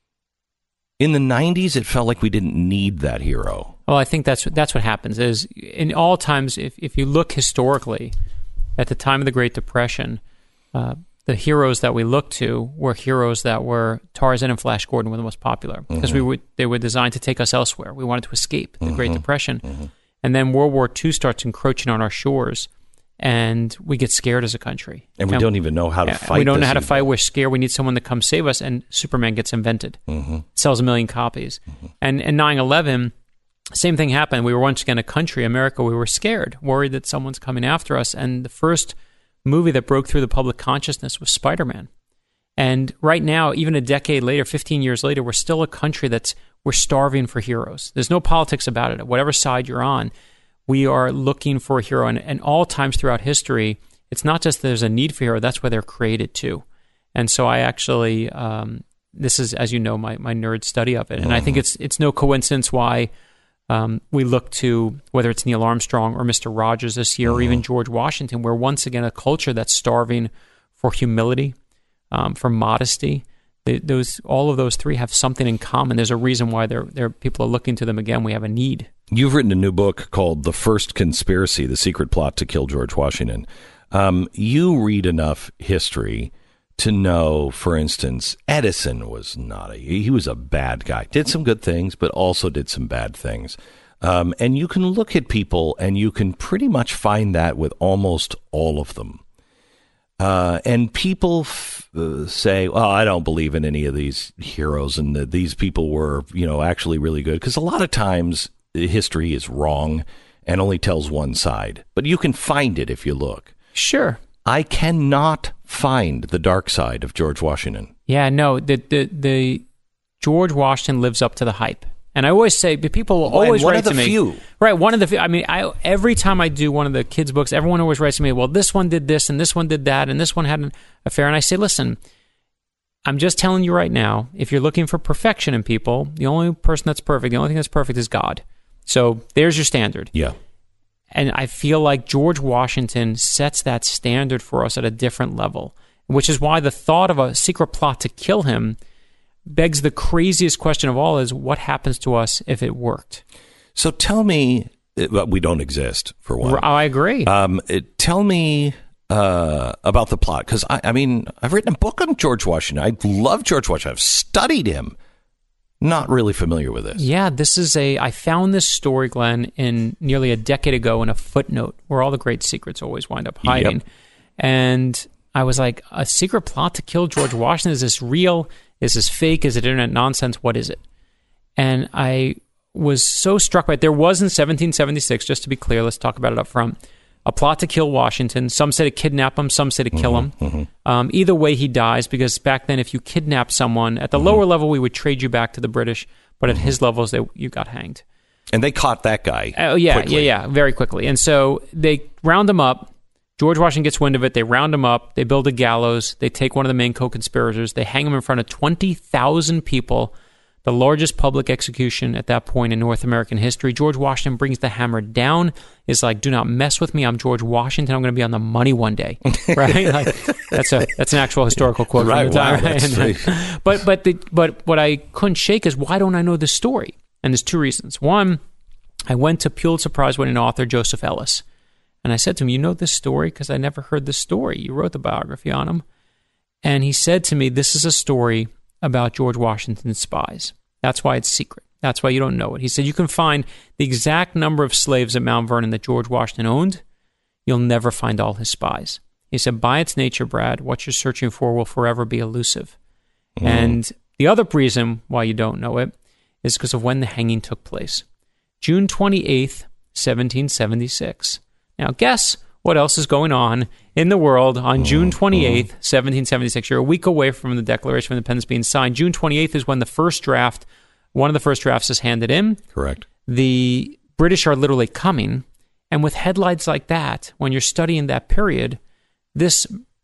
in the nineties, it felt like we didn't need that hero. Well, I think that's that's what happens. Is in all times, if if you look historically, at the time of the Great Depression, uh, the heroes that we looked to were heroes that were Tarzan and Flash Gordon were the most popular because mm-hmm. we would they were designed to take us elsewhere. We wanted to escape the mm-hmm. Great Depression, mm-hmm. and then World War Two starts encroaching on our shores, and we get scared as a country. And we and, don't even know how to fight. We don't know how to either. fight. We're scared. We need someone to come save us, and Superman gets invented, mm-hmm. sells a million copies, mm-hmm. and and nine eleven. Same thing happened. We were once again a country, America. We were scared, worried that someone's coming after us, and the first movie that broke through the public consciousness was Spider-Man. And right now, even a decade later, fifteen years later, we're still a country that's, we're starving for heroes. There's no politics about it. Whatever side you're on, we are looking for a hero. And, and all times throughout history, it's not just there's a need for a hero, that's why they're created too. And so I actually, um, this is, as you know, my, my nerd study of it. And I think it's it's no coincidence why Um, we look to, whether it's Neil Armstrong or Mister Rogers this year, mm-hmm. or even George Washington, we're once again a culture that's starving for humility, um, for modesty. They, those, all of those three have something in common. There's a reason why they're, they're, people are looking to them again. We have a need. You've written a new book called The First Conspiracy, The Secret Plot to Kill George Washington. Um, you read enough history to know, for instance, Edison was not a, he was a bad guy. Did some good things, but also did some bad things. Um, and you can look at people and you can pretty much find that with almost all of them. Uh, and people f- uh, say, "Oh, I don't believe in any of these heroes, and that these people were, you know, actually really good." Because a lot of times history is wrong, and only tells one side. But you can find it if you look. Sure. I cannot find the dark side of George Washington. Yeah, no, the the, the George Washington lives up to the hype. And I always say, people will Well, always one write of the to me. few. Right, one of the few. I mean, I, every time I do one of the kids' books, everyone always writes to me, well, this one did this, and this one did that, and this one had an affair. And I say, listen, I'm just telling you right now, if you're looking for perfection in people, the only person that's perfect, the only thing that's perfect is God. So there's your standard. Yeah. And I feel like George Washington sets that standard for us at a different level, which is why the thought of a secret plot to kill him begs the craziest question of all is, what happens to us if it worked? So tell me, well, we don't exist, for one. I agree. Um, it, tell me uh, about the plot, because, I, I mean, I've written a book on George Washington. I love George Washington. I've studied him. Not really familiar with this. Yeah, this is a, I found this story, Glenn, in nearly a decade ago in a footnote where all the great secrets always wind up hiding. Yep. And I was like, a secret plot to kill George Washington? Is this real? Is this fake? Is it internet nonsense? What is it? And I was so struck by it. There was in seventeen seventy-six, just to be clear, let's talk about it up front, a plot to kill Washington. Some say to kidnap him, some say to kill Mm-hmm, him. Mm-hmm. Um, either way, he dies, because back then, if you kidnapped someone, at the mm-hmm. lower level, we would trade you back to the British, but at mm-hmm. his levels, they, you got hanged. And they caught that guy. Oh, uh, yeah, quickly. yeah, yeah, very quickly. And so they round him up. George Washington gets wind of it. They round him up. They build a gallows. They take one of the main co-conspirators. They hang him in front of twenty thousand people, the largest public execution at that point in North American history. George Washington brings the hammer down. Is like, do not mess with me. I'm George Washington. I'm going to be on the money one day. Right? Like, that's a that's an actual historical quote right, from the time. Wow, and, right. But but the, but what I couldn't shake is, why don't I know this story? And there's two reasons. One, I went to Pulitzer Prize-winning author Joseph Ellis. And I said to him, you know this story? Because I never heard this story. You wrote the biography on him. And he said to me, this is a story about George Washington's spies. That's why it's secret. That's why you don't know it. He said, you can find the exact number of slaves at Mount Vernon that George Washington owned. You'll never find all his spies. He said, by its nature, Brad, what you're searching for will forever be elusive. Mm. And the other reason why you don't know it is because of when the hanging took place. June twenty-eighth, seventeen seventy-six. Now, guess what else is going on in the world on June twenty-eighth, seventeen seventy-six. You're a week away from the Declaration of Independence being signed. June twenty-eighth is when the first draft, one of the first drafts is handed in. Correct. The British are literally coming. And with headlines like that, when you're studying that period, this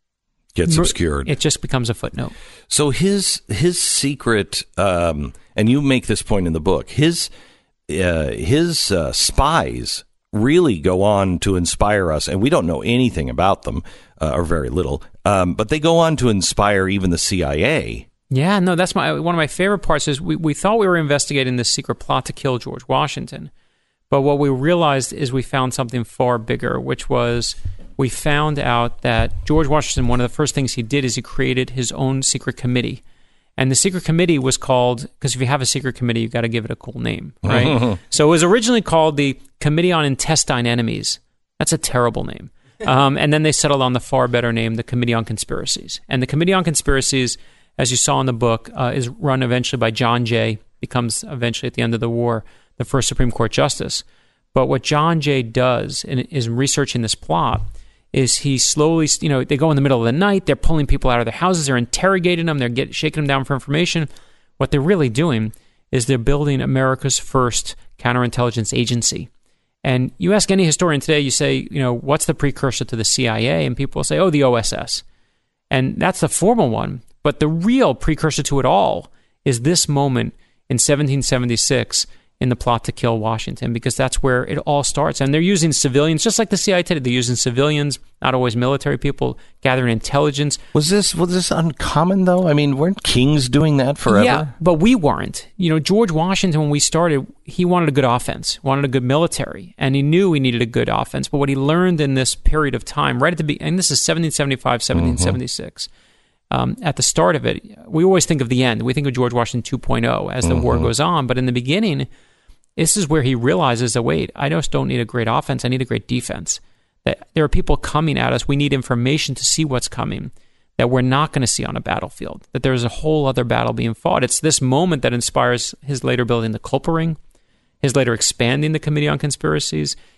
gets obscured. It just becomes a footnote. So his his secret, um, and you make this point in the book, his, uh, his uh, spies really go on to inspire us, and we don't know anything about them, uh, or very little, um, but they go on to inspire even the C I A. Yeah, no, that's my one of my favorite parts is we, we thought we were investigating this secret plot to kill George Washington, but what we realized is we found something far bigger, which was we found out that George Washington, one of the first things he did is he created his own secret committee. And the secret committee was called, because if you have a secret committee, you've got to give it a cool name, right? So it was originally called the Committee on Intestine Enemies. That's a terrible name. Um, and then they settled on the far better name, the Committee on Conspiracies. And the Committee on Conspiracies, as you saw in the book, uh, is run eventually by John Jay, becomes eventually at the end of the war the first Supreme Court justice. But what John Jay does in, is researching this plot is he slowly, you know, they go in the middle of the night, they're pulling people out of their houses, they're interrogating them, they're get, shaking them down for information. What they're really doing is they're building America's first counterintelligence agency. And you ask any historian today, you say, you know, what's the precursor to the C I A? And people will say, oh, the O S S. And that's the formal one. But the real precursor to it all is this moment in seventeen seventy-six in the plot to kill Washington, because that's where it all starts. And they're using civilians, just like the C I A today. They're using civilians, not always military people, gathering intelligence. Was this was this uncommon, though? I mean, weren't kings doing that forever? Yeah, but we weren't. You know, George Washington, when we started, he wanted a good offense, wanted a good military, and he knew he needed a good offense. But what he learned in this period of time, right at the beginning, and this is seventeen seventy-five, seventeen seventy-six, mm-hmm. um, at the start of it, we always think of the end. We think of George Washington two point oh as the mm-hmm. war goes on. But in the beginning, this is where he realizes that, wait, I just don't need a great offense. I need a great defense. That there are people coming at us. We need information to see what's coming that we're not going to see on a battlefield, that there's a whole other battle being fought. It's this moment that inspires his later building the Culper Ring, his later expanding the Committee on Conspiracies,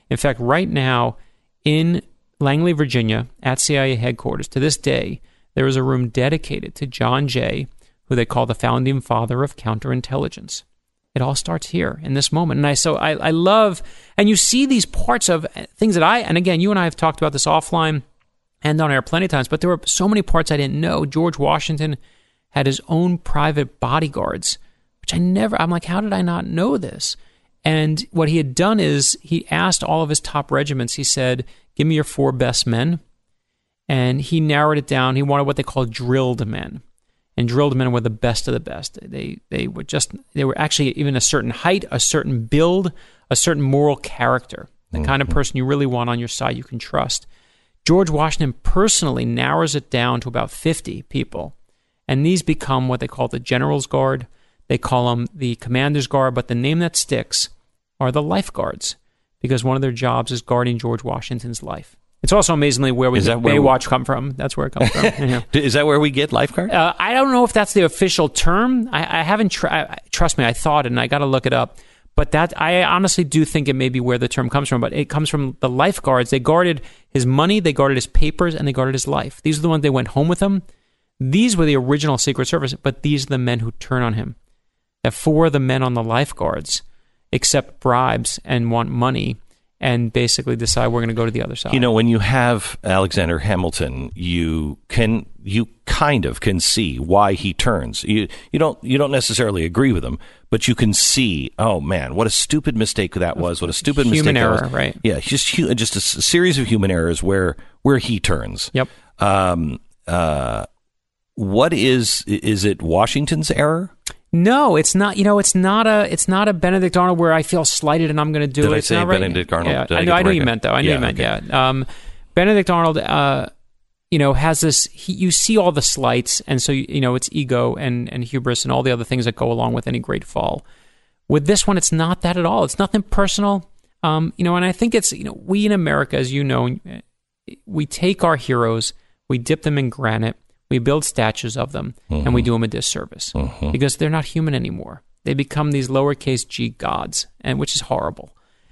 In fact, right now in Langley, Virginia, at C I A headquarters, to this day, there is a room dedicated to John Jay, who they call the founding father of counterintelligence. It all starts here in this moment. And I so I, I love, and you see these parts of things that I, and again, you and I have talked about this offline and on air plenty of times, but there were so many parts I didn't know. George Washington had his own private bodyguards, which I never, I'm like, how did I not know this? And what he had done is he asked all of his top regiments, he said, give me your four best men. And he narrowed it down. He wanted what they call drilled men. And drilled men were the best of the best. They they were just they were actually even a certain height, a certain build, a certain moral character. The mm-hmm. kind of person you really want on your side, you can trust. George Washington personally narrows it down to about fifty people, and these become what they call the General's Guard. They call them the Commander's Guard, but the name that sticks are the Lifeguards, because one of their jobs is guarding George Washington's life. It's also amazingly where we get Baywatch we... come from. That's where it comes from. Yeah. Is that where we get lifeguard? Uh, I don't know if that's the official term. I, I haven't. Tra- trust me, I thought it, and I got to look it up. But that I honestly do think it may be where the term comes from. But it comes from the lifeguards. They guarded his money, they guarded his papers, and they guarded his life. These are the ones they went home with him. These were the original Secret Service, but these are the men who turn on him. That four of the men on the lifeguards accept bribes and want money, and basically decide we're going to go to the other side. You know, when you have Alexander Hamilton, you can you kind of can see why he turns. You you don't you don't necessarily agree with him, but you can see, oh man, what a stupid mistake that was. What a stupid human mistake error, that was. Right? Yeah, just just a series of human errors where where he turns. Yep. Um. Uh. What is is it Washington's error? No, it's not. You know, it's not a. It's not a Benedict Arnold where I feel slighted and I'm going to do Did it. I it's say not right. Benedict Arnold? Yeah, Did I, I know. I know right you now? meant though. I know yeah, you meant. okay. Yeah. Um, Benedict Arnold. Uh, you know, has this. He, you see all the slights, and so you know it's ego and and hubris and all the other things that go along with any great fall. With this one, it's not that at all. It's nothing personal. Um, you know, and I think it's you know we in America, as you know, we take our heroes, we dip them in granite. We build statues of them, mm-hmm. and we do them a disservice mm-hmm. because they're not human anymore. They become these lowercase g gods, and which is horrible.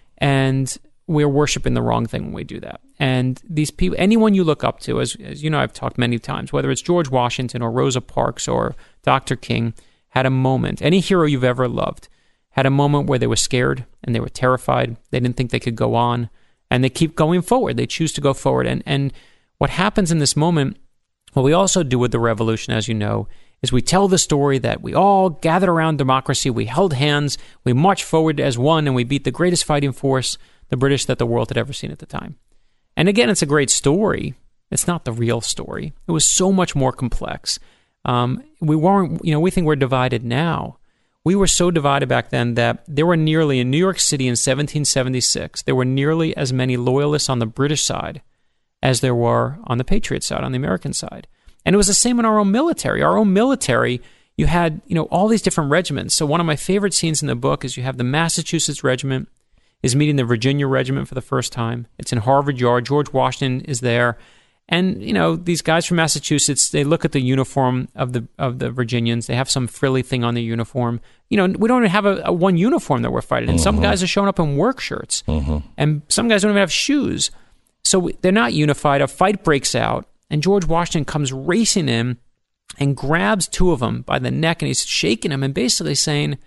And we're worshiping the wrong thing when we do that. And these people, anyone you look up to, as, as you know, I've talked many times, whether it's George Washington or Rosa Parks or Doctor King, had a moment. Any hero you've ever loved had a moment where they were scared and they were terrified. They didn't think they could go on, and they keep going forward. They choose to go forward. And and what happens in this moment, what we also do with the revolution, as you know, is we tell the story that we all gathered around democracy, we held hands, we marched forward as one, and we beat the greatest fighting force, the British, that the world had ever seen at the time. And again, it's a great story. It's not the real story. It was so much more complex. Um, we weren't, you know, we think we're divided now. We were so divided back then that there were nearly, in New York City in seventeen seventy-six, there were nearly as many loyalists on the British side as there were on the Patriot side, on the American side. And it was the same in our own military. Our own military, you had, you know, all these different regiments. So one of my favorite scenes in the book is you have the Massachusetts Regiment is meeting the Virginia Regiment for the first time. It's in Harvard Yard. George Washington is there. And, you know, these guys from Massachusetts, they look at the uniform of the of the Virginians. They have some frilly thing on their uniform. You know, we don't even have a, a one uniform that we're fighting in. Mm-hmm. Some guys are showing up in work shirts. Mm-hmm. And some guys don't even have shoes. So they're not unified. A fight breaks out, and George Washington comes racing in and grabs two of them by the neck, and he's shaking them and basically saying,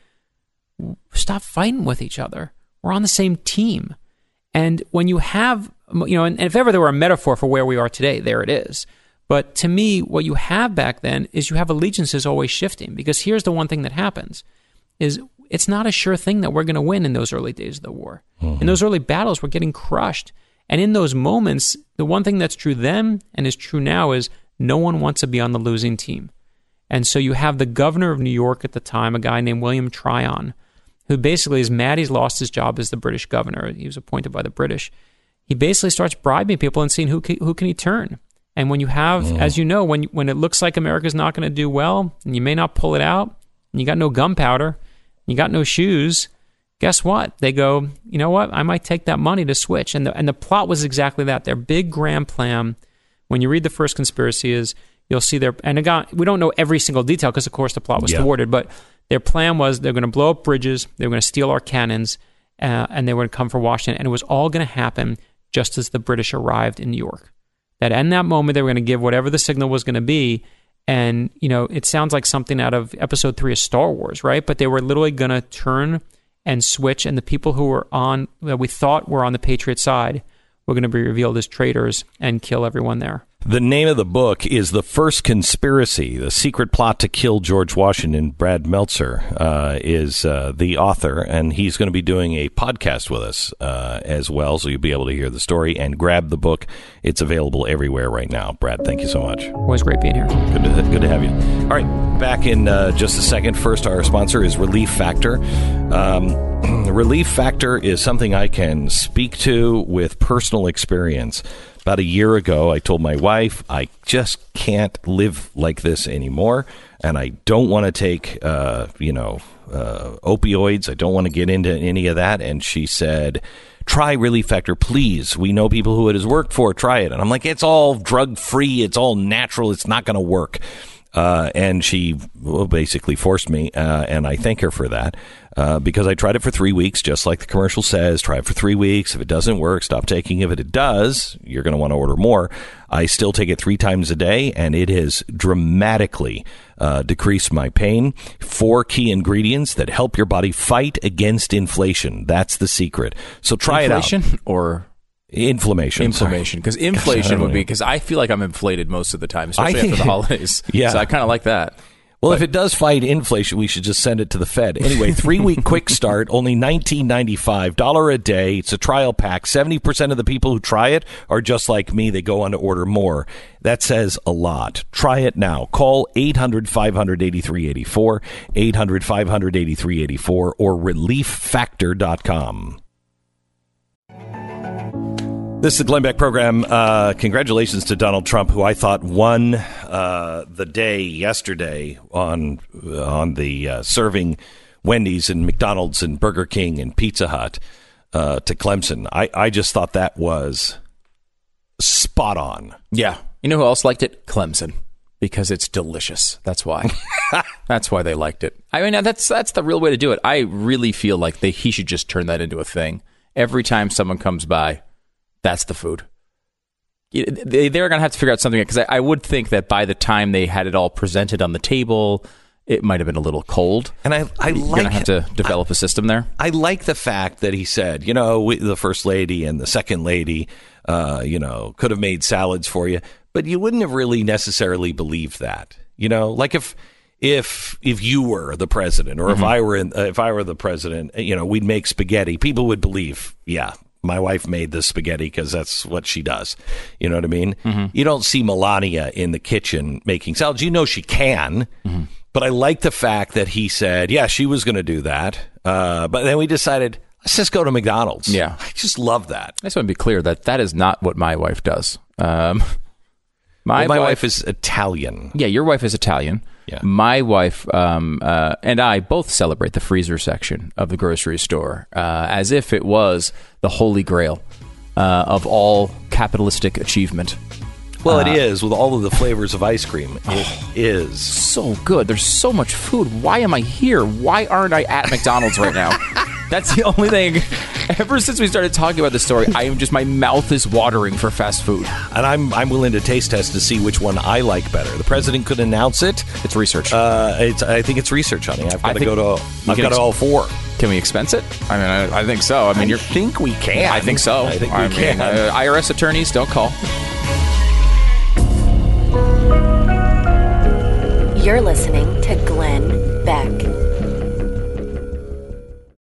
stop fighting with each other. We're on the same team. And when you have, you know, and if ever there were a metaphor for where we are today, there it is. But to me, what you have back then is you have allegiances always shifting, because here's the one thing that happens is it's not a sure thing that we're going to win in those early days of the war. Mm-hmm. In those early battles, we're getting crushed. And in those moments, the one thing that's true then and is true now is no one wants to be on the losing team. And so you have the governor of New York at the time, a guy named William Tryon, who basically is mad he's lost his job as the British governor. He was appointed by the British. He basically starts bribing people and seeing who can, who can he turn. And when you have, mm. as you know, when when it looks like America's not going to do well, and you may not pull it out, and you got no gunpowder, you got no shoes, guess what? They go, you know what? I might take that money to switch. And the, and the plot was exactly that. Their big grand plan, when you read the first conspiracy, is you'll see their, and again, we don't know every single detail because, of course, the plot was yeah. thwarted, but their plan was they're going to blow up bridges, they're going to steal our cannons, uh, and they would come for Washington. And it was all going to happen just as the British arrived in New York. That in that moment, they were going to give whatever the signal was going to be. And, you know, it sounds like something out of episode three of Star Wars, right? But they were literally going to turn and switch, and the people who were on, that we thought were on the Patriot side, were going to be revealed as traitors and kill everyone there. The name of the book is The First Conspiracy, The Secret Plot to Kill George Washington. Brad Meltzer uh, is uh, the author, and he's going to be doing a podcast with us uh, as well, so you'll be able to hear the story and grab the book. It's available everywhere right now. Brad, thank you so much. Always great being here. Good to, good to have you. All right, back in uh, just a second. First, our sponsor is Relief Factor. Um, Relief Factor is something I can speak to with personal experience. About a year ago, I told my wife, I just can't live like this anymore, and I don't want to take, uh, you know, uh, opioids. I don't want to get into any of that. And she said, try Relief Factor, please. We know people who it has worked for. Try it. And I'm like, it's all drug-free. It's all natural. It's not going to work. Uh, and she well, basically forced me, uh, and I thank her for that, uh, because I tried it for three weeks, just like the commercial says. Try it for three weeks. If it doesn't work, stop taking it. If it does, you're going to want to order more. I still take it three times a day, and it has dramatically uh, decreased my pain. Four key ingredients that help your body fight against inflation. That's the secret. So try inflation it out. Inflation or... Inflammation. Inflammation. Because inflation would be, because I feel like I'm inflated most of the time, especially think, after the holidays. Yeah. So I kind of like that. Well, but, if it does fight inflation, we should just send it to the Fed. Anyway, three-week quick start, only nineteen ninety-five dollars a day. It's a trial pack. seventy percent of the people who try it are just like me. They go on to order more. That says a lot. Try it now. Call eight hundred, five hundred, eighty-three eighty-four, eight hundred, five hundred, eighty-three eighty-four, or relief factor dot com. This is the Glenn Beck program. Uh, congratulations to Donald Trump, who I thought won uh, the day yesterday on on the uh, serving Wendy's and McDonald's and Burger King and Pizza Hut uh, to Clemson. I, I just thought that was spot on. Yeah. You know who else liked it? Clemson. Because it's delicious. That's why. That's why they liked it. I mean, that's that's the real way to do it. I really feel like they, he should just turn that into a thing. Every time someone comes by, that's the food. They, they're going to have to figure out something, because I, I would think that by the time they had it all presented on the table, it might have been a little cold. And I, I You're like going to have to develop I, a system there. I like the fact that he said, you know, we, the first lady and the second lady, uh, you know, could have made salads for you, but you wouldn't have really necessarily believed that. You know, like if if if you were the president, or mm-hmm. if I were in, uh, if I were the president, you know, we'd make spaghetti. People would believe, yeah, my wife made the spaghetti because that's what she does. You know what I mean? Mm-hmm. You don't see Melania in the kitchen making salads. You know she can, mm-hmm. but I like the fact that he said, yeah, she was going to do that. Uh, but then we decided, let's just go to McDonald's. Yeah. I just love that. I just want to be clear that that is not what my wife does. Um, my well, my wife, wife is Italian. Yeah, your wife is Italian. Yeah. My wife um, uh, and I both celebrate the freezer section of the grocery store uh, as if it was the holy grail uh, of all capitalistic achievement. Well, uh, it is, with all of the flavors of ice cream. It oh, is. So good. There's so much food. Why am I here? Why aren't I at McDonald's right now? That's the only thing. Ever since we started talking about this story, I am just, my mouth is watering for fast food. And I'm I'm willing to taste test to see which one I like better. The president could announce it. It's research. Uh, it's, I think it's research, honey. I've got to go to. I've got ex- all four. Can we expense it? I mean, I, I think so. I mean, I you're, think we can. I think so. I think we I can. Mean, uh, I R S attorneys, don't call. You're listening to Glenn Beck.